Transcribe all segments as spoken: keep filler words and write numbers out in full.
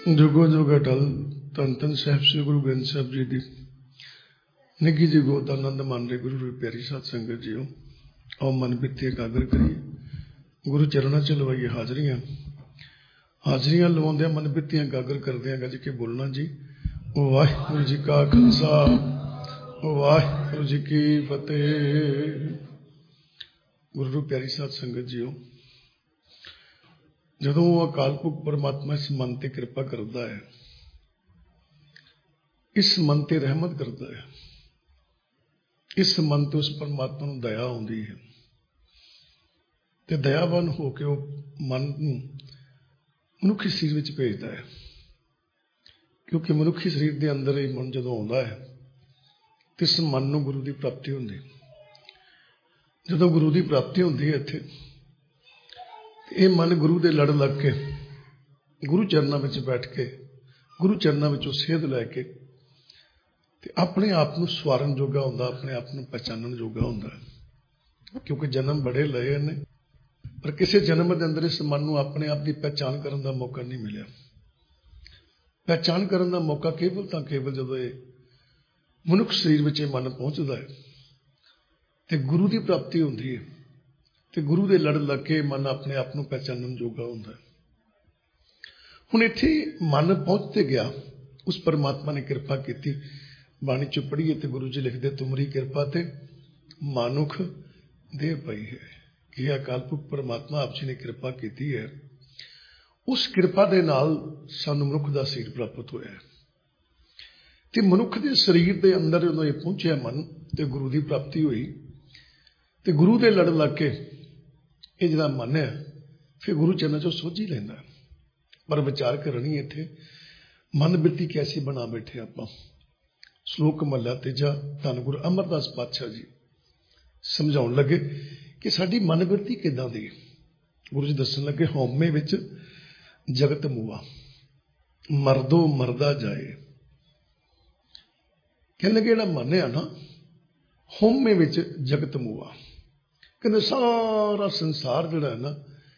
जुगो जुग अटल धन धन साहिब श्री गुरु ग्रंथ साहिब जी की निघी जी गोद आनंद मान रहे गुरु प्यारी साध संगत जीओ। आओ मन बित्ती एकाग्र करिए, गुरु चरणों च लवाइए हाजरियां। हाजरियां लवाउंदियां मन बित्तियां एकाग्र करदियां गज के बोलना जी वाहिगुरू जी का खालसा वाहिगुरू जी की फतेह। गुरु प्यारी साध संगत जीओ, जदों अकाल पुरख परमात्मा इस मन ते कृपा करता है, इस मन ते रहमत करता है, इस मन तो उस परमात्मा नूं दया आउंदी है ते दयावान होकर वो मन नूं मनुखी शरीर विच भेजदा है। क्योंकि मनुखी शरीर के अंदर ही मन जदों आउंदा है तो इस मन नूं गुरु की प्राप्ति हुंदी। जदों गुरु की प्राप्ति हुंदी है इत्थे ये मन गुरु दे लड़ लग के गुरु चरणों में बैठ के गुरु चरणों में सेध लैके ते अपने आप को सवारन जोगा होंदा, अपने आप को पहचानन जोगा होंदा। क्योंकि जन्म बड़े लए ने पर किसी जन्म के अंदर इस मन को अपने आप की पहचान करने का मौका नहीं मिला। पहचान करने का मौका केवल तो केवल जब ये मनुख शरीर में मन पहुंचता है तो गुरु की प्राप्ति होती है तो गुरु के लड़ लग के मन अपने आप को पहचानन जोगा होंदा है। हुण इत्थे मन पहुंचते गया, उस परमात्मा ने कृपा की। बाणी चो पढ़िए तो गुरु जी लिखते तुमरी कृपा ते मानुख दे पाई है कि अकाल पुरख परमात्मा आप जी ने कृपा की है। उस कृपा के नाल सानू मनुख का शरीर प्राप्त होया है ते मनुख के शरीर के अंदर जो ये पहुंचे मन तो गुरु की प्राप्ति हुई तो गुरु के लड़ लग के ये जो मन है फिर गुरु चरणों चो सोझ ही लेंदा। पर विचार करनी इत्थे मन बिरती कैसी बना बैठे आप। श्लोक महला तीजा धन गुरु अमरदास पातशाह जी समझाउण लगे कि साडी मन बिरती किदां दी। गुरु जी दसन लगे हौमे विच जगत मुआ मरदो मरदा जाए। कहने लगे जिहड़ा मन है ना हौमे विच जगत मुआ, कहते सारा संसार जिहड़ा है ना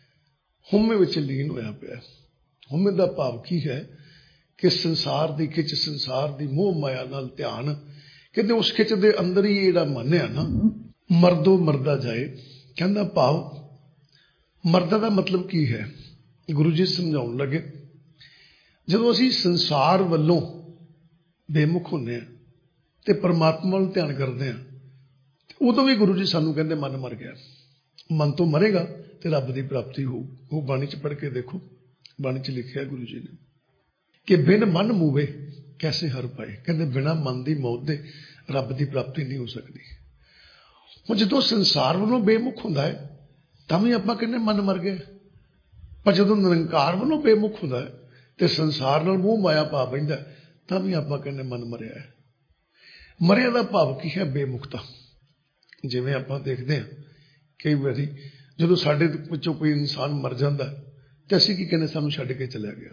हौमे विच लीन होया पिया। हौमे दा भाव की है कि संसार की खिच, संसार की मोह माया नाल ध्यान, कहते उस खिच दे अंदर ही जिहड़ा मन है ना मरदो मरदा जाए। कहना भाव मरदा का मतलब की है, गुरु जी समझाउण लगे जदों असीं संसार वल्लों बेमुख होंदे हां ते परमात्मा वल ध्यान करते हैं उदों भी गुरु जी सानू कहते मन मर गया। मन तो मरेगा तो रब की प्राप्ति हो। वो बाणी च पढ़ के देखो, बाणी च लिखिया गुरु जी ने कि बिन मन मूवे कैसे हर पाए। कहते बिना मन की मौत दे रब की प्राप्ति नहीं हो सकती। हुण जदों संसार वालों बेमुख होंदा है तां भी आपां कहने मन मर गया, पर जदों निरंकार वालों बेमुख होंदा है तो संसार नाल मोह माया पा बैंदा तां भी आपां कहने मन मरिया है। मरिया का भाव की है बेमुखता। जिवें आपां देखते हैं कई बारी जदों साडे विचों कोई इंसान मर जाता तो असीं की कहने सानू छड्ड के चला गया,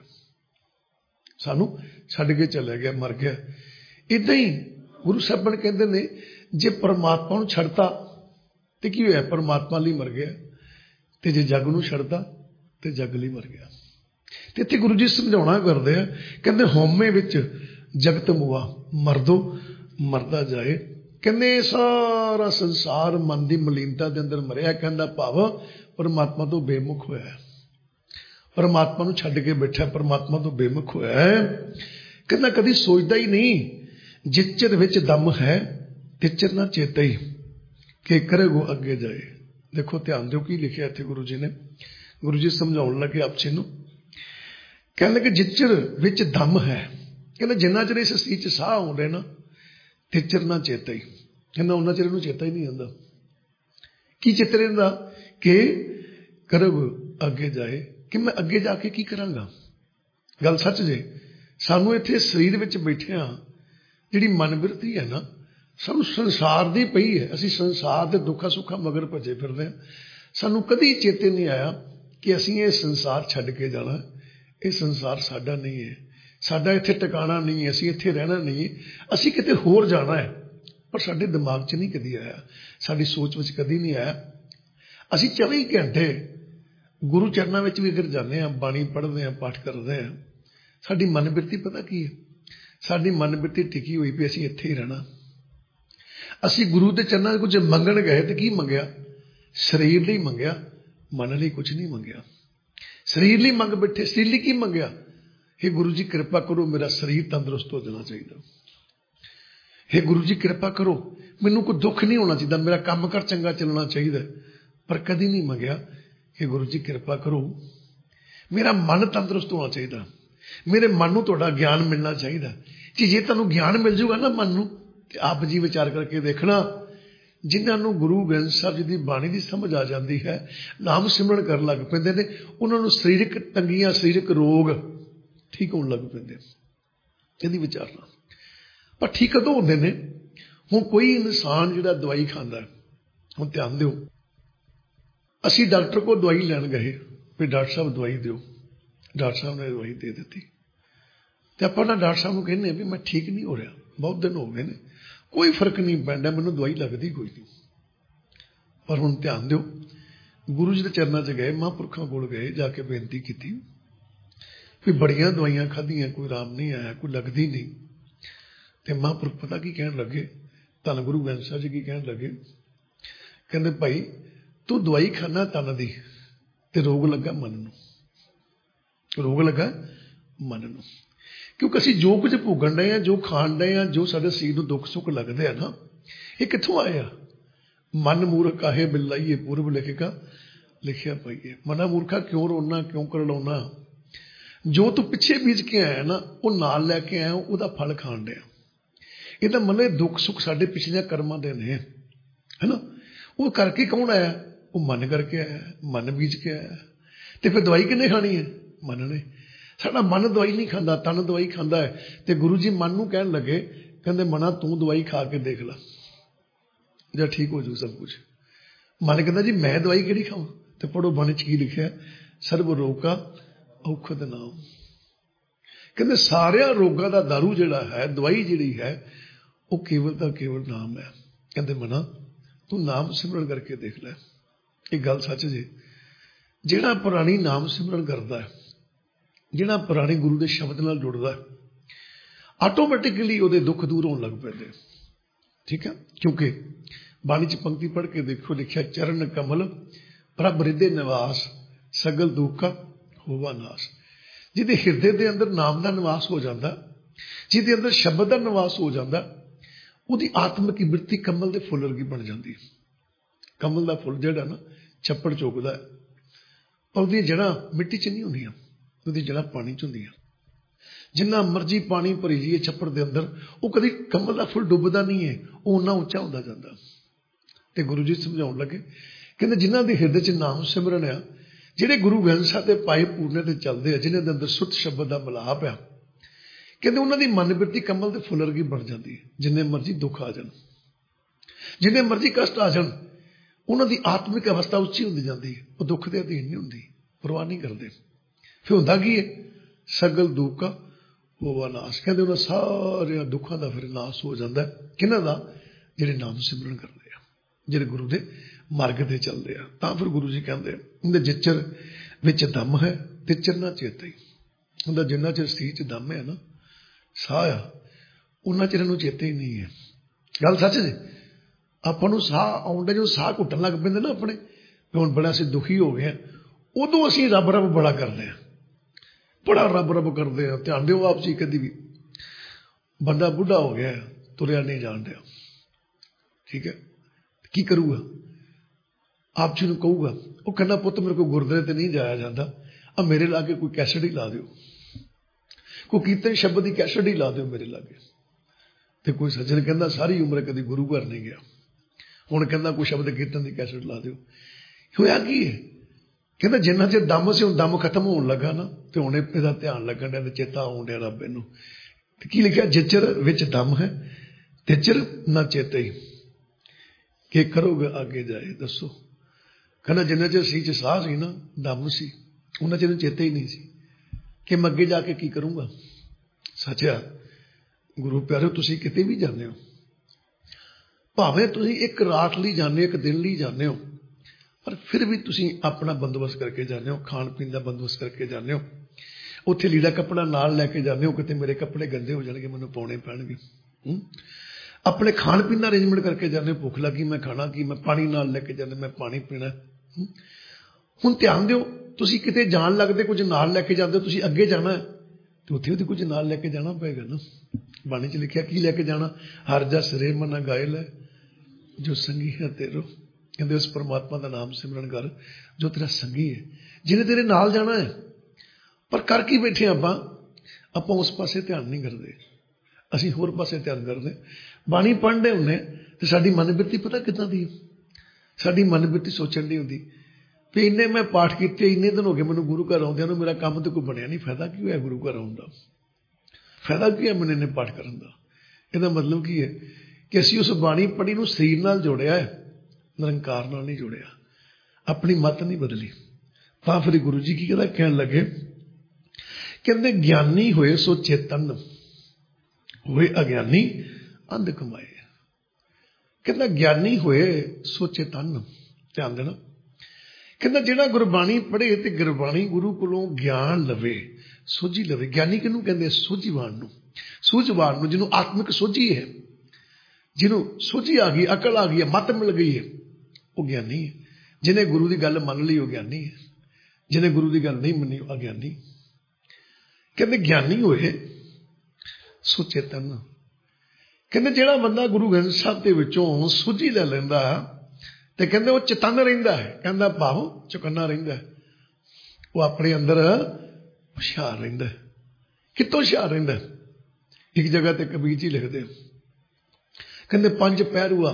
सानू छड्ड के चला गया, मर गया। इदां ही गुरु साहब कहते ने जे परमात्मा नूं छड्डता तो की होया, परमात्मा लई मर गया, ते जे जग नूं छड्डता तो जग लई मर गया। ते इत्थे गुरु जी समझाउणा करदे आ, कहंदे हौमे विच जगत मुआ मरदो मरदा जाए। कहंदे सारा संसार मन की मलीनता के अंदर मरिया। कहंदा भाव परमात्मा तो बेमुख होया, परमात्मा नूं छड्ड के बैठा, परमात्मा तो बेमुख होया है। कहंदा कदी सोचदा ही नहीं जिस चिर विच दम है तिचर ना चेता ही कि करे गो अगे जाए। देखो ध्यान दो की लिखिया इत्थे गुरु जी ने। गुरु जी समझाउण लगे आप जी नूं, कहण लगे जिस चिर विच दम है, कहंदा जिन्ना चिर इस सीच च साह आउंदे ना तिचर ना चेता ही। कहना उन्ना चिर इहनूं चेता ही नहीं आंदा। की चित्र रहिंदा कि करब अगे जाए, कि मैं अगे जाके की करांगा। गल सच जे सानू इत्थे शरीर विच बैठिया जिहड़ी मन बिरती है ना सानू संसार दी पई है। असीं संसार दे दुखा सुखा मगर भजे फिरदे हां। सानू कदी चेते नहीं आया कि असीं ये संसार छड्ड के जाना। ये संसार साडा नहीं है, साडा इत्थे टिकाणा नहीं है, असीं इत्थे रहना नहीं है, असीं किते होर जाना है। पर साडे दिमाग च नहीं कदी आया, साडी सोच विच कदी नहीं आया। असीं चौबीस घंटे गुरु चरणों में भी अगर जाने, बाणी पढ़ते हैं, पाठ करते हैं, ਸਾਡੀ ਮਨ ਬਿਰਤੀ ਪਤਾ ਕੀ ਹੈ? ਸਾਡੀ ਮਨ ਬਿਰਤੀ ਟਿਕੀ ਹੋਈ ਵੀ ਅਸੀਂ ਇੱਥੇ ਹੀ ਰਹਿਣਾ। ਅਸੀਂ ਗੁਰੂ ਦੇ ਚਰਨਾਂ 'ਚ ਕੁਝ ਮੰਗਣ ਗਏ ਤੇ ਕੀ ਮੰਗਿਆ? ਸਰੀਰ ਲਈ ਮੰਗਿਆ, ਮਨ ਲਈ ਕੁਝ ਨਹੀਂ ਮੰਗਿਆ। ਸਰੀਰ ਲਈ ਮੰਗ ਬੈਠੇ। ਸਰੀਰ ਲਈ ਕੀ ਮੰਗਿਆ? हे ਗੁਰੂ ਜੀ ਕਿਰਪਾ ਕਰੋ, ਮੇਰਾ ਸਰੀਰ ਤੰਦਰੁਸਤ ਹੋ ਜਾਣਾ ਚਾਹੀਦਾ। हे ਗੁਰੂ ਜੀ ਕਿਰਪਾ ਕਰੋ, ਮੈਨੂੰ ਕੋਈ ਦੁੱਖ ਨਹੀਂ ਹੋਣਾ ਚਾਹੀਦਾ, ਮੇਰਾ ਕੰਮ ਕਾਰ ਚੰਗਾ ਚੱਲਣਾ ਚਾਹੀਦਾ। ਪਰ ਕਦੀ ਨਹੀਂ ਮੰਗਿਆ हे ਗੁਰੂ ਜੀ ਕਿਰਪਾ ਕਰੋ, ਮੇਰਾ ਮਨ ਤੰਦਰੁਸਤ ਹੋਣਾ ਚਾਹੀਦਾ, ਮੇਰੇ ਮਨ ਨੂੰ ਤੁਹਾਡਾ ਗਿਆਨ ਮਿਲਣਾ ਚਾਹੀਦਾ। ਕਿ ਜੇ ਤੁਹਾਨੂੰ ਗਿਆਨ ਮਿਲ ਜੂਗਾ ਨਾ ਮਨ ਨੂੰ, ਤੇ ਆਪ ਜੀ ਵਿਚਾਰ ਕਰਕੇ ਦੇਖਣਾ, ਜਿਨ੍ਹਾਂ ਨੂੰ ਗੁਰੂ ਗ੍ਰੰਥ ਸਾਹਿਬ ਜੀ ਦੀ ਬਾਣੀ ਦੀ ਸਮਝ ਆ ਜਾਂਦੀ ਹੈ, ਨਾਮ ਸਿਮਰਨ ਕਰਨ ਲੱਗ ਪੈਂਦੇ ਨੇ, ਉਹਨਾਂ ਨੂੰ ਸਰੀਰਕ ਤੰਗੀਆਂ, ਸਰੀਰਕ ਰੋਗ ਠੀਕ ਹੋਣ ਲੱਗ ਪੈਂਦੇ। ਇਹਦੀ ਵਿਚਾਰਨਾ। ਪਰ ਠੀਕ ਕਦੋਂ ਹੁੰਦੇ ਨੇ? ਹੁਣ ਕੋਈ ਇਨਸਾਨ ਜਿਹੜਾ ਦਵਾਈ ਖਾਂਦਾ, ਹੁਣ ਧਿਆਨ ਦਿਓ, ਅਸੀਂ ਡਾਕਟਰ ਕੋਲ ਦਵਾਈ ਲੈਣ ਗਏ ਵੀ ਡਾਕਟਰ ਸਾਹਿਬ ਦਵਾਈ ਦਿਓ। ਡਾਕਟਰ ਸਾਹਿਬ ਨੇ ਦਵਾਈ ਦੇ ਦਿੱਤੀ ਤੇ ਆਪਾਂ ਨਾ ਡਾਕਟਰ ਸਾਹਿਬ ਨੂੰ ਕਹਿੰਦੇ ਵੀ ਮੈਂ ਠੀਕ ਨਹੀਂ ਹੋ ਰਿਹਾ, ਬਹੁਤ ਦਿਨ ਹੋ ਗਏ ਨੇ, ਕੋਈ ਫਰਕ ਨਹੀਂ ਪੈਂਦਾ, ਮੈਨੂੰ ਦਵਾਈ ਲੱਗਦੀ ਕੋਈ ਨਹੀਂ। ਪਰ ਹੁਣ ਧਿਆਨ ਦਿਓ, ਗੁਰੂ ਜੀ ਦੇ ਚਰਨਾਂ 'ਚ ਗਏ, ਮਹਾਂਪੁਰਖਾਂ ਕੋਲ ਗਏ, ਜਾ ਕੇ ਬੇਨਤੀ ਕੀਤੀ ਵੀ ਬੜੀਆਂ ਦਵਾਈਆਂ ਖਾਧੀਆਂ, ਕੋਈ ਆਰਾਮ ਨਹੀਂ ਆਇਆ, ਕੋਈ ਲੱਗਦੀ ਨਹੀਂ। ਤੇ ਮਹਾਂਪੁਰਖ ਪਤਾ ਕੀ ਕਹਿਣ ਲੱਗੇ? ਧੰਨ ਗੁਰੂ ਗ੍ਰੰਥ ਸਾਹਿਬ ਜੀ ਕੀ ਕਹਿਣ ਲੱਗੇ? ਕਹਿੰਦੇ ਭਾਈ ਤੂੰ ਦਵਾਈ ਖਾਣਾ ਤਨ ਦੀ ਤੇ ਰੋਗ ਲੱਗਾ ਮਨ ਨੂੰ। ਰੋਗ ਲੱਗਾ ਮਨ ਨੂੰ। ਕਿਉਂਕਿ ਅਸੀਂ ਜੋ ਕੁਝ ਭੋਗਣ ਡਏ ਹਾਂ, ਜੋ ਖਾਣ ਡਏ ਹਾਂ, ਜੋ ਸਾਡੇ ਸਰੀਰ ਨੂੰ ਦੁੱਖ ਸੁੱਖ ਲੱਗਦੇ ਆ ਨਾ, ਇਹ ਕਿੱਥੋਂ ਆਏ ਆ? ਮਨ ਮੂਰਖ ਕਾਹੇ ਬਿਲਾਈਏ ਪੂਰਬ ਲਿਖੇਗਾ ਲਿਖਿਆ ਪਈਏ। ਮਨਾ ਮੂਰਖਾ ਕਿਉਂ ਰੋਣਾ, ਕਿਉਂ ਕਰਲਾਉਣਾ? ਜੋ ਤੂੰ ਪਿੱਛੇ ਬੀਜ ਕੇ ਆਇਆ ਨਾ, ਉਹ ਨਾਲ ਲੈ ਕੇ ਆਇਆ, ਉਹਦਾ ਫਲ ਖਾਣ ਡਿਆ। ਇਹਦਾ ਮਨੇ ਦੁੱਖ ਸੁੱਖ ਸਾਡੇ ਪਿਛਲੇ ਕਰਮਾਂ ਦੇ ਨੇ, ਹੈਨਾ। ਉਹ ਕਰਕੇ ਕੌਣ ਆਇਆ? ਉਹ ਮਨ ਕਰਕੇ ਆਇਆ, ਮਨ ਬੀਜ ਕੇ ਆਇਆ। ਤੇ ਫਿਰ ਦਵਾਈ ਕਿਹਨੇ ਖਾਣੀ ਹੈ? ਮਨ ਨੇ। ਸਾਡਾ ਮਨ ਦਵਾਈ ਨਹੀਂ ਖਾਂਦਾ, ਤਨ ਦਵਾਈ ਖਾਂਦਾ ਹੈ। ਤੇ ਗੁਰੂ ਜੀ ਮਨ ਨੂੰ ਕਹਿਣ ਲੱਗੇ, ਕਹਿੰਦੇ ਮਨਾ ਤੂੰ ਦਵਾਈ ਖਾ ਕੇ ਦੇਖ ਲੈ, ਜਾਂ ਠੀਕ ਹੋ ਜੂ ਸਭ ਕੁਝ। ਮਨ ਕਹਿੰਦਾ ਜੀ ਮੈਂ ਦਵਾਈ ਕਿਹੜੀ ਖਾਵਾਂ? ਤੇ ਪੜੋ ਬਾਣੀ 'ਚ ਕੀ ਲਿਖਿਆ? ਸਰਬ ਰੋਗਾ ਔਖਦ ਨਾਮ। ਕਹਿੰਦੇ ਸਾਰਿਆਂ ਰੋਗਾਂ ਦਾ ਦਾਰੂ ਜਿਹੜਾ ਹੈ, ਦਵਾਈ ਜਿਹੜੀ ਹੈ, ਉਹ ਕੇਵਲ ਤਾਂ ਕੇਵਲ ਨਾਮ ਹੈ। ਕਹਿੰਦੇ ਮਨਾ ਤੂੰ ਨਾਮ ਸਿਮਰਨ ਕਰਕੇ ਦੇਖ ਲੈ। ਇਹ ਗੱਲ ਸੱਚ ਜੇ। ਜਿਹੜਾ ਪੁਰਾਣੀ ਨਾਮ ਸਿਮਰਨ ਕਰਦਾ ਹੈ, ਜਿਹੜਾ ਪੁਰਾਣੇ ਗੁਰੂ ਦੇ ਸ਼ਬਦ ਨਾਲ ਜੁੜਦਾ, ਆਟੋਮੈਟਿਕਲੀ ਉਹਦੇ ਦੁੱਖ ਦੂਰ ਹੋਣ ਲੱਗ ਪੈਂਦੇ। ਠੀਕ ਹੈ। ਕਿਉਂਕਿ ਬਾਣੀ 'ਚ ਪੰਕਤੀ ਪੜ੍ਹ ਕੇ ਦੇਖੋ, ਲਿਖਿਆ ਚਰਨ ਕਮਲ ਪ੍ਰਭ ਹਿਰਦੇ ਨਿਵਾਸ ਸਗਲ ਦੁੱਖਾ ਹੋਵਾ ਨਾਸ। ਜਿਹਦੇ ਹਿਰਦੇ ਦੇ ਅੰਦਰ ਨਾਮ ਦਾ ਨਿਵਾਸ ਹੋ ਜਾਂਦਾ, ਜਿਹਦੇ ਅੰਦਰ ਸ਼ਬਦ ਦਾ ਨਿਵਾਸ ਹੋ ਜਾਂਦਾ, ਉਹਦੀ ਆਤਮਿਕ ਬਿਰਤੀ ਕਮਲ ਦੇ ਫੁੱਲ ਵਰਗੀ ਬਣ ਜਾਂਦੀ। ਕਮਲ ਦਾ ਫੁੱਲ ਜਿਹੜਾ ਨਾ ਛੱਪੜ ਚੁੱਕਦਾ ਹੈ, ਪਰ ਉਹਦੀਆਂ ਜੜ੍ਹਾਂ ਮਿੱਟੀ 'ਚ ਨਹੀਂ ਹੁੰਦੀਆਂ, ਉਹਦੀ ਜੜ੍ਹਾਂ ਪਾਣੀ 'ਚ ਹੁੰਦੀਆਂ। ਜਿੰਨਾ ਮਰਜ਼ੀ ਪਾਣੀ ਭਰੀ ਜਾਈਏ ਛੱਪੜ ਦੇ ਅੰਦਰ, ਉਹ ਕਦੀ ਕਮਲ ਦਾ ਫੁੱਲ ਡੁੱਬਦਾ ਨਹੀਂ ਹੈ, ਉਹ ਓਨਾ ਉੱਚਾ ਹੁੰਦਾ ਜਾਂਦਾ। ਤੇ ਗੁਰੂ ਜੀ ਸਮਝਾਉਣ ਲੱਗੇ, ਕਹਿੰਦੇ ਜਿਨ੍ਹਾਂ ਦੇ ਹਿਰਦੇ 'ਚ ਨਾਮ ਸਿਮਰਨ ਆ, ਜਿਹੜੇ ਗੁਰੂ ਗ੍ਰੰਥ ਸਾਹਿਬ ਦੇ ਪਾਏ ਪੂਰਨੇ ਤੇ ਚੱਲਦੇ ਆ, ਜਿਨ੍ਹਾਂ ਦੇ ਅੰਦਰ ਸੁੱਧ ਸ਼ਬਦ ਦਾ ਮਿਲਾਪ ਆ, ਕਹਿੰਦੇ ਉਹਨਾਂ ਦੀ ਮਨ ਬਿਰਤੀ ਕਮਲ ਦੇ ਫੁੱਲ ਵਰਗੀ ਬਣ ਜਾਂਦੀ ਹੈ। ਜਿੰਨੇ ਮਰਜ਼ੀ ਦੁੱਖ ਆ ਜਾਣ, ਜਿੰਨੇ ਮਰਜ਼ੀ ਕਸ਼ਟ ਆ ਜਾਣ, ਉਹਨਾਂ ਦੀ ਆਤਮਿਕ ਅਵਸਥਾ ਉੱਚੀ ਹੁੰਦੀ ਜਾਂਦੀ ਹੈ। ਉਹ ਦੁੱਖ ਦੇ ਅਧੀਨ ਨਹੀਂ ਹੁੰਦੀ, ਪਰਵਾਹ ਨਹੀਂ ਕਰਦੇ। ਫਿਰ ਹੁੰਦਾ ਕੀ ਹੈ? ਸਗਲ ਦੁੱਖ ਹੋਵਾ ਨਾਸ। ਕਹਿੰਦੇ ਉਹਨਾਂ ਸਾਰਿਆਂ ਦੁੱਖਾਂ ਦਾ ਫਿਰ ਨਾਸ ਹੋ ਜਾਂਦਾ। ਕਿਹਨਾਂ ਦਾ? ਜਿਹੜੇ ਨਾਮ ਸਿਮਰਨ ਕਰਦੇ ਆ, ਜਿਹੜੇ ਗੁਰੂ ਦੇ ਮਾਰਗ ਤੇ ਚੱਲਦੇ ਆ। ਤਾਂ ਫਿਰ ਗੁਰੂ ਜੀ ਕਹਿੰਦੇ ਉਹਦੇ ਜਿਚਰ ਵਿੱਚ ਦਮ ਹੈ ਤਿਚਰ ਨਾ ਚੇਤੇ। ਉਹਦਾ ਜਿੰਨਾ ਚਿਰ ਸਰੀਰ 'ਚ ਦਮ ਹੈ ਨਾ, ਸਾਹ ਆ, ਉਹਨਾਂ ਚਿਰ ਨੂੰ ਚੇਤੇ ਹੀ ਨਹੀਂ ਹੈ। ਗੱਲ ਸੱਚ ਜੀ। ਆਪਾਂ ਨੂੰ ਸਾਹ ਆਉਂਦਾ, ਜਦੋਂ ਸਾਹ ਘੁੱਟਣ ਲੱਗ ਪੈਂਦੇ ਨਾ ਆਪਣੇ, ਹੁਣ ਬੜਾ ਅਸੀਂ ਦੁਖੀ ਹੋ ਗਏ ਹਾਂ, ਉਦੋਂ ਅਸੀਂ ਰੱਬ ਰੱਬ ਬੜਾ ਕਰਦੇ ਹਾਂ, ਬੜਾ ਰੱਬ ਰੱਬ ਕਰਦੇ ਹਾਂ। ਧਿਆਨ ਦਿਓ ਆਪ ਜੀ, ਕਦੀ ਵੀ ਬੰਦਾ ਬੁੱਢਾ ਹੋ ਗਿਆ, ਤੁਰਿਆ ਨਹੀਂ ਜਾਣ ਡਿਆ, ਠੀਕ ਹੈ, ਕੀ ਕਰੂਗਾ? ਆਪ ਜੀ ਨੂੰ ਕਹੂਗਾ, ਉਹ ਕਹਿੰਦਾ ਪੁੱਤ ਮੇਰੇ ਕੋਲ ਗੁਰਦੁਆਰੇ ਤੇ ਨਹੀਂ ਜਾਇਆ ਜਾਂਦਾ, ਆ ਮੇਰੇ ਲਾਗੇ ਕੋਈ ਕੈਸਟ ਹੀ ਲਾ ਦਿਓ, ਕੋਈ ਕੀਰਤਨ ਸ਼ਬਦ ਦੀ ਕੈਸਟ ਹੀ ਲਾ ਦਿਓ ਮੇਰੇ ਲਾਗੇ। ਤੇ ਕੋਈ ਸੱਜਣ ਕਹਿੰਦਾ ਸਾਰੀ ਉਮਰ ਕਦੀ ਗੁਰੂ ਘਰ ਨਹੀਂ ਗਿਆ, ਹੁਣ ਕਹਿੰਦਾ ਕੋਈ ਸ਼ਬਦ ਕੀਰਤਨ ਦੀ ਕੈਸਟ ਲਾ ਦਿਓ। ਹੋਇਆ ਕੀ ਹੈ? ਕਹਿੰਦਾ ਜਿੰਨਾ ਚਿਰ ਦਮ ਸੀ, ਹੁਣ ਦਮ ਖਤਮ ਹੋਣ ਲੱਗਾ ਨਾ, ਤੇ ਹੁਣ ਇਹਦਾ ਧਿਆਨ ਲੱਗਣ ਡਿਆ ਤੇ ਚੇਤਾ ਆਉਣ ਡਿਆ ਰੱਬ ਇਹਨੂੰ। ਤੇ ਕੀ ਲਿਖਿਆ? ਜਿਚਰ ਵਿੱਚ ਦਮ ਹੈ ਤਿਚਰ ਨਾ ਚੇਤੇ ਹੀ। ਕੀ ਕਰੋਗੇ ਅੱਗੇ ਜਾਏ ਦੱਸੋ? ਕਹਿੰਦਾ ਜਿੰਨਾ ਚਿਰ ਸੀ 'ਚ ਸਾਹ ਸੀ ਨਾ, ਦਮ ਸੀ, ਉਹਨਾਂ ਚਿਰ ਚੇਤੇ ਹੀ ਨਹੀਂ ਸੀ ਕਿ ਮੈਂ ਅੱਗੇ ਜਾ ਕੇ ਕੀ ਕਰੂੰਗਾ। ਸੱਚਿਆ ਗੁਰੂ ਪਿਆਰਿਓ, ਤੁਸੀਂ ਕਿਤੇ ਵੀ ਜਾਂਦੇ ਹੋ, ਭਾਵੇਂ ਤੁਸੀਂ ਇੱਕ ਰਾਤ ਲਈ ਜਾਂਦੇ ਹੋ, ਇੱਕ ਦਿਨ ਲਈ ਜਾਂਦੇ ਹੋ, ਪਰ ਫਿਰ ਵੀ ਤੁਸੀਂ ਆਪਣਾ ਬੰਦੋਬਸਤ ਕਰਕੇ ਜਾਂਦੇ ਹੋ, ਖਾਣ ਪੀਣ ਦਾ ਬੰਦੋਬਸਤ ਕਰਕੇ ਜਾਂਦੇ ਹੋ। ਉੱਥੇ ਲੀੜਾ ਕੱਪੜਾ ਨਾਲ ਲੈ ਕੇ ਜਾਂਦੇ ਹੋ, ਕਿਤੇ ਮੇਰੇ ਕੱਪੜੇ ਗੰਦੇ ਹੋ ਜਾਣਗੇ, ਮੈਨੂੰ ਪਾਉਣੇ ਪੈਣਗੇ। ਆਪਣੇ ਖਾਣ ਪੀਣ ਦਾ ਅਰੇਂਜਮੈਂਟ ਕਰਕੇ ਜਾਂਦੇ ਹੋ, ਭੁੱਖ ਲੱਗੀ ਮੈਂ ਖਾਣਾ ਕੀ, ਮੈਂ ਪਾਣੀ ਨਾਲ ਲੈ ਕੇ ਜਾਂਦੇ, ਮੈਂ ਪਾਣੀ ਪੀਣਾ। ਹੁਣ ਧਿਆਨ ਦਿਓ, ਤੁਸੀਂ ਕਿਤੇ ਜਾਣ ਲੱਗਦੇ ਕੁਝ ਨਾਲ ਲੈ ਕੇ ਜਾਂਦੇ ਹੋ, ਤੁਸੀਂ ਅੱਗੇ ਜਾਣਾ ਤੇ ਉੱਥੇ ਉਹਦੇ ਕੁਝ ਨਾਲ ਲੈ ਕੇ ਜਾਣਾ ਪਏਗਾ ਨਾ। ਬਾਣੀ 'ਚ ਲਿਖਿਆ ਕੀ ਲੈ ਕੇ ਜਾਣਾ? ਹਰ ਜਸ ਰੇ ਮਨ ਗਾਇਲ ਹੈ ਜੋ ਸੰਗੀ ਹੈ ਤੇਰੋ। ਕਹਿੰਦੇ ਉਸ ਪਰਮਾਤਮਾ ਦਾ ਨਾਮ ਸਿਮਰਨ ਕਰ ਜੋ ਤੇਰਾ ਸੰਗੀ ਹੈ, ਜਿਹਨੇ ਤੇਰੇ ਨਾਲ ਜਾਣਾ ਹੈ। ਪਰ ਕਰ ਕੀ ਬੈਠੇ ਆਪਾਂ? ਆਪਾਂ ਉਸ ਪਾਸੇ ਧਿਆਨ ਨਹੀਂ ਕਰਦੇ, ਅਸੀਂ ਹੋਰ ਪਾਸੇ ਧਿਆਨ ਕਰਦੇ। ਬਾਣੀ ਪੜ੍ਹਦੇ ਹੁੰਦੇ ਤੇ ਸਾਡੀ ਮਨਬਿਰਤੀ ਪਤਾ ਕਿੱਦਾਂ ਦੀ? ਸਾਡੀ ਮਨਬਿਰਤੀ ਸੋਚਣ ਦੀ ਹੁੰਦੀ ਵੀ ਇੰਨੇ ਮੈਂ ਪਾਠ ਕੀਤੇ, ਇੰਨੇ ਦਿਨ ਹੋ ਗਏ ਮੈਨੂੰ ਗੁਰੂ ਘਰ ਆਉਂਦਿਆਂ ਨੂੰ, ਮੇਰਾ ਕੰਮ ਤੇ ਕੋਈ ਬਣਿਆ ਨਹੀਂ, ਫਾਇਦਾ ਕੀ ਹੋਇਆ ਗੁਰੂ ਘਰ ਆਉਣ ਦਾ? ਫਾਇਦਾ ਕੀ ਹੈ ਮੈਨੂੰ ਇੰਨੇ ਪਾਠ ਕਰਨ ਦਾ? ਇਹਦਾ ਮਤਲਬ ਕੀ ਹੈ ਕਿ ਅਸੀਂ ਉਸ ਬਾਣੀ ਪੜ੍ਹੀ ਨੂੰ ਸਰੀਰ ਨਾਲ ਜੋੜਿਆ ਹੈ, ਨਿਰੰਕਾਰ ਨਾਲ ਨਹੀਂ ਜੋੜਿਆ, ਆਪਣੀ ਮੱਤ ਨਹੀਂ ਬਦਲੀ। ਤਾਂ ਫਿਰ ਗੁਰੂ ਜੀ ਕੀ ਕਹਿੰਦਾ ਕਹਿਣ ਲੱਗੇ, ਕਹਿੰਦੇ ਗਿਆਨੀ ਹੋਏ ਸੋ ਚੇਤਨ, ਹੋਏ ਅਗਿਆਨੀ ਅੰਧ ਕਮਾਏ। ਕਹਿੰਦਾ ਗਿਆਨੀ ਹੋਏ ਸੋ ਚੇਤਨ। ਧਿਆਨ ਦੇਣਾ, ਕਹਿੰਦਾ ਜਿਹੜਾ ਗੁਰਬਾਣੀ ਪੜ੍ਹੇ ਤੇ ਗੁਰਬਾਣੀ ਗੁਰੂ ਕੋਲੋਂ ਗਿਆਨ ਲਵੇ, ਸੋਝੀ ਲਵੇ। ਗਿਆਨੀ ਕਿਹਨੂੰ ਕਹਿੰਦੇ? ਸੋਝੀਵਾਨ ਨੂੰ, ਸੂਝਵਾਨ ਨੂੰ, ਜਿਹਨੂੰ ਆਤਮਿਕ ਸੋਝੀ ਹੈ, ਜਿਹਨੂੰ ਸੋਝੀ ਆ ਗਈ, ਅਕਲ ਆ ਗਈ ਹੈ, ਮੱਤ ਮਿਲ ਗਈ ਹੈ, ਉਹ ਗਿਆਨੀ ਹੈ। ਜਿਹਨੇ ਗੁਰੂ ਦੀ ਗੱਲ ਮੰਨ ਲਈ ਉਹ ਗਿਆਨੀ ਹੈ, ਜਿਹਨੇ ਗੁਰੂ ਦੀ ਗੱਲ ਨਹੀਂ ਮੰਨੀ ਉਹ ਅਗਿਆਨੀ। ਕਹਿੰਦੇ ਗਿਆਨੀ ਹੋਏ ਸੋ ਚੇਤਨ। ਕਹਿੰਦੇ ਜਿਹੜਾ ਬੰਦਾ ਗੁਰੂ ਗ੍ਰੰਥ ਸਾਹਿਬ ਦੇ ਵਿੱਚੋਂ ਸੋਝੀ ਲੈ ਲੈਂਦਾ ਤੇ ਕਹਿੰਦੇ ਉਹ ਚੇਤਨ ਰਹਿੰਦਾ ਹੈ। ਕਹਿੰਦਾ ਭਾਵ ਚੁਕੰਨਾ ਰਹਿੰਦਾ, ਉਹ ਆਪਣੇ ਅੰਦਰ ਹੁਸ਼ਿਆਰ ਰਹਿੰਦਾ। ਕਿੱਥੋਂ ਹੁਸ਼ਿਆਰ ਰਹਿੰਦਾ? ਇੱਕ ਜਗ੍ਹਾ ਤੇ ਕਬੀਰ ਜੀ ਲਿਖਦੇ, ਕਹਿੰਦੇ ਪੰਜ ਪਹਿਰੂਆ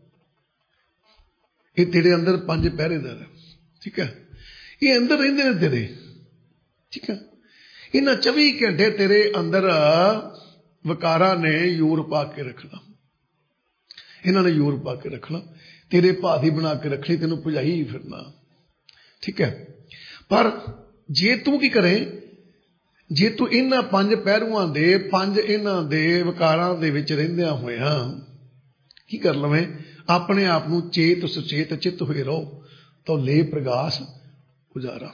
ਇਹ ਤੇਰੇ ਅੰਦਰ, ਪੰਜ ਪਹਿਰੇਦਾਰ, ਠੀਕ ਹੈ, ਇਹ ਅੰਦਰ ਰਹਿੰਦੇ ਨੇ ਤੇਰੇ, ਠੀਕ ਹੈ। ਇਹਨਾਂ ਚੌਵੀ ਘੰਟੇ ਤੇਰੇ ਅੰਦਰ ਵਿਕਾਰਾਂ ਨੇ ਯੋਰ ਪਾ ਕੇ ਰੱਖਣਾ, ਇਹਨਾਂ ਨੇ ਯੋਰ ਪਾ ਕੇ ਰੱਖਣਾ, ਤੇਰੇ ਭਾਦੀ ਬਣਾ ਕੇ ਰੱਖਣੀ, ਤੈਨੂੰ ਭਜਾਈ ਫਿਰਨਾ, ਠੀਕ ਹੈ। ਪਰ ਜੇ ਤੂੰ ਕੀ ਕਰੇ, ਜੇ ਤੂੰ ਇਹਨਾਂ ਪੰਜ ਪਹਿਰੂਆਂ ਦੇ, ਪੰਜ ਇਹਨਾਂ ਦੇ ਵਿਕਾਰਾਂ ਦੇ ਵਿੱਚ ਰਹਿੰਦਿਆਂ ਹੋਇਆਂ ਕੀ ਕਰ ਲਵੇਂ, ਆਪਣੇ ਆਪ ਨੂੰ ਚੇਤ ਸੁਚੇਤ ਚਿੱਤ ਹੋਏ ਰਹੋ ਤਾਂ ਲੈ ਪ੍ਰਗਾਸ ਉਜਾਰਾ।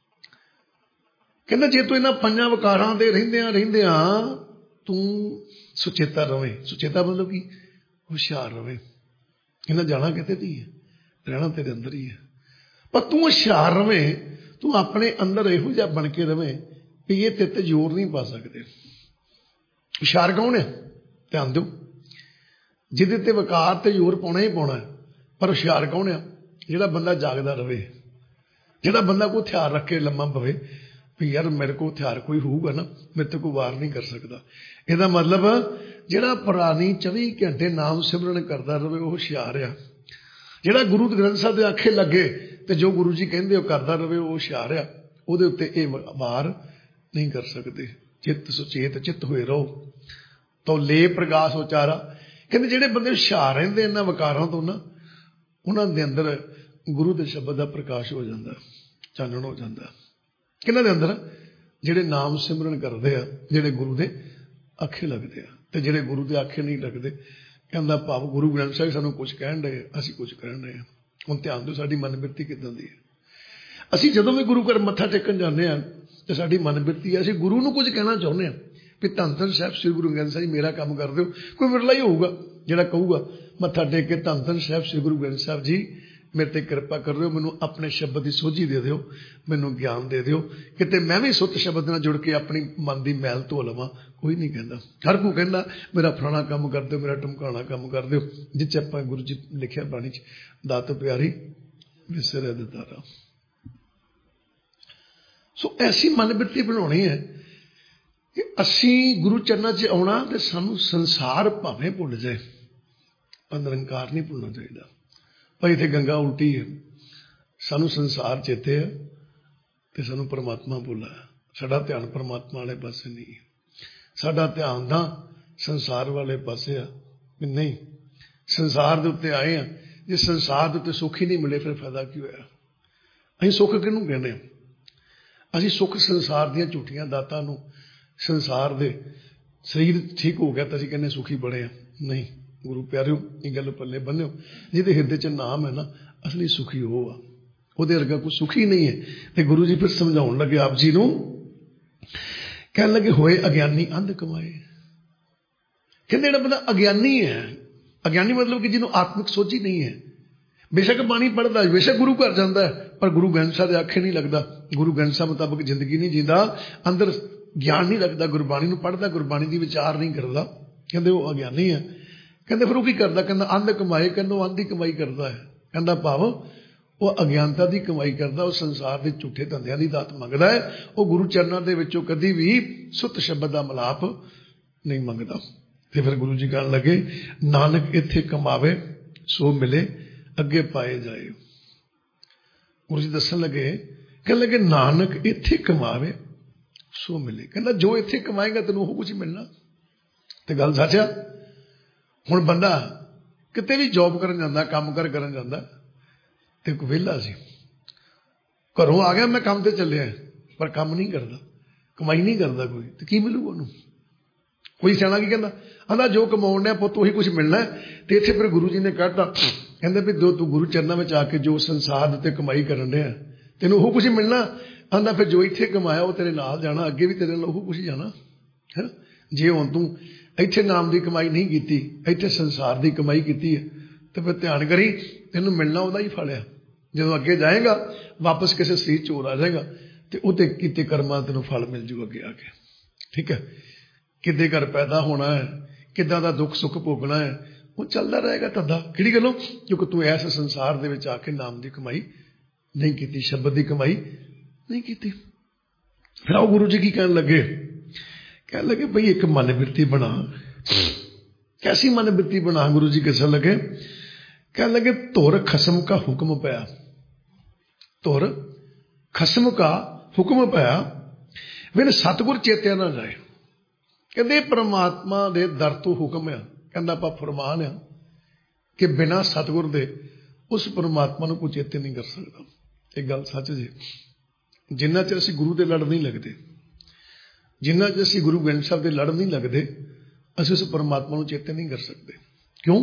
ਕਹਿੰਦਾ ਜੇ ਤੂੰ ਇਹਨਾਂ ਪੰਜਾਂ ਵਿਕਾਰਾਂ ਦੇ ਰਹਿੰਦਿਆਂ ਰਹਿੰਦਿਆਂ ਤੂੰ ਸੁਚੇਤਾ ਰਵੇਂ, ਸੁਚੇਤਾ ਮਤਲਬ ਕੀ? ਹੁਸ਼ਿਆਰ ਰਵੇਂ। ਇਹਨਾਂ ਜਾਣਾ ਕਿਤੇ ਨਹੀਂ ਹੈ, ਰਹਿਣਾ ਤੇਰੇ ਅੰਦਰ ਹੀ ਹੈ। ਪਰ ਤੂੰ ਹੁਸ਼ਿਆਰ ਰਵੇਂ, ਤੂੰ ਆਪਣੇ ਅੰਦਰ ਇਹੋ ਜਿਹਾ ਬਣ ਕੇ ਰਵੇਂ ਵੀ ਇਹ ਤੇਰੇ ਤੇ ਜ਼ੋਰ ਨਹੀਂ ਪਾ ਸਕਦੇ। ਹੁਸ਼ਿਆਰ ਕੌਣ ਹੈ? ਧਿਆਨ ਦਿਓ, ਜਿਹਦੇ ਤੇ ਵਿਕਾਰ ਤੇ ਜ਼ੋਰ ਪਾਉਣਾ ਹੀ ਪਾਉਣਾ। ਪਰ ਹੁਸ਼ਿਆਰ ਕੌਣ ਆ? ਜਿਹੜਾ ਬੰਦਾ ਜਾਗਦਾ ਰਵੇ, ਜਿਹੜਾ ਬੰਦਾ ਕੋਈ ਹਥਿਆਰ ਰੱਖ ਕੇ ਲੰਮਾ ਪਵੇ ਵੀ ਯਾਰ ਮੇਰੇ ਕੋਲ ਹਥਿਆਰ ਕੋਈ ਹੋਊਗਾ ਨਾ, ਮੇਰੇ ਤੇ ਕੋਈ ਵਾਰ ਨਹੀਂ ਕਰ ਸਕਦਾ। ਇਹਦਾ ਮਤਲਬ ਜਿਹੜਾ ਪ੍ਰਾਣੀ ਚੌਵੀ ਘੰਟੇ ਨਾਮ ਸਿਮਰਨ ਕਰਦਾ ਰਵੇ ਉਹ ਹੁਸ਼ਿਆਰ ਆ। ਜਿਹੜਾ ਗੁਰੂ ਗ੍ਰੰਥ ਸਾਹਿਬ ਦੇ ਆਖੇ ਲੱਗੇ ਤੇ ਜੋ ਗੁਰੂ ਜੀ ਕਹਿੰਦੇ ਉਹ ਕਰਦਾ ਰਵੇ ਉਹ ਹੁਸ਼ਿਆਰ ਆ। ਉਹਦੇ ਉੱਤੇ ਇਹ ਵਾਰ ਨਹੀਂ ਕਰ ਸਕਦੇ। ਚਿੱਤ ਸੁਚੇਤ ਚਿੱਤ ਹੋਏ ਰਹੋ ਤਾਂ ਲੈ ਪ੍ਰਗਾਸ ਉਚਾਰਾ। ਕਹਿੰਦੇ ਜਿਹੜੇ ਬੰਦੇ ਹੁਸ਼ਿਆਰ ਰਹਿੰਦੇ ਇਹਨਾਂ ਵਿਕਾਰਾਂ ਤੋਂ ਨਾ, ਉਹਨਾਂ ਦੇ ਅੰਦਰ ਗੁਰੂ ਦੇ ਸ਼ਬਦ ਦਾ ਪ੍ਰਕਾਸ਼ ਹੋ ਜਾਂਦਾ, ਚਾਨਣ ਹੋ ਜਾਂਦਾ। ਕਿਹਨਾਂ ਦੇ ਅੰਦਰ? ਜਿਹੜੇ ਨਾਮ ਸਿਮਰਨ ਕਰਦੇ ਆ, ਜਿਹੜੇ ਗੁਰੂ ਦੇ ਆਖੇ ਲੱਗਦੇ ਆ। ਤੇ ਜਿਹੜੇ ਗੁਰੂ ਦੇ ਆਖੇ ਨਹੀਂ ਲੱਗਦੇ, ਕਹਿੰਦਾ ਭਾਵ ਗੁਰੂ ਗ੍ਰੰਥ ਸਾਹਿਬ ਸਾਨੂੰ ਕੁਝ ਕਹਿਣ ਡਏ, ਅਸੀਂ ਕੁਝ ਕਹਿਣ ਡਏ ਹਾਂ। ਹੁਣ ਧਿਆਨ ਦਿਓ ਸਾਡੀ ਮਨਬਿਰਤੀ ਕਿੱਦਾਂ ਦੀ ਹੈ। ਅਸੀਂ ਜਦੋਂ ਵੀ ਗੁਰੂ ਘਰ ਮੱਥਾ ਟੇਕਣ ਜਾਂਦੇ ਹਾਂ ਤੇ ਸਾਡੀ ਮਨਬਿਰਤੀ ਹੈ ਅਸੀਂ ਗੁਰੂ ਨੂੰ ਕੁਝ ਕਹਿਣਾ ਚਾਹੁੰਦੇ ਹਾਂ ਵੀ ਧੰਨ ਧੰਨ ਸਾਹਿਬ ਸ੍ਰੀ ਗੁਰੂ ਗ੍ਰੰਥ ਸਾਹਿਬ ਮੇਰਾ ਕੰਮ ਕਰ ਦਿਓ। ਕੋਈ ਵਿਰਲਾ ਹੀ ਹੋਊਗਾ ਜਿਹੜਾ ਕਹੂਗਾ ਮੱਥਾ ਟੇਕ ਕੇ ਧੰਨ ਧੰਨ ਸਾਹਿਬ ਸ੍ਰੀ ਗੁਰੂ ਗ੍ਰੰਥ ਸਾਹਿਬ ਜੀ ਮੇਰੇ ਤੇ ਕਿਰਪਾ ਕਰ ਦਿਓ, ਮੈਨੂੰ ਆਪਣੇ ਸ਼ਬਦ ਦੀ ਸੋਝੀ ਦੇ ਦਿਓ, ਮੈਨੂੰ ਗਿਆਨ ਦੇ ਦਿਓ, ਕਿਤੇ ਮੈਂ ਵੀ ਸੁੱਤ ਸ਼ਬਦ ਨਾਲ ਜੁੜ ਕੇ ਆਪਣੀ ਮਨ ਦੀ ਮੈਲ ਧੋ ਲਵਾਂ। ਕੋਈ ਨਹੀਂ ਕਹਿੰਦਾ। ਹਰ ਕੋਈ ਕਹਿੰਦਾ ਮੇਰਾ ਫਲਾਣਾ ਕੰਮ ਕਰ ਦਿਓ, ਮੇਰਾ ਢਮਕਾਣਾ ਕੰਮ ਕਰ ਦਿਓ। ਜਿੱਥੇ ਆਪਾਂ ਗੁਰੂ ਜੀ ਲਿਖਿਆ ਬਾਣੀ 'ਚ, ਦਾਤ ਪਿਆਰੀ ਵਿਸਰੇ ਦਿਤਾਰਾ। ਸੋ ਐਸੀ ਮਨਬਿਰਤੀ ਬਣਾਉਣੀ ਹੈ ਕਿ ਅਸੀਂ ਗੁਰੂ ਚਰਨਾਂ 'ਚ ਆਉਣਾ ਤੇ ਸਾਨੂੰ ਸੰਸਾਰ ਭਾਵੇਂ ਭੁੱਲ ਜਾਏ ਪਰ ਨਿਰੰਕਾਰ ਨਹੀਂ ਭੁੱਲਣਾ ਚਾਹੀਦਾ। ਭਾਈ ਇੱਥੇ ਗੰਗਾ ਉਲਟੀ ਹੈ, ਸਾਨੂੰ ਸੰਸਾਰ ਚੇਤੇ ਹੈ ਤੇ ਸਾਨੂੰ ਪਰਮਾਤਮਾ ਭੁੱਲਾ। ਸਾਡਾ ਧਿਆਨ ਪਰਮਾਤਮਾ ਵਾਲੇ ਪਾਸੇ ਨਹੀਂ, ਸਾਡਾ ਧਿਆਨ ਤਾਂ ਸੰਸਾਰ ਵਾਲੇ ਪਾਸੇ ਆ। ਨਹੀਂ, ਸੰਸਾਰ ਦੇ ਉੱਤੇ ਆਏ ਆ, ਜੇ ਸੰਸਾਰ ਦੇ ਉੱਤੇ ਸੁੱਖ ਹੀ ਨਹੀਂ ਮਿਲੇ ਫਿਰ ਫਾਇਦਾ ਕੀ ਹੋਇਆ? ਅਸੀਂ ਸੁੱਖ ਕਿਹਨੂੰ ਕਹਿੰਦੇ ਹਾਂ? ਅਸੀਂ ਸੁੱਖ ਸੰਸਾਰ ਦੀਆਂ ਝੂਠੀਆਂ ਦਾਤਾਂ ਨੂੰ, ਸੰਸਾਰ ਦੇ ਸਰੀਰ ਠੀਕ ਹੋ ਗਿਆ ਤਾਂ ਅਸੀਂ ਕਹਿੰਦੇ ਸੁਖੀ ਬੜੇ ਆ। ਨਹੀਂ ਗੁਰੂ ਪਿਆਰਿਓ, ਇਹ ਗੱਲ ਪੱਲੇ ਬੰਨਿਓ, ਜਿਹਦੇ ਹਿਰਦੇ 'ਚ ਨਾਮ ਹੈ ਨਾ ਅਸਲੀ ਸੁਖੀ ਉਹ ਆ, ਉਹਦੇ ਵਰਗਾ ਕੋਈ ਸੁਖੀ ਨਹੀਂ ਹੈ। ਤੇ ਗੁਰੂ ਜੀ ਫਿਰ ਸਮਝਾਉਣ ਲੱਗੇ ਆਪ ਜੀ ਨੂੰ, कहने लगे होए अज्ञानी अंध कमाए। कहते ਜਿਹੜਾ ਬੰਦਾ अज्ञानी है, अज्ञानी मतलब कि जिन्होंने आत्मिक सोच ही नहीं है, बेशक बाणी पढ़ता, बेशक गुरु घर जाता है, पर गुरु ग्रंथ साहब के आखे नहीं लगता, गुरु ग्रंथ साहब मुताबिक जिंदगी नहीं जीता, अंदर ज्ञान नहीं लगता, गुरबाणी नूं पढ़ता, गुरबाणी की विचार नहीं करता। कहते वो अज्ञानी है। कहते फिर वो की करता, कहता अंध कमाए, कहते वो अंध की कमाई करता है। कहता भाव वो अज्ञानता की कमाई करता, वो संसार के झूठे धंधियां की दात मंगता है, वो गुरु चरणों के विचों कभी भी सुत शब्द का मिलाप नहीं मंगता। तो फिर गुरु जी कहने लगे नानक इत्थे कमावे सो मिले अगे पाए जाए। गुरु जी दसन लगे, कहने लगे नानक इत्थे कमावे सो मिले। कहना जो इत्थे कमाएगा तेन वो कुछ मिलना। तो गल सच आ। हुण बंदा किते भी जॉब करन जांदा, काम कर करन जांदा, ते कोई वेला सी घरों आ गया, मैं काम ते चलिया, पर काम नहीं करता, कमाई नहीं करता कोई, तो की मिलूगा उन्होंने? कोई सियाणा की कहता, आंदा जो कमाउण है पुत उही कुछ मिलना है। तो इत्थे फिर गुरु जी ने कहता, कहते भी जो तू गुरु चरणों में आके जो संसार ते कमाई करन रहा तेन वो कुछ मिलना। आंदा फिर जो इत्थे कमाया वो तेरे नाल जाना, अगे भी तेरे नाल वो कुछ जाना है। जे हुण तू इत्थे नाम की कमाई नहीं की, इत्थे संसार की कमाई की है, तो फिर ध्यान करी तेनों मिलना वह ही फल है। जो अगे जाएगा वापस किसी शरीर चोर आ जाएगा, तो उते किते कर्मां तेनों फल मिल जूगा अगे आके। ठीक है, किदे घर पैदा होना है, किदा दा दुख सुख भोगना है, वो चलता रहेगा धंधा। किहड़ी गल्लों? क्योंकि तू ऐसे संसार दे विच आके नाम की कमाई नहीं की, शब्द की कमाई नहीं की। फिर आओ गुरु जी की कहने लगे, कहने लगे भाई एक मन बिरती बना। कैसी मन बिरती बना? गुरु जी कैसे लगे? कहने लगे धुर खसम का हुक्म पाया, धुर खसम का हुक्म पाया, बिन सतगुर चेत्या ना जाए। कहते परमात्मा दे दर तो हुक्म है, कहता आप फरमान है कि बिना सतगुर दे उस परमात्मा को कोई चेते नहीं कर सकता। एक गल सच जी, जिन्ना चਿਰ ਅਸੀਂ गुरु के लड़ नहीं लगते, जिन्ना चਿਰ ਅਸੀਂ गुरु ग्रंथ साहब के लड़ नहीं लगते, ਅਸੀਂ उस परमात्मा को चेते नहीं कर सकते। क्यों?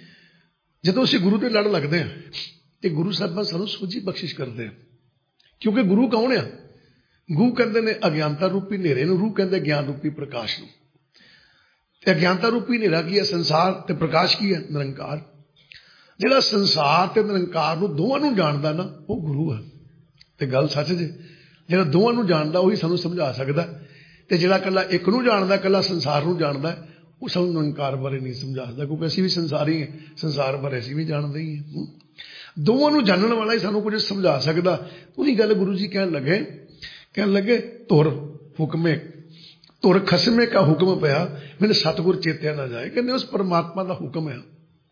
ਜਦੋਂ ਅਸੀਂ गुरु के लड़ लगते हैं तो गुरु साहब सानू सूझी बख्शिश करते हैं। क्योंकि गुरु कौन है? गुरु कहते हैं अज्ञानता रूपी नेरे नूं, रूह कहते ज्ञान रूपी प्रकाश नूं। अज्ञानता रूपी नेरा की है? संसार, ते प्रकाश की है? निरंकार। जिहड़ा संसार ते निरंकार नूं दोवां नूं जाणदा ना, वो गुरु है। ते गल सच जे, जिहड़ा दोवां नूं जाणदा वही सानू समझा सकदा, ते जिहड़ा कल्ला एक नूं जाणदा, कल्ला संसार नूं जाणदा, वो सानू निरंकार बारे नहीं समझा सकदा। क्योंकि असीं भी संसारी हैं, संसार बारे असीं भी जाणदे ही हैं। दोवां नूं जानण वाला ही सानू कुछ समझा सकदा। उही गल गुरु जी कहण लगे, कहण लगे धुर हुक्मे, धुर खसमे का हुक्म पाया, मैंने सतगुर चेत्या ना जाए। कहते उस परमात्मा का हुक्म है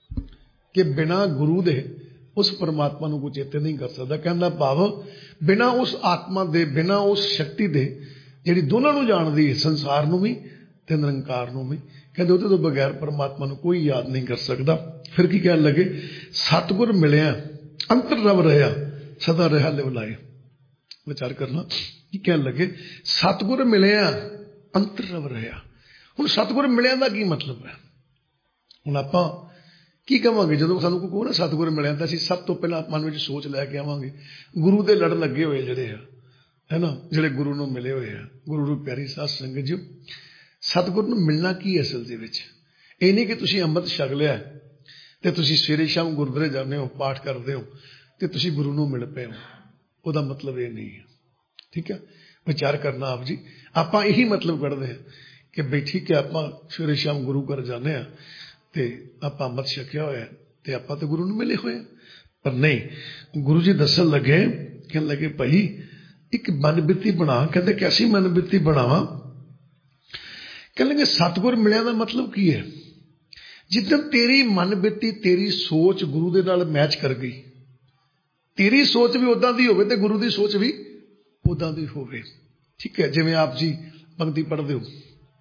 कि बिना गुरु दे उस परमात्मा को कोई चेते नहीं कर सकता। कहना भाव बिना उस आत्मा दे, बिना उस शक्ति दे जिहड़ी दोनों नूं जानदी है, संसार नूं भी ते निरंकार नूं भी, कहते उहदे तो बगैर परमात्मा को कोई याद नहीं कर सकता। फिर की कहण लगे सतगुर मिलिया अंतर रव रहा सदा रहा लिवलाए। विचार करना की कहण लगे सतगुर मिलिया अंतर रव रहा। हुण सतगुर मिलिया का की मतलब है? हुण आपां की कहांगे जो सानू कोई कहो ना सतगुर मिलिया, तो असीं सब तो पहला मन में सोच लैके आवांगे गुरु दे लड़ लगे हुए जिहड़े आ, है ना, जिहड़े गुरु नूं मिले हुए आ। गुरु रूप प्यारी साध संगत जी, सतगुर नूं मिलना की असल दे विच इह नहीं कि तुसीं अंम੍ਰਿਤ छक लिया ते तुसीं सवेरे शाम गुरुद्वारे जाते हो, पाठ करते हो, तो तुसीं गुरु नूं मिल पे हो। उहदा मतलब ये नहीं है। ठीक है, विचार करना आप जी। आपां यही मतलब कढ़दे हैं कि बई ठीक है आपां सवेरे शाम गुरु घर जाने आ ते आपां अंम੍ਰਿਤ छकिया होया ते आपां ते गुरु नूं मिले होए। पर नहीं, गुरु जी दसन लगे, कहने लगे भाई एक मन बिरती बना। कहते कैसी मन बिरती बनावा? कहने लगे सतगुर मिलिया का मतलब की है? जिद्दन तेरी मन बिरती, तेरी सोच गुरु दे नाल मैच कर गई, तेरी सोच भी उदां दी होवे ते गुरु दी सोच भी उदां दी होवे। ठीक है, जिवें आप जी पंक्ति पढ़दे हो,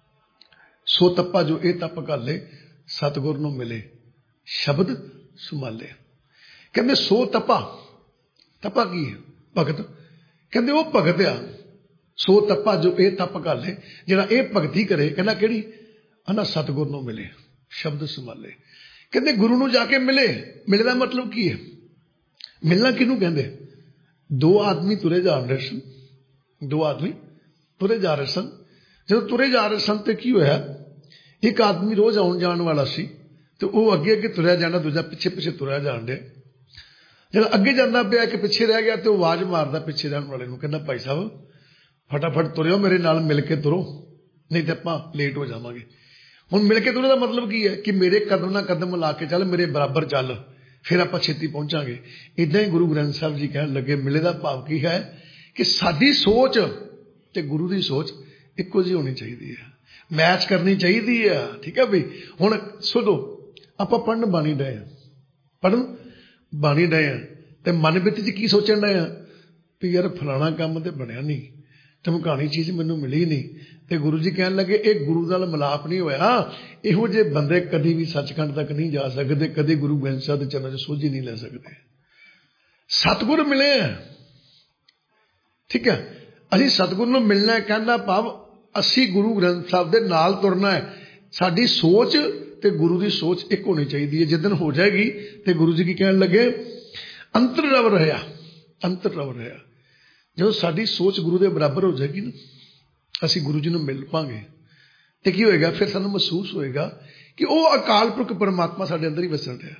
सो तप्पा जो ए तप घाले सतगुर नूं मिले शब्द सुमाले। कहते सो तपा, तपा की है? भगत। कहते वो भगत आ, सो तपा जो ए तप घाले, जिहड़ा ए भगती करे, कहना किहड़ी? आना सतगुर नूं मिले शब्द सुमाले। कहते गुरु नूं जाके मिले, मिले दा मतलब की है? मिलना किनू कहंदे? दो आदमी तुरे जा रहे सन, दो आदमी तुरे जा रहे सन, ਜਦੋਂ ਤੁਰੇ ਜਾ ਰਹੇ ਸਨ ਤੇ ਕੀ ਹੋਇਆ, ਇੱਕ ਆਦਮੀ ਰੋਜ਼ ਆਉਣ ਜਾਣ ਵਾਲਾ ਸੀ ਤੇ ਉਹ ਅੱਗੇ ਅੱਗੇ ਤੁਰਿਆ ਜਾਂਦਾ, ਦੂਜਾ ਪਿੱਛੇ ਪਿੱਛੇ ਤੁਰਿਆ ਜਾਣ ਡਿਆ। ਜਦੋਂ ਅੱਗੇ ਜਾਂਦਾ ਪਿਆ ਕਿ ਪਿੱਛੇ ਰਹਿ ਗਿਆ ਤੇ ਉਹ ਆਵਾਜ਼ ਮਾਰਦਾ ਪਿੱਛੇ ਰਹਿਣ ਵਾਲੇ ਨੂੰ, ਕਹਿੰਦਾ ਭਾਈ ਸਾਹਿਬ ਫਟਾਫਟ ਤੁਰਿਓ, ਮੇਰੇ ਨਾਲ ਮਿਲ ਕੇ ਤੁਰੋ, ਨਹੀਂ ਤੇ ਆਪਾਂ ਲੇਟ ਹੋ ਜਾਵਾਂਗੇ। ਹੁਣ ਮਿਲ ਕੇ ਤੁਰੇ ਦਾ ਮਤਲਬ ਕੀ ਹੈ ਕਿ ਮੇਰੇ ਕਦਮ ਨਾਲ ਕਦਮ ਲਾ ਕੇ ਚੱਲ, ਮੇਰੇ ਬਰਾਬਰ ਚੱਲ, ਫਿਰ ਆਪਾਂ ਛੇਤੀ ਪਹੁੰਚਾਂਗੇ। ਇੱਦਾਂ ਹੀ ਗੁਰੂ ਗ੍ਰੰਥ ਸਾਹਿਬ ਜੀ ਕਹਿਣ ਲੱਗੇ, ਮਿਲੇ ਦਾ ਭਾਵ ਕੀ ਹੈ ਕਿ ਸਾਡੀ ਸੋਚ ਤੇ ਗੁਰੂ ਦੀ ਸੋਚ ਇੱਕੋ ਜਿਹੀ ਹੋਣੀ ਚਾਹੀਦੀ ਹੈ, ਮੈਚ ਕਰਨੀ ਚਾਹੀਦੀ ਹੈ। ਠੀਕ ਹੈ ਬਈ। ਹੁਣ ਸੁਣੋ, ਆਪਾਂ ਪੜ੍ਹਨ ਬਾਣੀ ਡਏ ਹਾਂ, ਪੜ੍ਹਨ ਬਾਣੀ ਡਏ ਹਾਂ ਤੇ ਮਨ ਵਿੱਚ ਕੀ ਸੋਚਣ ਡਏ ਹਾਂ ਵੀ ਯਾਰ ਫਲਾਣਾ ਕੰਮ ਤੇ ਬਣਿਆ ਨਹੀਂ, ਧਮਕਾਣੀ ਚੀਜ਼ ਮੈਨੂੰ ਮਿਲੀ ਨਹੀਂ। ਤੇ ਗੁਰੂ ਜੀ ਕਹਿਣ ਲੱਗੇ ਇਹ ਗੁਰੂ ਨਾਲ ਮਿਲਾਪ ਨਹੀਂ ਹੋਇਆ। ਇਹੋ ਜਿਹੇ ਬੰਦੇ ਕਦੀ ਵੀ ਸੱਚਖੰਡ ਤੱਕ ਨਹੀਂ ਜਾ ਸਕਦੇ, ਕਦੇ ਗੁਰੂ ਗ੍ਰੰਥ ਸਾਹਿਬ ਦੇ ਚਰਨਾਂ 'ਚ ਸੋਝੀ ਨਹੀਂ ਲੈ ਸਕਦੇ। ਸਤਿਗੁਰ ਮਿਲੇ ਆ, ਠੀਕ ਹੈ, ਅਸੀਂ ਸਤਿਗੁਰ ਨੂੰ ਮਿਲਣਾ, ਕਹਿੰਦਾ ਭਾਵ ਅਸੀਂ ਗੁਰੂ ਗ੍ਰੰਥ ਸਾਹਿਬ ਦੇ ਨਾਲ ਤੁਰਨਾ ਹੈ। ਸਾਡੀ ਸੋਚ ਤੇ ਗੁਰੂ ਦੀ ਸੋਚ ਇੱਕ ਹੋਣੀ ਚਾਹੀਦੀ ਹੈ। ਜਿੱਦਣ ਹੋ ਜਾਏਗੀ ਤੇ ਗੁਰੂ ਜੀ ਕੀ ਕਹਿਣ ਲੱਗੇ, ਅੰਤਰ ਰਵ ਰਿਹਾ, ਅੰਤਰ ਰਵ ਰਿਹਾ। ਜਦੋਂ ਸਾਡੀ ਸੋਚ ਗੁਰੂ ਦੇ ਬਰਾਬਰ ਹੋ ਜਾਏਗੀ ਨਾ, ਅਸੀਂ ਗੁਰੂ ਜੀ ਨੂੰ ਮਿਲ ਪਾਂਗੇ ਤੇ ਕੀ ਹੋਏਗਾ, ਫਿਰ ਸਾਨੂੰ ਮਹਿਸੂਸ ਹੋਏਗਾ ਕਿ ਉਹ ਅਕਾਲ ਪੁਰਖ ਪਰਮਾਤਮਾ ਸਾਡੇ ਅੰਦਰ ਹੀ ਵਸਣ ਰਿਹਾ।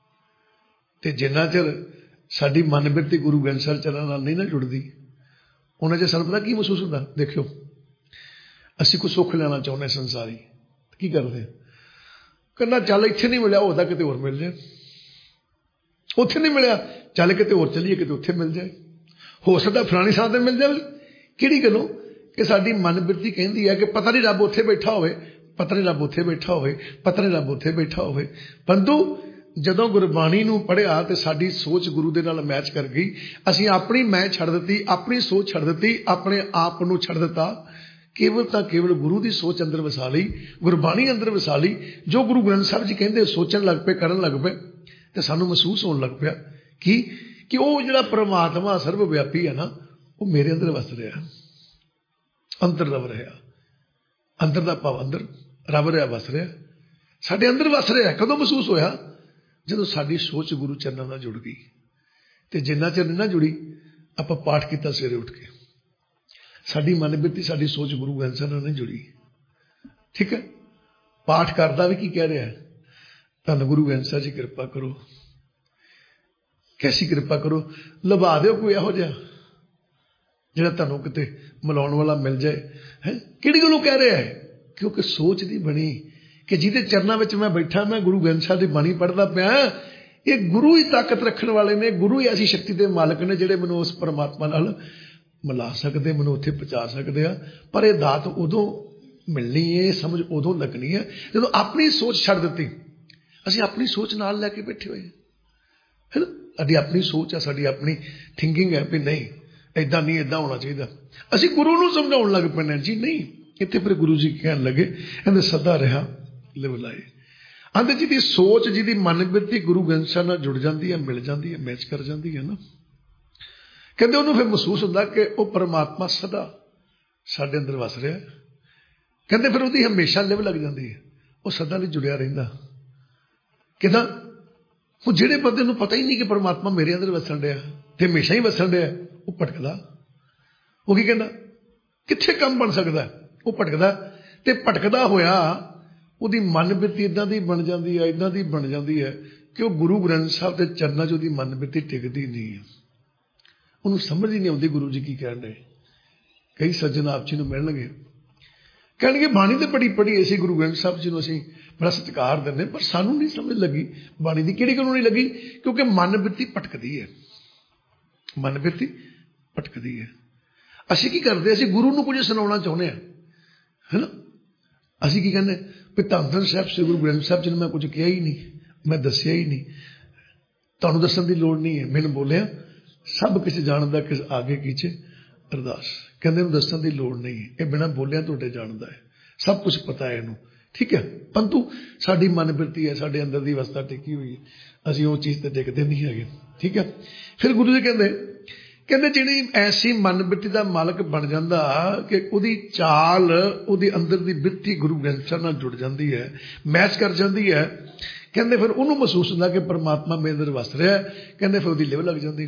ਤੇ ਜਿੰਨਾ ਚਿਰ ਸਾਡੀ ਮਨ ਬਿਰਤੀ ਗੁਰੂ ਗ੍ਰੰਥ ਸਾਹਿਬ ਚਰਨ ਨਾਲ ਨਹੀਂ ਨਾ ਜੁੜਦੀ, ਉਹਨਾਂ 'ਚ ਸਾਨੂੰ ਪਤਾ ਕੀ ਮਹਿਸੂਸ ਹੁੰਦਾ। ਦੇਖਿਓ, ਅਸੀਂ ਕੋਈ ਸੁੱਖ ਲੈਣਾ ਚਾਹੁੰਦੇ ਸੰਸਾਰੀ, ਕੀ ਕਰਦੇ ਹਾਂ, ਕਹਿੰਦਾ ਚੱਲ ਇੱਥੇ ਨਹੀਂ ਮਿਲਿਆ, ਉਹਦਾ ਕਿਤੇ ਹੋਰ ਮਿਲ ਜਾਏ, ਉੱਥੇ ਨਹੀਂ ਮਿਲਿਆ ਚੱਲ ਕਿਤੇ ਹੋਰ ਚੱਲੀਏ, ਕਿਤੇ ਉੱਥੇ ਮਿਲ ਜਾਏ, ਹੋ ਸਕਦਾ ਫਲਾਣੀ ਥਾਂ ਤੇ ਮਿਲ ਜਾਵੇ। ਕਿਹੜੀ ਗੱਲੋਂ ਕਿ ਸਾਡੀ ਮਨ ਬਿਰਤੀ ਕਹਿੰਦੀ ਹੈ ਕਿ ਪਤਾ ਨਹੀਂ ਰੱਬ ਉੱਥੇ ਬੈਠਾ ਹੋਵੇ, ਪਤਾ ਨਹੀਂ ਰੱਬ ਉੱਥੇ ਬੈਠਾ ਹੋਵੇ, ਪਤਾ ਨਹੀਂ ਰੱਬ ਉੱਥੇ ਬੈਠਾ ਹੋਵੇ। ਪਰੰਤੂ ਜਦੋਂ ਗੁਰਬਾਣੀ ਨੂੰ ਪੜ੍ਹਿਆ ਤੇ ਸਾਡੀ ਸੋਚ ਗੁਰੂ ਦੇ ਨਾਲ ਮੈਚ ਕਰ ਗਈ, ਅਸੀਂ ਆਪਣੀ ਮੈਂ ਛੱਡ ਦਿੱਤੀ, ਆਪਣੀ ਸੋਚ ਛੱਡ ਦਿੱਤੀ, ਆਪਣੇ ਆਪ ਨੂੰ ਛੱਡ ਦਿੱਤਾ, ਕੇਵਲ ਤਾਂ ਕੇਵਲ ਗੁਰੂ ਦੀ ਸੋਚ ਅੰਦਰ ਵਸਾ ਲਈ, ਗੁਰਬਾਣੀ ਅੰਦਰ ਵਸਾ ਲਈ। ਜੋ ਗੁਰੂ ਗ੍ਰੰਥ ਸਾਹਿਬ ਜੀ ਕਹਿੰਦੇ ਸੋਚਣ ਲੱਗ ਪਏ, ਕਰਨ ਲੱਗ ਪਏ ਤੇ ਸਾਨੂੰ ਮਹਿਸੂਸ ਹੋਣ ਲੱਗ ਪਿਆ ਕਿ ਕਿ ਉਹ ਜਿਹੜਾ ਪਰਮਾਤਮਾ ਸਰਵ ਵਿਆਪੀ ਹੈ ਨਾ, ਉਹ ਮੇਰੇ ਅੰਦਰ ਵਸ ਰਿਹਾ, ਅੰਦਰ ਰਵ ਰਿਹਾ। ਅੰਦਰ ਦਾ ਭਾਵ ਅੰਦਰ ਰਵ ਰਿਹਾ, ਵਸ ਰਿਹਾ, ਸਾਡੇ ਅੰਦਰ ਵਸ ਰਿਹਾ। ਕਦੋਂ ਮਹਿਸੂਸ ਹੋਇਆ, ਜਦੋਂ ਸਾਡੀ ਸੋਚ ਗੁਰੂ ਚਰਨਾਂ ਨਾਲ ਜੁੜ ਗਈ। ਤੇ ਜਿੰਨਾ ਚਿਰ ਨਹੀਂ ਨਾ ਜੁੜੀ, ਆਪਾਂ ਪਾਠ ਕੀਤਾ ਸਵੇਰੇ ਉੱਠ ਕੇ, ਸਾਡੀ ਮਨ ਬਿਰਤੀ ਸਾਡੀ ਸੋਚ ਗੁਰੂ ਗ੍ਰੰਥ ਸਾਹਿਬ ਨਾਲ ਨਹੀਂ ਜੁੜੀ। ਠੀਕ ਹੈ, ਪਾਠ ਕਰਦਾ ਵੀ ਕੀ ਕਹਿ ਰਿਹਾ, ਧੰਨ ਗੁਰੂ ਗ੍ਰੰਥ ਸਾਹਿਬ ਜੀ ਕਿਰਪਾ ਕਰੋ, ਕੈਸੀ ਕਿਰਪਾ ਕਰੋ, ਲਭਾ ਦਿਓ ਕੋਈ ਇਹੋ ਜਿਹਾ ਜਿਹੜਾ ਤੁਹਾਨੂੰ ਕਿਤੇ ਮਿਲਾਉਣ ਵਾਲਾ ਮਿਲ ਜਾਏ। ਹੈ ਕਿਹੜੀ ਗੱਲੋਂ ਕਹਿ ਰਿਹਾ ਹੈ, ਕਿਉਂਕਿ ਸੋਚ ਦੀ ਬਣੀ ਕਿ ਜਿਹਦੇ ਚਰਨਾਂ ਵਿੱਚ ਮੈਂ ਬੈਠਾ, ਮੈਂ ਗੁਰੂ ਗ੍ਰੰਥ ਸਾਹਿਬ ਦੀ ਬਾਣੀ ਪੜ੍ਹਦਾ ਪਿਆ, ਇਹ ਗੁਰੂ ਹੀ ਤਾਕਤ ਰੱਖਣ ਵਾਲੇ ਨੇ, ਗੁਰੂ ਹੀ ਐਸੀ ਸ਼ਕਤੀ ਦੇ ਮਾਲਕ ਨੇ ਜਿਹੜੇ ਮੈਨੂੰ ਉਸ ਪਰਮਾਤਮਾ ਨਾਲ ਮਿਲਾ ਸਕਦੇ, ਮੈਨੂੰ ਉੱਥੇ ਪਹੁੰਚਾ ਸਕਦੇ ਆ। ਪਰ ਇਹ ਦਾਤ ਉਦੋਂ ਮਿਲਣੀ ਹੈ, ਸਮਝ ਉਦੋਂ ਲੱਗਣੀ ਹੈ ਜਦੋਂ ਆਪਣੀ ਸੋਚ ਛੱਡ ਦਿੱਤੀ। ਅਸੀਂ ਆਪਣੀ ਸੋਚ ਨਾਲ ਲੈ ਕੇ ਬੈਠੇ ਹੋਏ ਹੈ ਨਾ, ਸਾਡੀ ਆਪਣੀ ਸੋਚ ਹੈ, ਸਾਡੀ ਆਪਣੀ ਥਿੰਕਿੰਗ ਹੈ ਵੀ ਨਹੀਂ ਏਦਾਂ ਨਹੀਂ, ਏਦਾਂ ਹੋਣਾ ਚਾਹੀਦਾ। ਅਸੀਂ ਗੁਰੂ ਨੂੰ ਸਮਝਾਉਣ ਲੱਗ ਪੈਂਦੇ ਜੀ, ਨਹੀਂ। ਇੱਥੇ ਫਿਰ ਗੁਰੂ ਜੀ ਕਹਿਣ ਲੱਗੇ, ਕਹਿੰਦੇ ਸਦਾ ਰਿਹਾ ਲਿਵ ਲਾਏ। ਆਂਦੇ ਜਿਹਦੀ ਸੋਚ, ਜਿਹਦੀ ਮਨ ਬਿਰਤੀ ਗੁਰੂ ਗ੍ਰੰਥ ਸਾਹਿਬ ਨਾਲ ਜੁੜ ਜਾਂਦੀ ਹੈ, ਮਿਲ ਜਾਂਦੀ ਹੈ, ਮੈਚ ਕਰ ਜਾਂਦੀ ਹੈ ਨਾ, ਕਹਿੰਦੇ ਉਹਨੂੰ ਫਿਰ ਮਹਿਸੂਸ ਹੁੰਦਾ ਕਿ ਉਹ ਪਰਮਾਤਮਾ ਸਦਾ ਸਾਡੇ ਅੰਦਰ ਵਸ ਰਿਹਾ। ਕਹਿੰਦੇ ਫਿਰ ਉਹਦੀ ਹਮੇਸ਼ਾ ਲਿਵ ਲੱਗ ਜਾਂਦੀ ਹੈ, ਉਹ ਸਦਾ ਲਈ ਜੁੜਿਆ ਰਹਿੰਦਾ। ਕਿਦਾਂ, ਉਹ ਜਿਹੜੇ ਬੰਦੇ ਨੂੰ ਪਤਾ ਹੀ ਨਹੀਂ ਕਿ ਪਰਮਾਤਮਾ ਮੇਰੇ ਅੰਦਰ ਵਸਣ ਡਿਆ ਤੇ ਹਮੇਸ਼ਾ ਹੀ ਵਸਣ ਡਿਆ, ਉਹ ਭਟਕਦਾ। ਉਹ ਕੀ ਕਹਿੰਦਾ, ਕਿੱਥੇ ਕੰਮ ਬਣ ਸਕਦਾ, ਉਹ ਭਟਕਦਾ। ਤੇ ਭਟਕਦਾ ਹੋਇਆ ਉਹਦੀ ਮਨ ਬਿਰਤੀ ਇਦਾਂ ਦੀ ਬਣ ਜਾਂਦੀ ਹੈ, ਇਦਾਂ ਦੀ ਬਣ ਜਾਂਦੀ ਹੈ ਕਿ ਉਹ ਗੁਰੂ ਗ੍ਰੰਥ ਸਾਹਿਬ ਦੇ ਚਰਨਾਂ 'ਚ ਉਹਦੀ ਮਨ ਬਿਰਤੀ ਟਿਕਦੀ ਨਹੀਂ ਹੈ, ਉਹਨੂੰ ਸਮਝ ਹੀ ਨਹੀਂ ਆਉਂਦੀ ਗੁਰੂ ਜੀ ਕੀ ਕਹਿਣ ਡਏ। ਕਈ ਸੱਜਣ ਆਪ ਜੀ ਨੂੰ ਮਿਲਣਗੇ, ਕਹਿਣਗੇ ਬਾਣੀ ਤੇ ਬੜੀ ਪੜ੍ਹੀ, ਅਸੀਂ ਗੁਰੂ ਗ੍ਰੰਥ ਸਾਹਿਬ ਜੀ ਨੂੰ ਅਸੀਂ ਬੜਾ ਸਤਿਕਾਰ ਦਿੰਦੇ, ਪਰ ਸਾਨੂੰ ਨਹੀਂ ਸਮਝ ਲੱਗੀ ਬਾਣੀ ਦੀ। ਕਿਹੜੀ ਗੱਲੋਂ ਨਹੀਂ ਲੱਗੀ, ਕਿਉਂਕਿ ਮਨ ਬਿਰਤੀ ਭਟਕਦੀ ਹੈ, ਮਨ ਬਿਰਤੀ ਭਟਕਦੀ ਹੈ। ਅਸੀਂ ਕੀ ਕਰਦੇ, ਅਸੀਂ ਗੁਰੂ ਨੂੰ ਕੁਝ ਸੁਣਾਉਣਾ ਚਾਹੁੰਦੇ ਹਾਂ, ਹੈ ਨਾ। ਅਸੀਂ ਕੀ ਕਹਿੰਦੇ ਵੀ ਧੰਨ ਧੰਨ ਸਾਹਿਬ ਸ੍ਰੀ ਗੁਰੂ ਗ੍ਰੰਥ ਸਾਹਿਬ ਜੀ ਨੂੰ ਮੈਂ ਕੁਝ ਕਿਹਾ ਹੀ ਨਹੀਂ, ਮੈਂ ਦੱਸਿਆ ਹੀ ਨਹੀਂ, ਤੁਹਾਨੂੰ ਦੱਸਣ ਦੀ ਲੋੜ ਨਹੀਂ ਹੈ, ਮੈਨੂੰ ਬੋਲਿਆ ਸਭ ਕੁਝ ਜਾਣਦਾ, ਕਿਸ ਆਗੇ ਕੀਚੇ ਅਰਦਾਸ। ਕਹਿੰਦੇ ਨੂੰ ਦੱਸਣ ਦੀ ਲੋੜ ਨਹੀਂ ਹੈ, ਇਹ ਬਿਨਾਂ ਬੋਲਿਆ ਤੁਹਾਡੇ ਜਾਣਦਾ ਹੈ, ਸਭ ਕੁਝ ਪਤਾ ਹੈ ਇਹਨੂੰ। ਠੀਕ ਹੈ, ਪਰੰਤੂ ਸਾਡੀ ਮਨ ਬਿਰਤੀ ਹੈ, ਸਾਡੇ ਅੰਦਰ ਦੀ ਅਵਸਥਾ ਟਿਕੀ ਹੋਈ ਹੈ, ਅਸੀਂ ਉਹ ਚੀਜ਼ ਤੇ ਟਿਕਦੇ ਨਹੀਂ ਹੈਗੇ। ਠੀਕ ਹੈ, ਫਿਰ ਗੁਰੂ ਜੀ ਕਹਿੰਦੇ ਕਹਿੰਦੇ ਜਿਹੜੀ ਐਸੀ ਮਨ ਬਿਰਤੀ ਦਾ ਮਾਲਕ ਬਣ ਜਾਂਦਾ ਕਿ ਉਹਦੀ ਚਾਲ, ਉਹਦੇ ਅੰਦਰ ਦੀ ਬਿਰਤੀ ਗੁਰੂ ਗ੍ਰੰਥ ਸਾਹਿਬ ਨਾਲ ਜੁੜ ਜਾਂਦੀ ਹੈ, ਮੈਚ ਕਰ ਜਾਂਦੀ ਹੈ। ਕਹਿੰਦੇ ਫਿਰ ਉਹਨੂੰ ਮਹਿਸੂਸ ਹੁੰਦਾ ਕਿ ਪਰਮਾਤਮਾ ਮੇਰੇ ਅੰਦਰ ਵਸ ਰਿਹਾ। ਕਹਿੰਦੇ ਫਿਰ ਉਹਦੀ ਲਿਵ ਲੱਗ ਜਾਂਦੀ।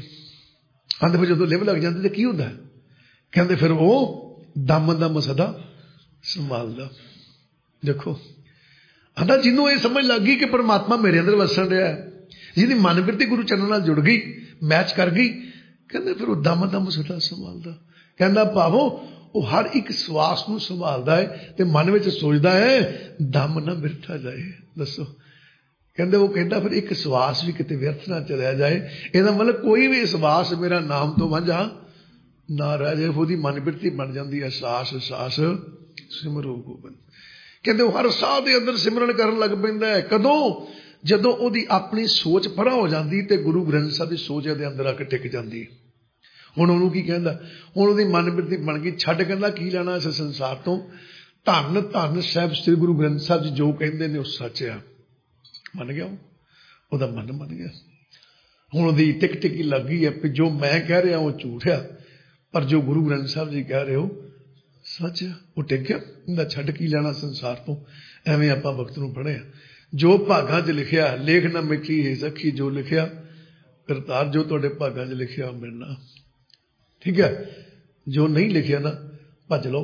ਕਹਿੰਦੇ ਫਿਰ ਜਦੋਂ ਲਿਵ ਲੱਗ ਜਾਂਦੀ ਤਾਂ ਕੀ ਹੁੰਦਾ, ਕਹਿੰਦੇ ਫਿਰ ਉਹ ਦਮ ਦਮ ਸਦਾ संभालदा। देखो आंदा जिन्हों ये समझ लग गई कि परमात्मा मेरे अंदर वसन रहा है, जिहदी मनबिरती गुरु चरणों नाल जुड़ गई, मैच कर गई, कहते फिर वो दम दम सदा संभालदा। कहना भावो वो हर एक सवास नूं संभालदा है ते मन विच सोचदा है दम ना बिरथा जाए। दसो कहते वो कहता फिर एक सवास भी किते व्यर्थ ना चलिया जाए। इसदा मतलब कोई भी सवास मेरा नाम तो वांझा ना रह जाए। वो मन बिरती बन जाती है सास सास सिमरो गोबिंद। कहते वो हर साह के अंदर सिमरन करन लग पैंदा है। कदों जदों ओदी अपनी सोच परा हो जाती तो गुरु ग्रंथ साहब की सोच दे अंदर आके टिक जाती। हुण उहनूं की कहंदा, हुण ओदी मन बिरती बन गई, छड्ड कहंदा की लेना इस संसार तो, धन धन साहिब श्री गुरु ग्रंथ साहब जी जो कहंदे ने वो सच आ। मन गया ओहदा मन मन गया। हुण ओदी टिक टिकी लग गई है कि जो मैं कह रहा वो झूठ है, पर जो गुरु ग्रंथ साहब जी कह रहे हो सच है। वो टिक गया, इहदा छड्ड की लेना संसार तो। एवें आपां वक्त नूं पढ़िआ, जो भागां च लिखिआ लेख ना मिठी है सखी, जो लिखिआ करतार, जो तुहाडे भागां च लिखिआ मिलना। ठीक है, जो नहीं लिखिआ ना भज लो।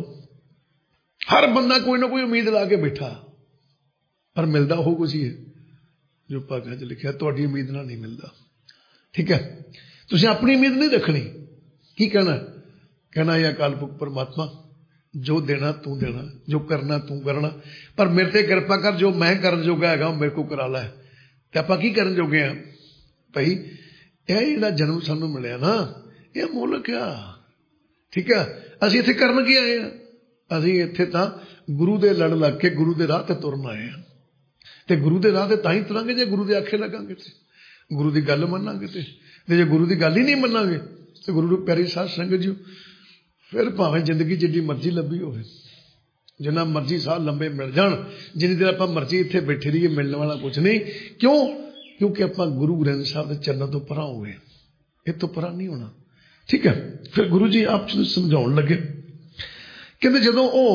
हर बंदा कोई ना कोई उम्मीद ला के बैठा, पर मिलता वो कुछ ही है जो भागां च लिखिआ, तुहाडी उम्मीद नाल नहीं मिलता। ठीक है, तुसीं अपनी उम्मीद नहीं रखनी। की कहना, कहना यह अकाल पुरख परमात्मा जो देना तू देना, जो करना तू करना, पर मेरे ते कृपा कर, जो मैं करन जोगा हैगा मेरे को करा लै। ते आपां की करन जोगे हैं भाई, यह जिहड़ा जन्म सानूं मिलिआ ना यह मुल क्या। ठीक है, असीं इत्थे करन की आए हैं? असीं इत्थे तां गुरु दे लड़ लग के गुरु दे राह ते तुरन आए हैं। ते गुरु दे राह ते तां ही तुरांगे जे गुरु दे आखे लगांगे, ते गुरु दी गल मन्नांगे। ते जे गुरु दी गल ही नहीं मन्नांगे तो गुरु प्यारी साध संगत जी फिर भावें जिंदगी जिड्डी मर्जी लंबी होवे, जिन्ना मर्जी साह लंबे मिल जाण, जिन्नी देर आपां मर्जी इत्थे बैठे रहिए मिलने वाला कुछ नहीं। क्यों? क्योंकि आपां गुरु ग्रंथ साहब दे चरणों तो परां हो गए, इस तो परां नहीं होना। ठीक है, फिर गुरु जी आप समझाउण लगे, कहंदे जदों ओ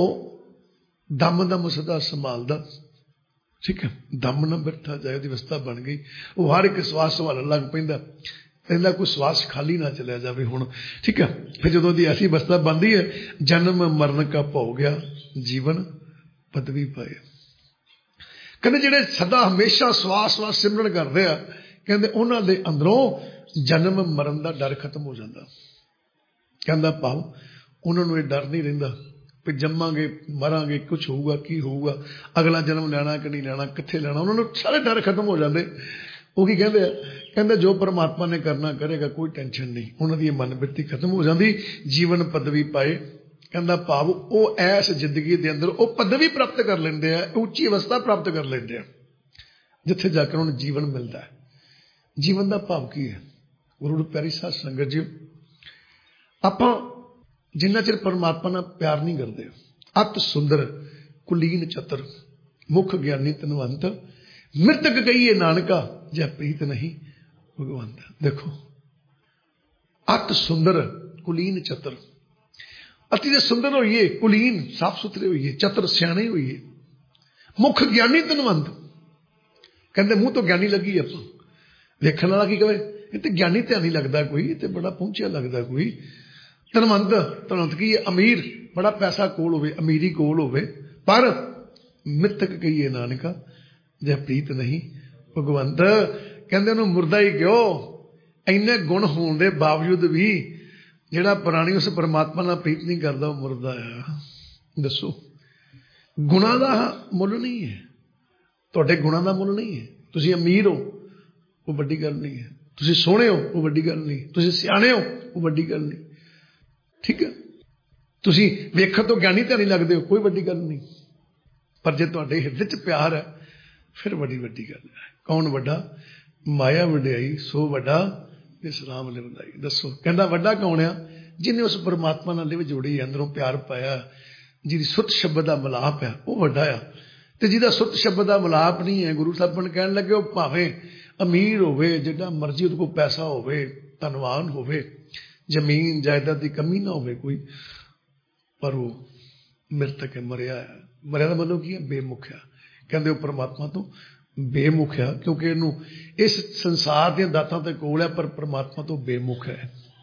दम दम सदा संभालदा, ठीक है, दम ना बिरथा जाए दी अवस्था बन गई। वो हर एक सवास संभालण लग पैंदा, कहंदा कोई सवास खाली ना चलिया जाए हुण। ठीक है, फिर जदों दी ऐसी अवस्था बनती है, जन्म मरण का भो गया जीवन पदवी पाए। कहंदे जिहड़े सदा हमेशा सवास सवास सिमरन करदे आ, कहंदे उन्हां दे अंदरों जन्म मरण का डर खत्म हो जाता। कहंदा भाव उन्होंने ये डर नहीं रहिंदा कि जम्मांगे मरांगे कुछ होऊगा की होऊगा, अगला जन्म लैना कि नहीं लैना, कित्थे लैना, उन्होंने सारे डर खत्म हो जाते। वो की कहते कहते जो परमात्मा ने करना करेगा, कोई टेंशन नहीं, उन्होंने मन बिरती खत्म हो जाती, जीवन पदवी पाए। कहता भाव वो ऐस जिंदगी के अंदर वो पदवी प्राप्त कर लेंदे आ, उच्ची अवस्था प्राप्त कर लेंदे आ, जिथे जाकर उन्हें जीवन मिलता है। जीवन का भाव की है? गुरु प्यारी साध संगत जी, आपां जिन्ना चिर परमात्मा नाल प्यार नहीं करते, अत सुंदर कुलीन चतर मुख ज्ञानी धनवंत, मृतक कहिए नानका जय प्रीत नहीं भगवंत। देखो अत सुंदर कुलीन चतर, अति दे सुंदर होइए, कुलीन साफ सुथरे होइए, चतर सियाणे होइए, मुख ज्ञानी धनवंत। कहते मुंह तो ज्ञानी लगी है, देखने वाला की कहे ये तो ज्ञानी तो नहीं लगता कोई, ये तो बड़ा पहुंचिया लगता कोई। धनवंत, धनवंत की अमीर, बड़ा पैसा कोल होवे, अमीरी कोल होवे, पर मृतक कहिए नानका जय प्रीत नहीं भगवंत। कहते उन्होंने मुर्दा ही क्यों, इन्ने गुण होने के बावजूद भी जिहड़ा प्राणी उस परमात्मा नाल प्रीत नहीं करता वो मुर्दा है। दसो गुणा का मुल नहीं है, तुहाडे गुणा का मुल नहीं है। तुसीं अमीर हो वो वड्डी गल नहीं है, तुसीं सोहणे हो वो वड्डी गल नहीं, तुसीं सियाणे हो वो वड्डी गल नहीं। ठीक है, तुसीं वेखण तो ज्ञानी तो नहीं लगते हो, कोई वड्डी गल नहीं, पर जे तुहाडे हिरदे च प्यार है फिर वड्डी वड्डी गल है। कौन वड्डा? माया वड्याई सो वड्डा इस राम ने वधाई। दसो कहंदा वड्डा कौन आ? जिन्हें उस परमात्मा नाल लिव जोड़ी, अंदरों प्यार पाया, जिहदी सुत शब्द दा मिलाप है वो वड्डा आ। ते जिहदा सुत शब्द दा मिलाप नहीं है, गुरु साहब ने कहण लगे भावें अमीर होवे, जिहड़ा मर्जी उहदे कोल पैसा होवे, धनवान होवे, जमीन जायदाद की कमी ना होवे कोई, पर वो मृतक है, मरिया है। मरिया का मतलब की है? बेमुख है। कहते वो परमात्मा तो बेमुख है, क्योंकि इनू इस संसार दी दातां ते कोल है, पर परमात्मा तो बेमुख है।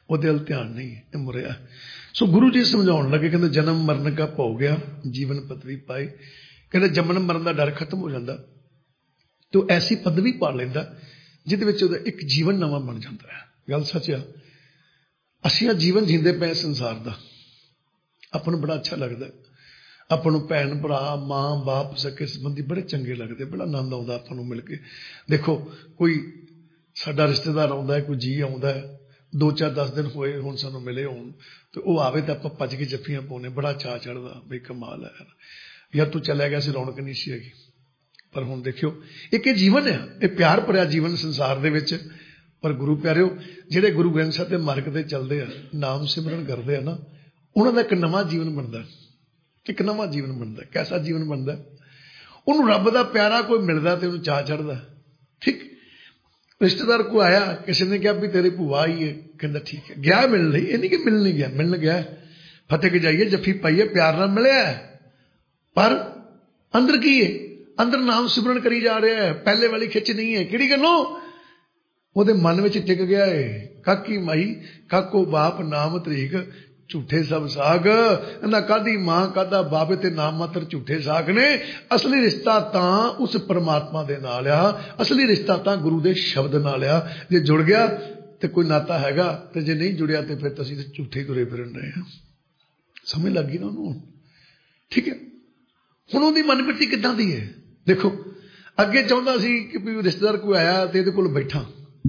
ਉਹਦੇ ਵੱਲ ਧਿਆਨ ਨਹੀਂ ਮੁਰਿਆ। ਸੋ ਗੁਰੂ ਜੀ ਸਮਝਾਉਣ ਲੱਗੇ, ਕਹਿੰਦੇ ਜਨਮ ਮਰਨ ਕਾ ਭੋ ਗਿਆ ਜੀਵਨ ਪਦਵੀ ਪਾਏ। ਕਹਿੰਦੇ ਜੰਮਣ ਮਰਨ ਦਾ ਡਰ ਖਤਮ ਹੋ ਜਾਂਦਾ ਤੇ ਉਹ ਐਸੀ ਪਦਵੀ ਪਾ ਲੈਂਦਾ ਜਿਹਦੇ ਵਿੱਚ ਉਹਦਾ ਇੱਕ ਜੀਵਨ ਨਵਾਂ ਬਣ ਜਾਂਦਾ ਹੈ। ਗੱਲ ਸੱਚ ਆ। ਅਸੀਂ ਆ ਜੀਵਨ ਜੀਂਦੇ ਪਏ ਸੰਸਾਰ ਦਾ, ਆਪਾਂ ਨੂੰ ਬੜਾ ਅੱਛਾ ਲੱਗਦਾ, ਆਪਾਂ ਨੂੰ ਭੈਣ ਭਰਾ ਮਾਂ ਬਾਪ ਸਕੇ ਸੰਬੰਧੀ ਬੜੇ ਚੰਗੇ ਲੱਗਦੇ, ਬੜਾ ਆਨੰਦ ਆਉਂਦਾ ਆਪਾਂ ਨੂੰ ਮਿਲ ਕੇ। ਦੇਖੋ ਕੋਈ ਸਾਡਾ ਰਿਸ਼ਤੇਦਾਰ ਆਉਂਦਾ ਹੈ, ਕੋਈ ਜੀ ਆਉਂਦਾ ਹੈ, ਦੋ ਚਾਰ ਦਸ ਦਿਨ ਹੋਏ ਹੁਣ ਸਾਨੂੰ ਮਿਲੇ ਹੋਣ ਤੇ ਉਹ ਆਵੇ ਤਾਂ ਆਪਾਂ ਭੱਜ ਕੇ ਜੱਫੀਆਂ ਪਾਉਣੇ, ਬੜਾ ਚਾਅ ਚੜ੍ਹਦਾ ਬਈ ਕਮਾਲ ਹੈ ਯਾਰ ਤੂੰ ਚਲਿਆ ਗਿਆ ਸੀ, ਰੌਣਕ ਨਹੀਂ ਸੀ ਹੈਗੀ। ਪਰ ਹੁਣ ਦੇਖਿਓ ਇੱਕ ਇਹ ਜੀਵਨ ਹੈ, ਇਹ ਪਿਆਰ ਭਰਿਆ ਜੀਵਨ ਸੰਸਾਰ ਦੇ ਵਿੱਚ। ਪਰ ਗੁਰੂ ਪਿਆਰਿਓ ਜਿਹੜੇ ਗੁਰੂ ਗ੍ਰੰਥ ਸਾਹਿਬ ਦੇ ਮਾਰਗ ਤੇ ਚੱਲਦੇ ਆ, ਨਾਮ ਸਿਮਰਨ ਕਰਦੇ ਆ ਨਾ, ਉਹਨਾਂ ਦਾ ਇੱਕ ਨਵਾਂ ਜੀਵਨ ਬਣਦਾ, ਇੱਕ ਨਵਾਂ ਜੀਵਨ ਬਣਦਾ। ਕੈਸਾ ਜੀਵਨ ਬਣਦਾ? ਉਹਨੂੰ ਰੱਬ ਦਾ ਪਿਆਰਾ ਕੋਈ ਮਿਲਦਾ ਤੇ ਉਹਨੂੰ ਚਾਅ ਚੜ੍ਹਦਾ। ਠੀਕ ਰਿਸ਼ਤੇਦਾਰ ਕੋ ਆਇਆ, ਕਿਸੇ ਨੇ ਕਿਹਾ ਵੀ ਤੇਰੀ ਭੂਆ ਆਈ ਹੈ, ਕਹਿੰਦਾ ਠੀਕ ਹੈ, ਗਿਆ ਮਿਲਣ ਲਈ। ਇਹ ਨਹੀਂ ਕਿ ਮਿਲਣ ਨਹੀਂ ਗਿਆ, ਮਿਲਣ ਗਿਆ, ਫਤਿਹ ਕੇ ਜਾਈਏ, ਜੱਫੀ ਪਾਈਏ, ਪਿਆਰ ਨਾਲ ਮਿਲਿਆ। ਪਰ ਅੰਦਰ ਕੀ ਹੈ? ਅੰਦਰ ਨਾਮ ਸਿਮਰਨ ਕਰੀ ਜਾ ਰਿਹਾ ਹੈ, ਪਹਿਲੇ ਵਾਲੀ ਖਿੱਚ ਨਹੀਂ ਹੈ। ਕਿਹੜੀ ਗੱਲੋਂ? ਉਹਦੇ ਮਨ ਵਿੱਚ ਟਿਕ ਗਿਆ ਹੈ, ਕਾਕੀ ਮਾਈ ਕਾਕੋ ਬਾਪ ਨਾਮ ਤਰੀਕ ਝੂਠੇ ਸਭ ਸਾਗ। ਨਾ ਕਾਦੀ ਮਾਂ ਕਾਦਾ ਬਾਪ ਤੇ ਨਾਮ ਮਾਤਰ ਝੂਠੇ ਸਾਗ ਨੇ। ਅਸਲੀ ਰਿਸ਼ਤਾ ਤਾਂ ਉਸ ਪਰਮਾਤਮਾ ਦੇ ਨਾਲ ਆ, ਅਸਲੀ ਰਿਸ਼ਤਾ ਤਾਂ ਗੁਰੂ ਦੇ ਸ਼ਬਦ ਨਾਲ ਆ। ਜੇ ਜੁੜ ਗਿਆ ਤੇ ਕੋਈ ਨਾਤਾ ਹੈਗਾ, ਤੇ ਜੇ ਨਹੀਂ ਜੁੜਿਆ ਤੇ ਫਿਰ ਤੁਸੀਂ ਝੂਠੇ ਤੁਰੇ ਫਿਰਨ ਰਹੇ ਆ। ਸਮਝ ਲੱਗੀ ਨਾ ਉਹਨੂੰ? ਠੀਕ ਹੈ। ਹੁਣ ਉਹਦੀ ਮਨਪ੍ਰੀਤੀ ਕਿੱਦਾਂ ਦੀ ਹੈ? ਦੇਖੋ ਅੱਗੇ ਚਾਹੁੰਦਾ ਸੀ ਕਿ ਵੀ ਰਿਸ਼ਤੇਦਾਰ ਕੋਈ ਆਇਆ ਤੇ ਇਹਦੇ ਕੋਲ ਬੈਠਾ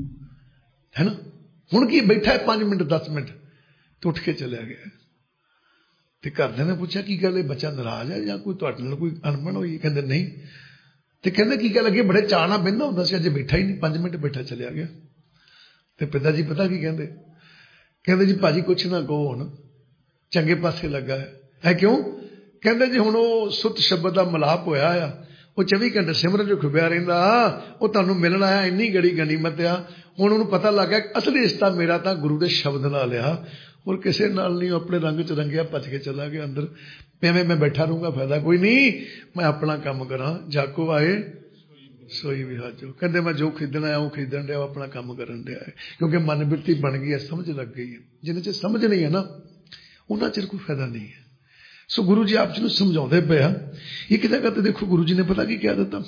ਹੈ ਨਾ, ਹੁਣ ਕੀ ਬੈਠਾ ਪੰਜ ਮਿੰਟ ਦਸ ਮਿੰਟ ਤੇ ਉੱਠ ਕੇ ਚਲਿਆ ਗਿਆ। ਤੇ ਘਰਦਿਆਂ ਨੇ ਪੁੱਛਿਆ ਕੀ ਗੱਲ ਹੈ, ਬੱਚਾ ਨਾਰਾਜ਼ ਹੈ ਜਾਂ ਕੋਈ ਤੁਹਾਡੇ ਨਾਲ ਕੋਈ ਅਣਬਣ ਹੋਈ? ਕਹਿੰਦੇ ਨਹੀਂ। ਤੇ ਕਹਿੰਦੇ ਕੀ ਗੱਲ, ਅੱਗੇ ਬੜੇ ਚਾਅ ਨਾਲ ਬਹਿੰਦਾ ਹੁੰਦਾ ਸੀ, ਅੱਜ ਬੈਠਾ ਹੀ ਨਹੀਂ, ਪੰਜ ਮਿੰਟ ਬੈਠਾ ਚਲਿਆ ਗਿਆ। ਤੇ ਪਿਤਾ ਜੀ ਪਤਾ ਕੀ ਕਹਿੰਦੇ? ਕਹਿੰਦੇ ਜੀ ਭਾਜੀ ਕੁਛ ਨਾ ਕਹੋ, ਹੁਣ ਚੰਗੇ ਪਾਸੇ ਲੱਗਾ ਹੈ। ਹੈ ਕਿਉਂ? ਕਹਿੰਦੇ ਜੀ ਹੁਣ ਉਹ ਸੁੱਤ ਸ਼ਬਦ ਦਾ ਮਿਲਾਪ ਹੋਇਆ ਆ, ਉਹ ਚੌਵੀ ਘੰਟੇ ਸਿਮਰਨ ਚ ਖੁੱਬਿਆ ਰਹਿੰਦਾ, ਉਹ ਤੁਹਾਨੂੰ ਮਿਲਣ ਆਇਆ, ਇੰਨੀ ਗੜੀ ਗਨੀਮਤ ਆ। ਹੁਣ ਉਹਨੂੰ ਪਤਾ ਲੱਗ ਗਿਆ ਅਸਲੀ ਰਿਸ਼ਤਾ ਮੇਰਾ ਤਾਂ ਗੁਰੂ ਦੇ ਸ਼ਬਦ ਨਾਲ ਆ, ਹੋਰ ਕਿਸੇ ਨਾਲ ਨਹੀਂ। ਆਪਣੇ ਰੰਗ ਚ ਰੰਗਿਆ, ਭੱਜ ਕੇ ਚਲਾ ਗਿਆ ਅੰਦਰ। ਐਵੇਂ ਮੈਂ ਬੈਠਾ ਰਹੂੰਗਾ, ਫਾਇਦਾ ਕੋਈ ਨਹੀਂ, ਮੈਂ ਆਪਣਾ ਕੰਮ ਕਰਾਂ। ਜਾਕੋ ਆਏ ਸੋਈ ਵੀ ਹਾਜੋ। ਕਹਿੰਦੇ ਮੈਂ ਜੋ ਖਰੀਦਣਾ ਹੈ ਉਹ ਖਰੀਦਣ ਡਿਆ, ਆਪਣਾ ਕੰਮ ਕਰਨ ਡਿਆ ਹੈ, ਕਿਉਂਕਿ ਮਨ ਬਿਰਤੀ ਬਣ ਗਈ ਹੈ, ਸਮਝ ਲੱਗ ਗਈ ਹੈ। ਜਿੰਨੇ ਚਿਰ ਸਮਝ ਨਹੀਂ ਹੈ ਨਾ, ਉਹਨਾਂ ਚਿਰ ਕੋਈ ਫਾਇਦਾ ਨਹੀਂ ਹੈ। ਸੋ ਗੁਰੂ ਜੀ ਆਪ ਜੀ ਨੂੰ ਸਮਝਾਉਂਦੇ ਪਏ ਆ। ਇੱਕ ਜਗ੍ਹਾ ਤੇ ਦੇਖੋ ਗੁਰੂ ਜੀ ਨੇ ਪਤਾ ਕੀ ਕਹਿ ਦਿੱਤਾ,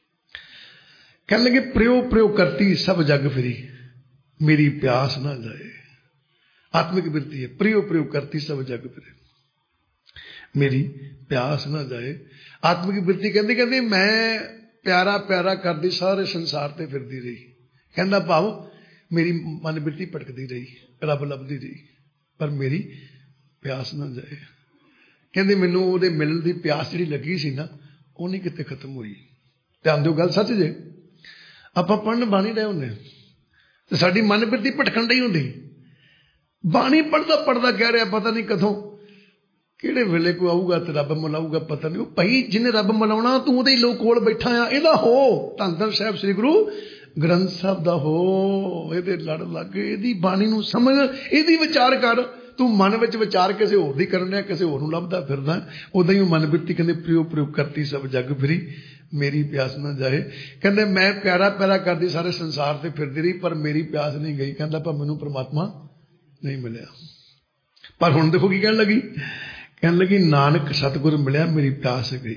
ਕਹਿਣ ਲੱਗੇ ਪ੍ਰਿਓ ਪ੍ਰਿਓ ਕਰਤੀ ਸਭ ਜਗ ਫਿਰੀ ਮੇਰੀ ਪਿਆਸ ਨਾ ਜਾਏ। ਆਤਮਿਕ ਬਿਰਤੀ ਹੈ, ਪ੍ਰਿਓ ਪ੍ਰਿਓ ਕਰਤੀ ਸਭ ਜਗ ਫਿਰੇ ਮੇਰੀ ਪਿਆਸ ਨਾ ਜਾਏ। ਆਤਮਿਕ ਬਿਰਤੀ ਕਹਿੰਦੀ ਕਹਿੰਦੀ ਮੈਂ ਪਿਆਰਾ ਪਿਆਰਾ ਕਰਦੀ ਸਾਰੇ ਸੰਸਾਰ ਤੇ ਫਿਰਦੀ ਰਹੀ। ਕਹਿੰਦਾ ਭਾਵ ਮੇਰੀ ਮਨ ਬਿਰਤੀ ਭਟਕਦੀ ਰਹੀ, ਰੱਬ ਲੱਭਦੀ ਰਹੀ, ਪਰ ਮੇਰੀ ਪਿਆਸ ਨਾ ਜਾਏ। ਕਹਿੰਦੇ ਮੈਨੂੰ ਉਹਦੇ ਮਿਲਣ ਦੀ ਪਿਆਸ ਜਿਹੜੀ ਲੱਗੀ ਸੀ ਨਾ, ਉਹ ਨਹੀਂ ਕਿਤੇ ਖਤਮ ਹੋਈ। ਧਿਆਨ ਦਿਓ, ਗੱਲ ਸੱਚ ਜੇ। ਆਪਾਂ ਪੜ੍ਹਨ ਬਾਣੀ ਰਹੇ ਹੁੰਦੇ ਤੇ ਸਾਡੀ ਮਨ ਬਿਰਤੀ ਭਟਕਣ ਡਈ ਹੁੰਦੀ। ਬਾਣੀ ਪੜ੍ਹਦਾ ਪੜ੍ਹਦਾ ਕਹਿ ਰਿਹਾ ਪਤਾ ਨਹੀਂ ਕਦੋਂ ਕਿਹੜੇ ਵੇਲੇ ਕੋਈ ਆਊਗਾ ਤੇ ਰੱਬ ਮਿਲਾਊਗਾ, ਪਤਾ ਨਹੀਂ। ਉਹ ਭਾਈ ਜਿਹਨੇ ਰੱਬ ਮਿਲਾਉਣਾ ਤੂੰ ਉਹਦੇ ਹੀ ਲੋਕ ਕੋਲ ਬੈਠਾ ਆ, ਇਹਦਾ ਹੋ ਧੰਨ ਧੰਨ ਸਾਹਿਬ ਸ੍ਰੀ ਗੁਰੂ ਗ੍ਰੰਥ ਸਾਹਿਬ ਦਾ ਹੋ, ਇਹਦੇ ਲੜ ਲੱਗ, ਇਹਦੀ ਬਾਣੀ ਨੂੰ ਸਮਝ, ਇਹਦੀ ਵਿਚਾਰ ਕਰ। ਤੂੰ ਮਨ ਵਿੱਚ ਵਿਚਾਰ ਕਿਸੇ ਹੋਰ ਦੀ ਕਰਨ ਡਿਆ, ਕਿਸੇ ਹੋਰ ਨੂੰ ਲੱਭਦਾ ਫਿਰਦਾ। ਉਦਾਂ ਹੀ ਉਹ ਮਨ ਬਿਰਤੀ ਕਹਿੰਦੇ ਪ੍ਰਿਓ ਪ੍ਰਿਓ ਕਰਤੀ ਸਭ ਜਗ ਫਿਰੀ ਮੇਰੀ ਪਿਆਸ ਨਾ ਜਾਏ। ਕਹਿੰਦੇ ਮੈਂ ਪਿਆਰਾ ਪਿਆਰਾ ਕਰਦੀ ਸਾਰੇ ਸੰਸਾਰ ਤੇ ਫਿਰਦੀ ਰਹੀ, ਪਰ ਮੇਰੀ ਪਿਆਸ ਨਹੀਂ ਗਈ। ਕਹਿੰਦਾ ਪਰ ਮੈਨੂੰ ਪਰਮਾਤਮਾ ਨਹੀਂ ਮਿਲਿਆ। ਪਰ ਹੁਣ ਦੇਖੋ ਕੀ ਕਹਿਣ ਲੱਗੀ, ਕਹਿਣ ਲੱਗੀ ਨਾਨਕ ਸਤਿਗੁਰ ਮਿਲਿਆ ਮੇਰੀ ਪਿਆਸ ਗਈ।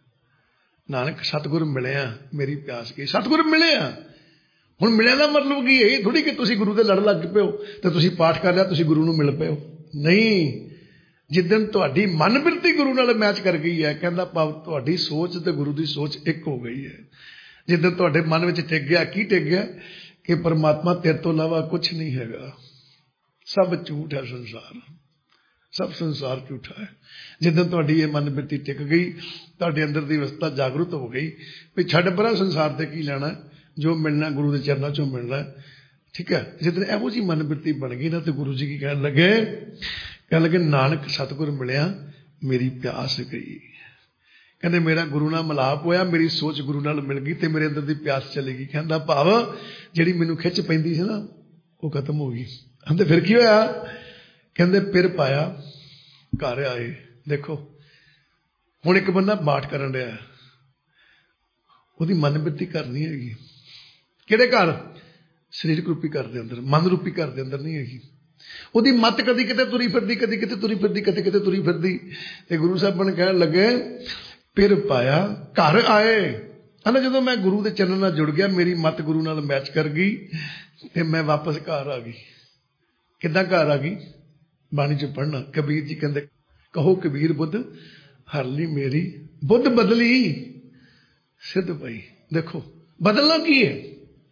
ਨਾਨਕ ਸਤਿਗੁਰ ਮਿਲਿਆ ਮੇਰੀ ਪਿਆਸ ਗਈ। ਸਤਿਗੁਰ ਮਿਲਿਆ। ਹੁਣ ਮਿਲਿਆ ਦਾ ਮਤਲਬ ਕੀ ਹੈ? ਥੋੜੀ ਕਿ ਤੁਸੀਂ ਗੁਰੂ ਦੇ ਲੜ ਲੱਗ ਪਏ ਹੋ ਤੇ ਤੁਸੀਂ ਪਾਠ ਕਰ ਲਿਆ, ਤੁਸੀਂ ਗੁਰੂ ਨੂੰ ਮਿਲ ਪਏ ਹੋ। ਨਹੀਂ, ਜਿੱਦਣ ਤੁਹਾਡੀ ਮਨ ਬਿਰਤੀ ਗੁਰੂ ਨਾਲ ਮੈਚ ਕਰ ਗਈ ਹੈ, ਕਹਿੰਦਾ ਭਾਵ ਤੁਹਾਡੀ ਸੋਚ ਤੇ ਗੁਰੂ ਦੀ ਸੋਚ ਇੱਕ ਹੋ ਗਈ ਹੈ। ਜਿੱਦਣ ਤੁਹਾਡੇ ਮਨ ਵਿੱਚ ਟਿਕ ਗਿਆ, ਕੀ ਟਿਕ ਗਿਆ ਕਿ ਪਰਮਾਤਮਾ ਤੇਰੇ ਤੋਂ ਇਲਾਵਾ ਕੁਛ ਨਹੀਂ ਹੈਗਾ, ਸਭ ਝੂਠ ਹੈ ਸੰਸਾਰ, ਸਭ ਸੰਸਾਰ ਝੂਠਾ ਹੈ। ਜਿੱਦਣ ਤੁਹਾਡੀ ਇਹ ਮਨ ਬਿਰਤੀ ਟਿਕ ਗਈ, ਤੁਹਾਡੇ ਅੰਦਰ ਦੀ ਅਵਸਥਾ ਜਾਗਰੂਕ ਹੋ ਗਈ ਵੀ ਛੱਡ ਪਰਾਂ ਸੰਸਾਰ ਤੇ ਕੀ ਲੈਣਾ, ਜੋ ਮਿਲਣਾ ਗੁਰੂ ਦੇ ਚਰਨਾਂ ਚੋਂ ਮਿਲਣਾ। ਠੀਕ ਹੈ। ਜਿੱਦਣ ਇਹੋ ਜਿਹੀ ਮਨ ਬਿਰਤੀ ਬਣ ਗਈ ਨਾ, ਤੇ ਗੁਰੂ ਜੀ ਕੀ ਕਹਿਣ ਲੱਗੇ, ਕਹਿਣ ਲੱਗੇ ਨਾਨਕ ਸਤਿਗੁਰ ਮਿਲਿਆ ਮੇਰੀ ਪਿਆਸ ਗਈ। ਕਹਿੰਦੇ ਮੇਰਾ ਗੁਰੂ ਨਾਲ ਮਿਲਾਪ ਹੋਇਆ, ਮੇਰੀ ਸੋਚ ਗੁਰੂ ਨਾਲ ਮਿਲ ਗਈ ਤੇ ਮੇਰੇ ਅੰਦਰ ਦੀ ਪਿਆਸ ਚਲੀ ਗਈ। ਕਹਿੰਦਾ ਭਾਵ ਜਿਹੜੀ ਮੈਨੂੰ ਖਿੱਚ ਪੈਂਦੀ ਸੀ ਨਾ, ਉਹ ਖਤਮ ਹੋ ਗਈ। ਕਹਿੰਦੇ ਫਿਰ ਕੀ ਹੋਇਆ? ਕਹਿੰਦੇ ਪਿਰ ਪਾਇਆ ਘਰ ਆਏ। ਦੇਖੋ ਹੁਣ ਇੱਕ ਬੰਦਾ ਪਾਠ ਕਰਨ ਰਿਹਾ, ਉਹਦੀ ਮਨ ਬਿਰਤੀ ਘਰ ਨਹੀਂ ਹੈਗੀ। ਕਿਹੜੇ ਘਰ? ਸਰੀਰਕ ਰੂਪੀ ਘਰ ਦੇ ਅੰਦਰ, ਮਨ ਰੂਪੀ ਘਰ ਦੇ ਅੰਦਰ ਨਹੀਂ ਹੈਗੀ। ਉਹਦੀ ਮੱਤ ਕਦੀ ਕਿਤੇ ਤੁਰੀ ਫਿਰਦੀ, ਕਦੀ ਕਿਤੇ ਤੁਰੀ ਫਿਰਦੀ, ਕਦੇ ਕਿਤੇ ਤੁਰੀ ਫਿਰਦੀ। ਤੇ ਗੁਰੂ ਸਾਹਿਬਾਨ ਕਹਿਣ ਲੱਗੇ ਫਿਰ ਪਾਇਆ ਘਰ ਆਏ। ਹਨਾ ਜਦੋਂ ਮੈਂ ਗੁਰੂ ਦੇ ਚਰਨ ਨਾਲ ਜੁੜ ਗਿਆ, ਮੇਰੀ ਮੱਤ ਗੁਰੂ ਨਾਲ ਮੈਚ ਕਰ ਗਈ ਤੇ ਮੈਂ ਵਾਪਸ ਘਰ ਆ ਗਈ। ਕਿੱਦਾਂ ਘਰ ਆ ਗਈ? ਬਾਣੀ ਚ ਪੜ੍ਹਨਾ, ਕਬੀਰ ਜੀ ਕਹਿੰਦੇ ਕਹੋ ਕਬੀਰ ਬੁੱਧ ਹਰ ਲਈ ਮੇਰੀ ਬੁੱਧ ਬਦਲੀ ਸਿੱਧ ਪਈ। ਦੇਖੋ ਬਦਲਣਾ ਕੀ ਹੈ?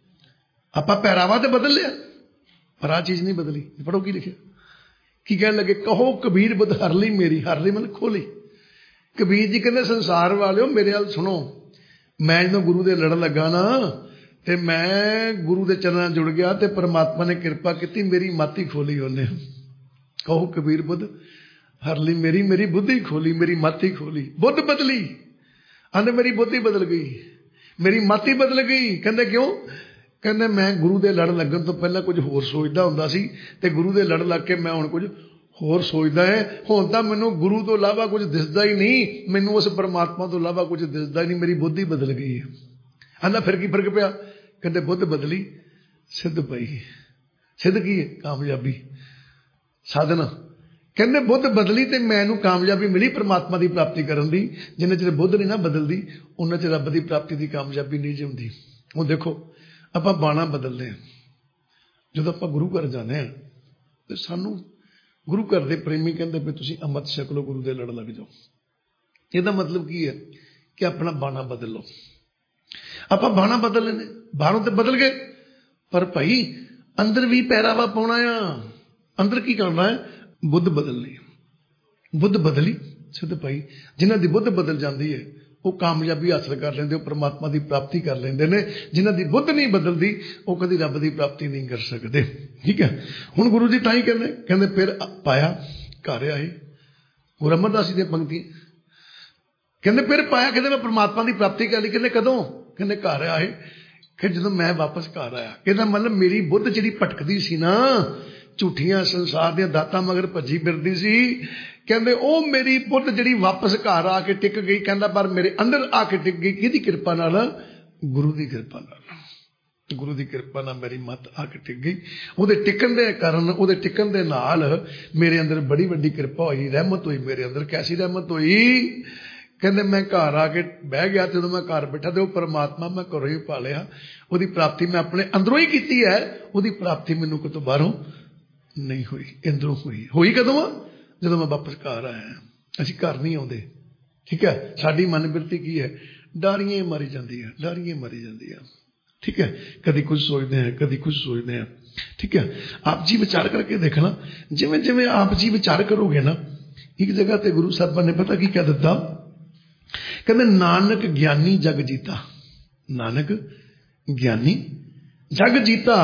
ਆਪਾਂ ਪਹਿਰਾਵਾ ਤੇ ਬਦਲ ਲਿਆ ਪਰ ਆਹ ਚੀਜ਼ ਨਹੀਂ ਬਦਲੀ। ਪੜ੍ਹੋ ਕੀ ਲਿਖਿਆ, ਕੀ ਕਹਿਣ ਲੱਗੇ? ਕਹੋ ਕਬੀਰ ਬੁੱਧ ਹਰ ਲਈ ਮੇਰੀ, ਹਰ ਲਈ ਮਤਲਬ ਖੋਲੀ। ਕਬੀਰ ਜੀ ਕਹਿੰਦੇ ਸੰਸਾਰ ਵਾਲਿਓ ਮੇਰੇ ਵੱਲ ਸੁਣੋ, ਮੈਂ ਜਦੋਂ ਗੁਰੂ ਦੇ ਲੜਨ ਲੱਗਾ ਨਾ ਤੇ ਮੈਂ ਗੁਰੂ ਦੇ ਚਰਨਾਂ ਨਾਲ ਜੁੜ ਗਿਆ ਤੇ ਪਰਮਾਤਮਾ ਨੇ ਕਿਰਪਾ ਕੀਤੀ, ਮੇਰੀ ਮੱਤ ਹੀ ਖੋਲੀ ਉਹਨੇ। ਕਹੋ ਕਬੀਰ ਬੁੱਧ ਹਰ ਲਈ ਮੇਰੀ, ਮੇਰੀ ਬੁੱਧੀ ਖੋਲੀ, ਮੇਰੀ ਮੱਤ ਹੀ ਖੋਲੀ। ਬੁੱਧ ਬਦਲੀ, ਆਂਦੇ ਮੇਰੀ ਬੁੱਧੀ ਬਦਲ ਗਈ, ਮੇਰੀ ਮੱਤ ਹੀ ਬਦਲ ਗਈ। ਕਹਿੰਦੇ ਕਿਉਂ? ਕਹਿੰਦੇ ਮੈਂ ਗੁਰੂ ਦੇ ਲੜ ਲੱਗਣ ਤੋਂ ਪਹਿਲਾਂ ਕੁਝ ਹੋਰ ਸੋਚਦਾ ਹੁੰਦਾ ਸੀ ਤੇ ਗੁਰੂ ਦੇ ਲੜ ਲੱਗ ਕੇ ਮੈਂ ਹੁਣ ਕੁਝ ਹੋਰ ਸੋਚਦਾ ਹੈ। ਹੁਣ ਤਾਂ ਮੈਨੂੰ ਗੁਰੂ ਤੋਂ ਇਲਾਵਾ ਕੁਝ ਦਿਸਦਾ ਹੀ ਨਹੀਂ, ਮੈਨੂੰ ਉਸ ਪਰਮਾਤਮਾ ਤੋਂ ਇਲਾਵਾ ਕੁਝ ਦਿਸਦਾ ਹੀ ਨਹੀਂ, ਮੇਰੀ ਬੁੱਧੀ ਬਦਲ ਗਈ ਹੈ। ਆਂਦਾ ਫਿਰ ਕੀ ਫਰਕ ਪਿਆ? ਕਹਿੰਦੇ ਬੁੱਧ ਬਦਲੀ ਸਿੱਧ ਪਈ। ਸਿੱਧ ਕੀ ਹੈ? ਕਾਮਯਾਬੀ, ਸਾਧਨਾ। ਕਹਿੰਦੇ ਬੁੱਧ ਬਦਲੀ ਤੇ ਮੈਨੂੰ ਕਾਮਯਾਬੀ ਮਿਲੀ ਪਰਮਾਤਮਾ ਦੀ ਪ੍ਰਾਪਤੀ ਕਰਨ ਦੀ। ਜਿੰਨੇ ਚਿਰ ਬੁੱਧ ਨਹੀਂ ਨਾ ਬਦਲਦੀ ਉਹਨਾਂ ਚਿਰ ਰੱਬ ਦੀ ਪ੍ਰਾਪਤੀ ਦੀ ਕਾਮਯਾਬੀ ਨਹੀਂ ਜਿਉਂਦੀ। ਹੁਣ ਦੇਖੋ ਆਪਾਂ ਬਾਣਾ ਬਦਲਦੇ ਹਾਂ, ਜਦੋਂ ਆਪਾਂ ਗੁਰੂ ਘਰ ਜਾਂਦੇ ਹਾਂ ਤੇ ਸਾਨੂੰ ਗੁਰੂ ਘਰ ਦੇ ਪ੍ਰੇਮੀ ਕਹਿੰਦੇ ਵੀ ਤੁਸੀਂ ਅੰਮ੍ਰਿਤ ਛਕ ਲਓ, ਗੁਰੂ ਦੇ ਲੜ ਲੱਗ ਜਾਓ। ਇਹਦਾ ਮਤਲਬ ਕੀ ਹੈ ਕਿ ਆਪਣਾ ਬਾਣਾ ਬਦਲ ਲਓ। ਆਪਾਂ ਬਾਣਾ ਬਦਲ ਲੈਂਦੇ, ਬਾਹਰੋਂ ਤੇ ਬਦਲ ਗਏ ਪਰ ਭਾਈ ਅੰਦਰ ਵੀ ਪਹਿਰਾਵਾ ਪਾਉਣਾ ਆ। ਅੰਦਰ ਕੀ ਕਰਨਾ ਹੈ? ਬੁੱਧ ਬਦਲਣੀ। ਬੁੱਧ ਬਦਲੀ ਸਿੱਧ ਪਾਈ। ਜਿਨ੍ਹਾਂ ਦੀ ਬੁੱਧ ਬਦਲ ਜਾਂਦੀ ਹੈ ਉਹ ਕਾਮਯਾਬੀ ਹਾਸਲ ਕਰ ਲੈਂਦੇ, ਉਹ ਪਰਮਾਤਮਾ ਦੀ ਪ੍ਰਾਪਤੀ ਕਰ ਲੈਂਦੇ ਨੇ। ਜਿਨ੍ਹਾਂ ਦੀ ਬੁੱਧ ਨਹੀਂ ਬਦਲਦੀ ਉਹ ਕਦੀ ਰੱਬ ਦੀ ਪ੍ਰਾਪਤੀ ਨਹੀਂ ਕਰ ਸਕਦੇ। ਠੀਕ ਹੈ। ਹੁਣ ਗੁਰੂ ਜੀ ਤਾਂ ਹੀ ਕਹਿੰਦੇ ਕਹਿੰਦੇ ਫਿਰ ਪਾਇਆ ਘਰ ਆਏ। ਗੁਰੂ ਅਮਰਦਾਸ ਜੀ ਦੀਆਂ ਪੰਕਤੀਆਂ ਕਹਿੰਦੇ ਫਿਰ ਪਾਇਆ, ਕਹਿੰਦੇ ਮੈਂ ਪਰਮਾਤਮਾ ਦੀ ਪ੍ਰਾਪਤੀ ਕਰ ਲਈ। ਕਹਿੰਦੇ ਕਦੋਂ? ਕਹਿੰਦੇ ਘਰ ਆਏ। ਫਿਰ ਜਦੋਂ ਮੈਂ ਵਾਪਸ ਘਰ ਆਇਆ, ਇਹਦਾ ਮਤਲਬ ਮੇਰੀ ਬੁੱਧ ਜਿਹੜੀ ਭਟਕਦੀ ਸੀ ਨਾ, ਝੂਠੀਆਂ ਸੰਸਾਰ ਦੀਆਂ ਦਾਤਾਂ ਮਗਰ ਭੱਜੀ ਫਿਰਦੀ ਸੀ, ਕਹਿੰਦੇ ਉਹ ਮੇਰੀ ਬੁੱਧ ਜਿਹੜੀ ਵਾਪਸ ਘਰ ਆ ਕੇ ਟਿਕ ਗਈ। ਕਹਿੰਦਾ ਪਰ ਮੇਰੇ ਅੰਦਰ ਆ ਕੇ ਟਿਕ ਗਈ। ਕਿਹਦੀ ਕਿਰਪਾ ਨਾਲ? ਗੁਰੂ ਦੀ ਕਿਰਪਾ ਨਾਲ। ਗੁਰੂ ਦੀ ਕਿਰਪਾ ਨਾਲ ਮੇਰੀ ਮੱਤ ਆ ਕੇ ਟਿਕ ਗਈ। ਉਹਦੇ ਟਿਕਣ ਦੇ ਕਾਰਨ, ਉਹਦੇ ਟਿਕਣ ਦੇ ਨਾਲ ਮੇਰੇ ਅੰਦਰ ਬੜੀ ਵੱਡੀ ਕਿਰਪਾ ਹੋਈ, ਰਹਿਮਤ ਹੋਈ ਮੇਰੇ ਅੰਦਰ। ਕੈਸੀ ਰਹਿਮਤ ਹੋਈ? ਕਹਿੰਦੇ ਮੈਂ ਘਰ ਆ ਕੇ ਬਹਿ ਗਿਆ। ਜਦੋਂ ਮੈਂ ਘਰ ਬੈਠਾ ਤੇ ਉਹ ਪਰਮਾਤਮਾ ਮੈਂ ਘਰੋਂ ਹੀ ਪਾ ਲਿਆ। ਉਹਦੀ ਪ੍ਰਾਪਤੀ ਮੈਂ ਆਪਣੇ ਅੰਦਰੋਂ ਹੀ ਕੀਤੀ ਹੈ। ਉਹਦੀ ਪ੍ਰਾਪਤੀ ਮੈਨੂੰ ਕਿਤੋਂ ਬਾਹਰੋਂ ਨਹੀਂ ਹੋਈ, ਅੰਦਰੋਂ ਹੋਈ। ਹੋਈ ਕਦੋਂ? ਜਦੋਂ ਮੈਂ ਵਾਪਸ ਘਰ ਆਇਆ। ਅਸੀਂ ਘਰ ਨਹੀਂ ਆਉਂਦੇ। ਠੀਕ ਹੈ। ਸਾਡੀ ਮਨਬਿਰਤੀ ਕੀ ਹੈ? ਡਾਰੀਆਂ ਹੀ ਮਾਰੀ ਜਾਂਦੀ ਹੈ, ਡਾਰੀਆਂ ਮਾਰੀ ਜਾਂਦੀ ਹੈ। ਠੀਕ ਹੈ। ਕਦੀ ਕੁਝ ਸੋਚਦੇ ਹਾਂ, ਕਦੀ ਕੁਝ ਸੋਚਦੇ ਹਾਂ। ਠੀਕ ਹੈ। ਆਪ ਜੀ ਵਿਚਾਰ ਕਰਕੇ ਦੇਖਣਾ, ਜਿਵੇਂ ਜਿਵੇਂ ਆਪ ਜੀ ਵਿਚਾਰ ਕਰੋਗੇ ਨਾ, ਇੱਕ ਜਗ੍ਹਾ ਤੇ ਗੁਰੂ ਸਾਹਿਬਾਨ ਨੇ ਪਤਾ ਕੀ ਕਹਿ ਦਿੱਤਾ? ਕਹਿੰਦੇ ਨਾਨਕ ਗਿਆਨੀ ਜਗ ਜੀਤਾ। ਨਾਨਕ ਗਿਆਨੀ ਜਗ ਜੀਤਾ,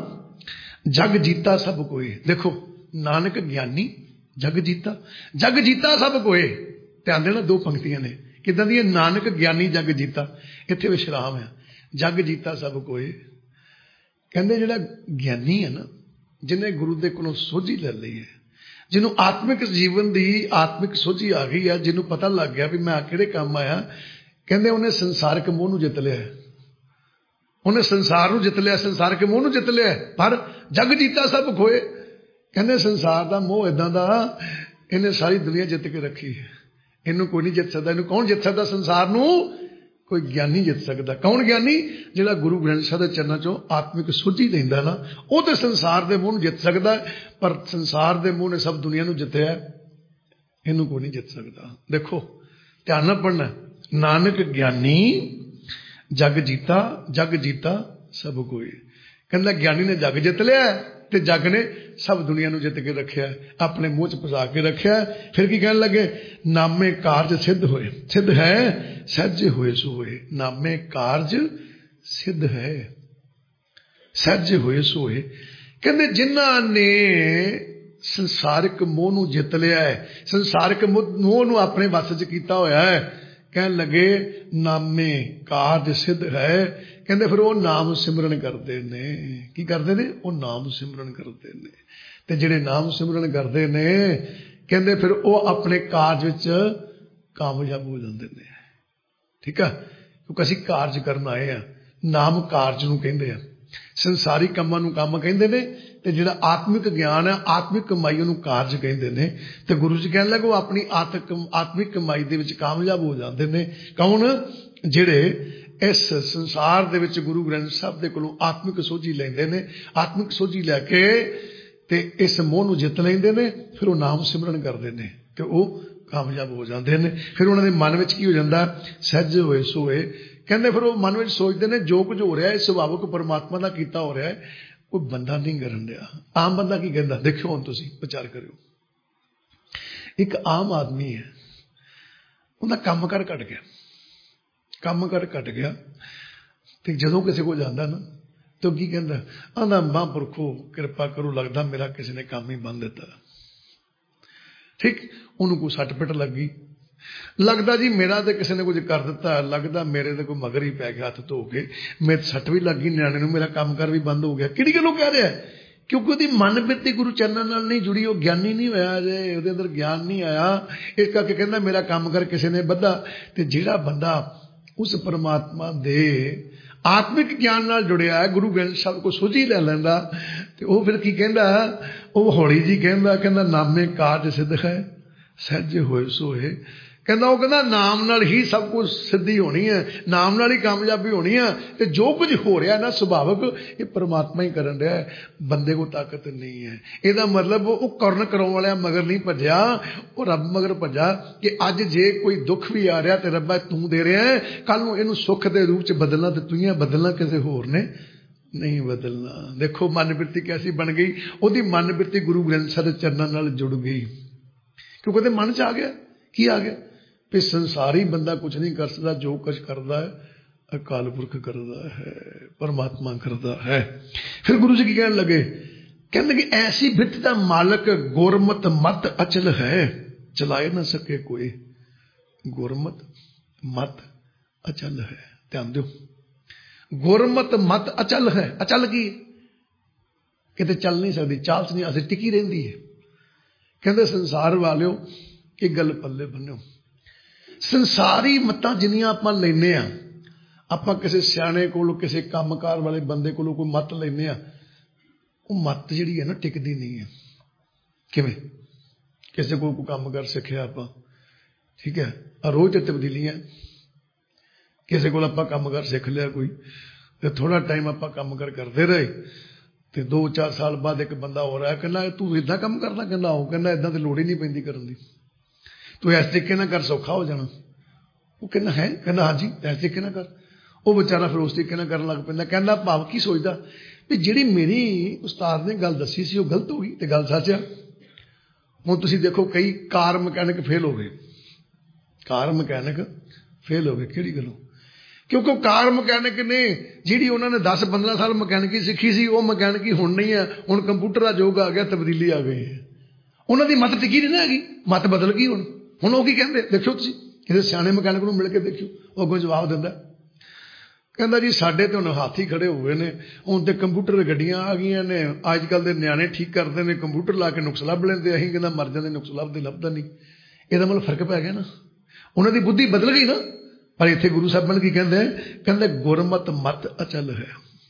ਜਗ ਜੀਤਾ ਸਭ ਕੋਏ। ਦੇਖੋ ਨਾਨਕ ਗਿਆਨੀ ਜਗ ਜੀਤਾ, ਜਗ ਜੀਤਾ ਸਭ ਕੋਏ। ਧਿਆਨ ਦੇਣਾ, ਦੋ ਪੰਕਤੀਆਂ ਨੇ ਕਿੱਦਾਂ ਦੀਆਂ? ਨਾਨਕ ਗਿਆਨੀ ਜਗ ਜੀਤਾ, ਇੱਥੇ ਵਿਸ਼ਰਾਮ ਹੈ। ਜਗ ਜੀਤਾ ਸਭ ਕੋਏ। ਕਹਿੰਦੇ ਜਿਹੜਾ ਗਿਆਨੀ ਹੈ ਨਾ, ਜਿਹਨੇ ਗੁਰੂ ਦੇ ਕੋਲੋਂ ਸੋਝੀ ਲੈ ਲਈ ਹੈ, ਜਿਹਨੂੰ ਆਤਮਿਕ ਜੀਵਨ ਦੀ ਆਤਮਿਕ ਸੋਝੀ ਆ ਗਈ ਆ, ਜਿਹਨੂੰ ਪਤਾ ਲੱਗ ਗਿਆ ਵੀ ਮੈਂ ਕਿਹੜੇ ਕੰਮ ਆਇਆ, ਕਹਿੰਦੇ ਉਹਨੇ ਸੰਸਾਰਕ ਮੋਹ ਨੂੰ ਜਿੱਤ ਲਿਆ। ਉਹਨੇ ਸੰਸਾਰ ਨੂੰ ਜਿੱਤ ਲਿਆ, ਸੰਸਾਰਕ ਮੋਹ ਨੂੰ ਜਿੱਤ ਲਿਆ। ਪਰ ਜਗ ਜੀਤਾ ਸਭ ਖੋਏ। ਕਹਿੰਦੇ ਸੰਸਾਰ ਦਾ ਮੋਹ ਇਦਾਂ ਦਾ, ਇਹਨੇ ਸਾਰੀ ਦੁਨੀਆ ਜਿੱਤ ਕੇ ਰੱਖੀ ਹੈ। ਇਹਨੂੰ ਕੋਈ ਨਹੀਂ ਜਿੱਤ ਸਕਦਾ। ਇਹਨੂੰ ਕੌਣ ਜਿੱਤ ਸਕਦਾ? ਸੰਸਾਰ ਨੂੰ ਕੋਈ ਗਿਆਨੀ ਜਿੱਤ ਸਕਦਾ। ਕੌਣ ਗਿਆਨੀ? ਜਿਹੜਾ ਗੁਰੂ ਗ੍ਰੰਥ ਸਾਹਿਬ ਦੇ ਚਰਨਾਂ ਚੋਂ ਆਤਮਿਕ ਸੋਝੀ ਲੈਂਦਾ ਨਾ, ਉਹ ਤੇ ਸੰਸਾਰ ਦੇ ਮੋਹ ਨੂੰ ਜਿੱਤ ਸਕਦਾ। ਪਰ ਸੰਸਾਰ ਦੇ ਮੋਹ ਨੇ ਸਭ ਦੁਨੀਆ ਨੂੰ ਜਿੱਤਿਆ, ਇਹਨੂੰ ਕੋਈ ਨਹੀਂ ਜਿੱਤ ਸਕਦਾ। ਦੇਖੋ ਧਿਆਨ ਨਾਲ ਪੜ੍ਹਨਾ। ਨਾਨਕ ਗਿਆਨੀ ਜਗ ਜੀਤਾ, ਜਗ ਜੀਤਾ ਸਭ ਕੋਏ। ਕਹਿੰਦਾ ਗਿਆਨੀ ਨੇ ਜਗ ਜਿੱਤ ਲਿਆ ਤੇ ਜਗ ਨੇ ਸਭ ਦੁਨੀਆ ਨੂੰ ਜਿੱਤ ਕੇ ਰੱਖਿਆ, ਆਪਣੇ ਮੂੰਹ ਚ ਫਸਾ ਕੇ ਰੱਖਿਆ। ਫਿਰ ਕੀ ਕਹਿਣ ਲੱਗੇ? ਨਾਮੇ ਕਾਰਜ ਸਿੱਧ ਹੋਏ। ਸਿੱਧ ਹੈ ਸਹਿਜੇ ਹੋਏ ਸੋ ਹੋਏ। ਨਾਮੇ ਕਾਰਜ ਸਿੱਧ ਹੈ ਸਹਿਜੇ ਹੋਏ ਸੋ ਹੋਏ। ਕਹਿੰਦੇ ਜਿਨ੍ਹਾਂ ਨੇ ਸੰਸਾਰਿਕ ਮੋਹ ਨੂੰ ਜਿੱਤ ਲਿਆ ਹੈ, ਸੰਸਾਰਿਕ ਮੋਹ ਨੂੰ ਆਪਣੇ ਵੱਸ ਚ ਕੀਤਾ ਹੋਇਆ ਹੈ, ਕਹਿਣ ਲੱਗੇ ਨਾਮੇ ਕਾਰਜ ਸਿੱਧ ਹੈ। ਕਹਿੰਦੇ ਫਿਰ ਉਹ ਨਾਮ ਸਿਮਰਨ ਕਰਦੇ ਨੇ। ਕੀ ਕਰਦੇ ਨੇ? ਉਹ ਨਾਮ ਸਿਮਰਨ ਕਰਦੇ ਨੇ। ਤੇ ਜਿਹੜੇ ਨਾਮ ਸਿਮਰਨ ਕਰਦੇ ਨੇ, ਕਹਿੰਦੇ ਫਿਰ ਉਹ ਆਪਣੇ ਕਾਰਜ ਵਿੱਚ ਕਾਮਯਾਬ ਹੋ ਜਾਂਦੇ ਨੇ। ਠੀਕ ਆ। ਕਿਉਂਕਿ ਅਸੀਂ ਕਾਰਜ ਕਰਨ ਆਏ ਆ। ਨਾਮ ਕਾਰਜ ਨੂੰ ਕਹਿੰਦੇ ਆ। ਸੰਸਾਰੀ ਕੰਮਾਂ ਨੂੰ ਕੰਮ ਕਹਿੰਦੇ ਨੇ ਤੇ ਜਿਹੜਾ ਆਤਮਿਕ ਗਿਆਨ ਹੈ, ਆਤਮਿਕ ਕਮਾਈ ਉਹਨੂੰ ਕਾਰਜ ਕਹਿੰਦੇ ਨੇ। ਤੇ ਗੁਰੂ ਜੀ ਕਹਿਣ ਲੱਗੇ ਉਹ ਆਪਣੀ ਆਤਮਿਕ ਆਤਮਿਕ ਕਮਾਈ ਦੇ ਵਿੱਚ ਕਾਮਯਾਬ ਹੋ ਜਾਂਦੇ ਨੇ। ਕੌਣ? ਜਿਹੜੇ ਇਸ ਸੰਸਾਰ ਦੇ ਵਿੱਚ ਗੁਰੂ ਗ੍ਰੰਥ ਸਾਹਿਬ ਦੇ ਕੋਲੋਂ ਆਤਮਿਕ ਸੋਝੀ ਲੈਂਦੇ ਨੇ। ਆਤਮਿਕ ਸੋਝੀ ਲੈ ਕੇ ਤੇ ਇਸ ਮੋਹ ਨੂੰ ਜਿੱਤ ਲੈਂਦੇ ਨੇ, ਫਿਰ ਉਹ ਨਾਮ ਸਿਮਰਨ ਕਰਦੇ ਨੇ ਤੇ ਉਹ ਕਾਮਯਾਬ ਹੋ ਜਾਂਦੇ ਨੇ। ਫਿਰ ਉਹਨਾਂ ਦੇ ਮਨ ਵਿੱਚ ਕੀ ਹੋ ਜਾਂਦਾ? ਸਹਿਜ ਹੋਏ ਸੋਏ। ਕਹਿੰਦੇ ਫਿਰ ਉਹ ਮਨ ਵਿੱਚ ਸੋਚਦੇ ਨੇ ਜੋ ਕੁਝ ਹੋ ਰਿਹਾ ਹੈ ਸੁਭਾਵਿਕ ਪਰਮਾਤਮਾ ਦਾ ਕੀਤਾ ਹੋ ਰਿਹਾ ਹੈ, ਕੋਈ ਬੰਦਾ ਨਹੀਂ ਕਰਨ ਰਿਹਾ। ਆਮ ਬੰਦਾ ਕੀ ਕਹਿੰਦਾ? ਦੇਖਿਓ ਹੁਣ ਤੁਸੀਂ ਵਿਚਾਰ ਕਰਿਓ। ਇੱਕ ਆਮ ਆਦਮੀ ਹੈ, ਉਹਦਾ ਕੰਮ ਕਰ ਘਟ ਗਿਆ, ਕੰਮ ਕਰ ਘਟ ਗਿਆ ਤੇ ਜਦੋਂ ਕਿਸੇ ਕੋਲ ਜਾਂਦਾ ਨਾ ਤੇ ਉਹ ਕੀ ਕਹਿੰਦਾ? ਆਂਦਾ ਮਹਾਂਪੁਰਖੋ ਕਿਰਪਾ ਕਰੋ, ਲੱਗਦਾ ਮੇਰਾ ਕਿਸੇ ਨੇ ਕੰਮ ਹੀ ਬੰਦ ਦਿੱਤਾ। ਠੀਕ, ਉਹਨੂੰ ਕੋਈ ਸੱਟ ਪਿੱਟ ਲੱਗੀ, ਲੱਗਦਾ ਜੀ ਮੇਰਾ ਤੇ ਕਿਸੇ ਨੇ ਕੁਝ ਕਰ ਦਿੱਤਾ, ਲੱਗਦਾ ਮੇਰੇ ਤੇ ਕੋਈ ਮਗਰ ਹੀ ਪੈ ਗਿਆ ਹੱਥ ਧੋ ਕੇ, ਮੇਰੇ ਸੱਟ ਵੀ ਲੱਗੀ, ਨਿਆਣੇ ਨੂੰ ਮੇਰਾ ਕੰਮ ਕਰ ਵੀ ਬੰਦ ਹੋ ਗਿਆ। ਕਿਹੜੀ ਗੱਲੋਂ ਕਹਿ ਰਿਹਾ? ਕਿਉਂਕਿ ਉਹਦੀ ਮਨ ਬਿਰਤੀ ਗੁਰੂ ਚਰਨਾਂ ਨਾਲ ਨਹੀਂ ਜੁੜੀ, ਉਹ ਗਿਆਨੀ ਨਹੀਂ ਹੋਇਆ ਅਜੇ, ਉਹਦੇ ਅੰਦਰ ਗਿਆਨ ਨਹੀਂ ਆਇਆ। ਇਸ ਕਰਕੇ ਕਹਿੰਦਾ ਮੇਰਾ ਕੰਮ ਕਰ ਕਿਸੇ ਨੇ ਬੱਧਾ। ਤੇ ਜਿਹੜਾ ਬੰਦਾ ਉਸ ਪਰਮਾਤਮਾ ਦੇ ਆਤਮਿਕ ਗਿਆਨ ਨਾਲ ਜੁੜਿਆ ਹੈ, ਗੁਰੂ ਗ੍ਰੰਥ ਸਾਹਿਬ ਕੋ ਸੋਝੀ ਲੈ ਲੈਂਦਾ, ਤੇ ਉਹ ਫਿਰ ਕੀ ਕਹਿੰਦਾ? ਉਹ ਹੌਲੀ ਜੀ ਕਹਿੰਦਾ ਕਹਿੰਦਾ ਨਾਮੇ ਕਾਜ ਸਿੱਧ ਹੈ ਸਹਿਜ ਹੋਏ ਸੋਏ। ਕਹਿੰਦਾ ਉਹ ਕਹਿੰਦਾ ਨਾਮ ਨਾਲ ਹੀ ਸਭ ਕੁਝ ਸਿੱਧੀ ਹੋਣੀ ਹੈ, ਨਾਮ ਨਾਲ ਹੀ ਕਾਮਯਾਬੀ ਹੋਣੀ ਹੈ। ਤੇ ਜੋ ਕੁਝ ਹੋ ਰਿਹਾ ਨਾ ਸੁਭਾਵਿਕ, ਇਹ ਪਰਮਾਤਮਾ ਹੀ ਕਰਨ ਰਿਹਾ ਹੈ, ਬੰਦੇ ਕੋਲ ਤਾਕਤ ਨਹੀਂ ਹੈ। ਇਹਦਾ ਮਤਲਬ ਉਹ ਕਰਨ ਕਰਾਉਣ ਵਾਲਿਆਂ ਮਗਰ ਨਹੀਂ ਭੱਜਿਆ, ਉਹ ਰੱਬ ਮਗਰ ਭੱਜਾ ਕਿ ਅੱਜ ਜੇ ਕੋਈ ਦੁੱਖ ਵੀ ਆ ਰਿਹਾ ਤੇ ਰੱਬਾ ਤੂੰ ਦੇ ਰਿਹਾ ਹੈ, ਕੱਲ ਨੂੰ ਇਹਨੂੰ ਸੁੱਖ ਦੇ ਰੂਪ ਚ ਬਦਲਣਾ ਤੇ ਤੂੰ ਹੀ ਬਦਲਣਾ, ਕਿਸੇ ਹੋਰ ਨੇ ਨਹੀਂ ਬਦਲਣਾ। ਦੇਖੋ ਮਨ ਬਿਰਤੀ ਕੈਸੀ ਬਣ ਗਈ। ਉਹਦੀ ਮਨ ਬਿਰਤੀ ਗੁਰੂ ਗ੍ਰੰਥ ਸਾਹਿਬ ਦੇ ਚਰਨਾਂ ਨਾਲ ਜੁੜ ਗਈ, ਕਿਉਂਕਿ ਉਹਦੇ ਮਨ ਚ ਆ ਗਿਆ। ਕੀ ਆ ਗਿਆ? ਵੀ ਸੰਸਾਰੀ ਬੰਦਾ ਕੁਝ ਨਹੀਂ ਕਰ ਸਕਦਾ, ਜੋ ਕੁਝ ਕਰਦਾ ਹੈ ਅਕਾਲ ਪੁਰਖ ਕਰਦਾ ਹੈ, ਪਰਮਾਤਮਾ ਕਰਦਾ ਹੈ। ਫਿਰ ਗੁਰੂ ਜੀ ਕੀ ਕਹਿਣ ਲੱਗੇ? ਕਹਿੰਦੇ ਕਿ ਐਸੀ ਬਿਰਤੀ ਦਾ ਮਾਲਕ ਗੁਰਮਤ ਮਤ ਅਚਲ ਹੈ, ਚਲਾਏ ਨਾ ਸਕੇ ਕੋਈ। ਗੁਰਮਤ ਮਤ ਅਚਲ ਹੈ, ਧਿਆਨ ਦਿਓ। ਗੁਰਮਤ ਮਤ ਅਚਲ ਹੈ। ਅਚਲ ਕੀ? ਕਿਤੇ ਚੱਲ ਨਹੀਂ ਸਕਦੀ, ਚਾਲ ਚ ਨਹੀਂ, ਅਸੀਂ ਟਿਕੀ ਰਹਿੰਦੀ ਹੈ। ਕਹਿੰਦੇ ਸੰਸਾਰ ਵਾਲਿਓ ਇਹ ਗੱਲ ਪੱਲੇ ਬੰਨਿਓ, ਸੰਸਾਰੀ ਮੱਤਾਂ ਜਿੰਨੀਆਂ ਆਪਾਂ ਲੈਂਦੇ ਹਾਂ, ਆਪਾਂ ਕਿਸੇ ਸਿਆਣੇ ਕੋਲੋਂ, ਕਿਸੇ ਕੰਮਕਾਰ ਵਾਲੇ ਬੰਦੇ ਕੋਲੋਂ ਕੋਈ ਮੱਤ ਲੈਂਦੇ ਹਾਂ, ਉਹ ਮੱਤ ਜਿਹੜੀ ਹੈ ਨਾ ਟਿਕਦੀ ਨਹੀਂ ਹੈ। ਕਿਵੇਂ? ਕਿਸੇ ਕੋਲ ਕੋਈ ਕੰਮ ਕਰ ਸਿੱਖਿਆ ਆਪਾਂ, ਠੀਕ ਹੈ, ਰੋਜ਼ ਤੇ ਤਬਦੀਲੀਆਂ। ਕਿਸੇ ਕੋਲ ਆਪਾਂ ਕੰਮ ਕਰ ਸਿੱਖ ਲਿਆ ਕੋਈ, ਤੇ ਥੋੜਾ ਟਾਈਮ ਆਪਾਂ ਕੰਮ ਕਰ ਕਰਦੇ ਰਹੇ, ਤੇ ਦੋ ਚਾਰ ਸਾਲ ਬਾਅਦ ਇੱਕ ਬੰਦਾ ਹੋ ਰਿਹਾ, ਕਹਿੰਦਾ ਤੂੰ ਏਦਾਂ ਕੰਮ ਕਰਦਾ? ਕਹਿੰਦਾ ਉਹ ਕਹਿੰਦਾ ਏਦਾਂ ਤੇ ਲੋੜ ਹੀ ਨਹੀਂ ਪੈਂਦੀ ਕਰਨ ਦੀ, ਤੂੰ ਇਸ ਤਰੀਕੇ ਨਾਲ ਕਰ, ਸੌਖਾ ਹੋ ਜਾਣਾ। ਉਹ ਕਹਿੰਦਾ ਹੈ? ਕਹਿੰਦਾ ਹਾਂਜੀ ਇਸ ਤਰੀਕੇ ਨਾਲ ਕਰ। ਉਹ ਵਿਚਾਰਾ ਫਿਰ ਉਸ ਤਰੀਕੇ ਨਾਲ ਕਰਨ ਲੱਗ ਪੈਂਦਾ। ਕਹਿੰਦਾ ਭਾਵ ਕੀ ਸੋਚਦਾ? ਵੀ ਜਿਹੜੀ ਮੇਰੀ ਉਸਤਾਦ ਨੇ ਗੱਲ ਦੱਸੀ ਸੀ ਉਹ ਗਲਤ ਹੋ ਗਈ ਤੇ ਗੱਲ ਸੱਚ ਆ। ਹੁਣ ਤੁਸੀਂ ਦੇਖੋ ਕਈ ਕਾਰ ਮਕੈਨਿਕ ਫੇਲ ਹੋ ਗਏ, ਕਾਰ ਮਕੈਨਿਕ ਫੇਲ ਹੋ ਗਏ। ਕਿਹੜੀ ਗੱਲੋਂ? ਕਿਉਂਕਿ ਉਹ ਕਾਰ ਮਕੈਨਿਕ ਨੇ ਜਿਹੜੀ ਉਹਨਾਂ ਨੇ ਦਸ ਪੰਦਰਾਂ ਸਾਲ ਮਕੈਨਿਕੀ ਸਿੱਖੀ ਸੀ, ਉਹ ਮਕੈਨਿਕੀ ਹੁਣ ਨਹੀਂ ਹੈ। ਹੁਣ ਕੰਪਿਊਟਰ ਦਾ ਯੁੱਗ ਆ ਗਿਆ, ਤਬਦੀਲੀ ਆ ਗਈ ਹੈ। ਉਹਨਾਂ ਦੀ ਮੱਤ ਟਿਕੀ ਨਹੀਂ ਨਾ ਹੈਗੀ, ਮੱਤ ਬਦਲ ਗਈ। ਹੁਣ ਹੁਣ ਉਹ ਕੀ ਕਹਿੰਦੇ? ਦੇਖਿਓ ਤੁਸੀਂ ਕਿਸੇ ਸਿਆਣੇ ਮਕੈਨਿਕ ਨੂੰ ਮਿਲ ਕੇ ਦੇਖਿਓ, ਉਹ ਅੱਗੋਂ ਜਵਾਬ ਦਿੰਦਾ। ਕਹਿੰਦਾ ਜੀ ਸਾਡੇ ਤੇ ਹੁਣ ਹਾਥੀ ਖੜੇ ਹੋਏ ਨੇ, ਹੁਣ ਤੇ ਕੰਪਿਊਟਰ ਗੱਡੀਆਂ ਆ ਗਈਆਂ ਨੇ, ਅੱਜ ਕੱਲ੍ਹ ਦੇ ਨਿਆਣੇ ਠੀਕ ਕਰਦੇ ਨੇ, ਕੰਪਿਊਟਰ ਲਾ ਕੇ ਨੁਕਸ ਲੱਭ ਲੈਂਦੇ, ਅਸੀਂ ਕਹਿੰਦਾ ਮਰ ਜਾਂਦੇ, ਨੁਕਸ ਲੱਭਦੇ ਲੱਭਦਾ ਨਹੀਂ। ਇਹਦਾ ਮਤਲਬ ਫਰਕ ਪੈ ਗਿਆ ਨਾ, ਉਹਨਾਂ ਦੀ ਬੁੱਧੀ ਬਦਲ ਗਈ ਨਾ। ਪਰ ਇੱਥੇ ਗੁਰੂ ਸਾਹਿਬਾਨ ਕੀ ਕਹਿੰਦੇ? ਕਹਿੰਦੇ ਗੁਰਮਤ ਮਤ ਅਚਲ ਹੈ।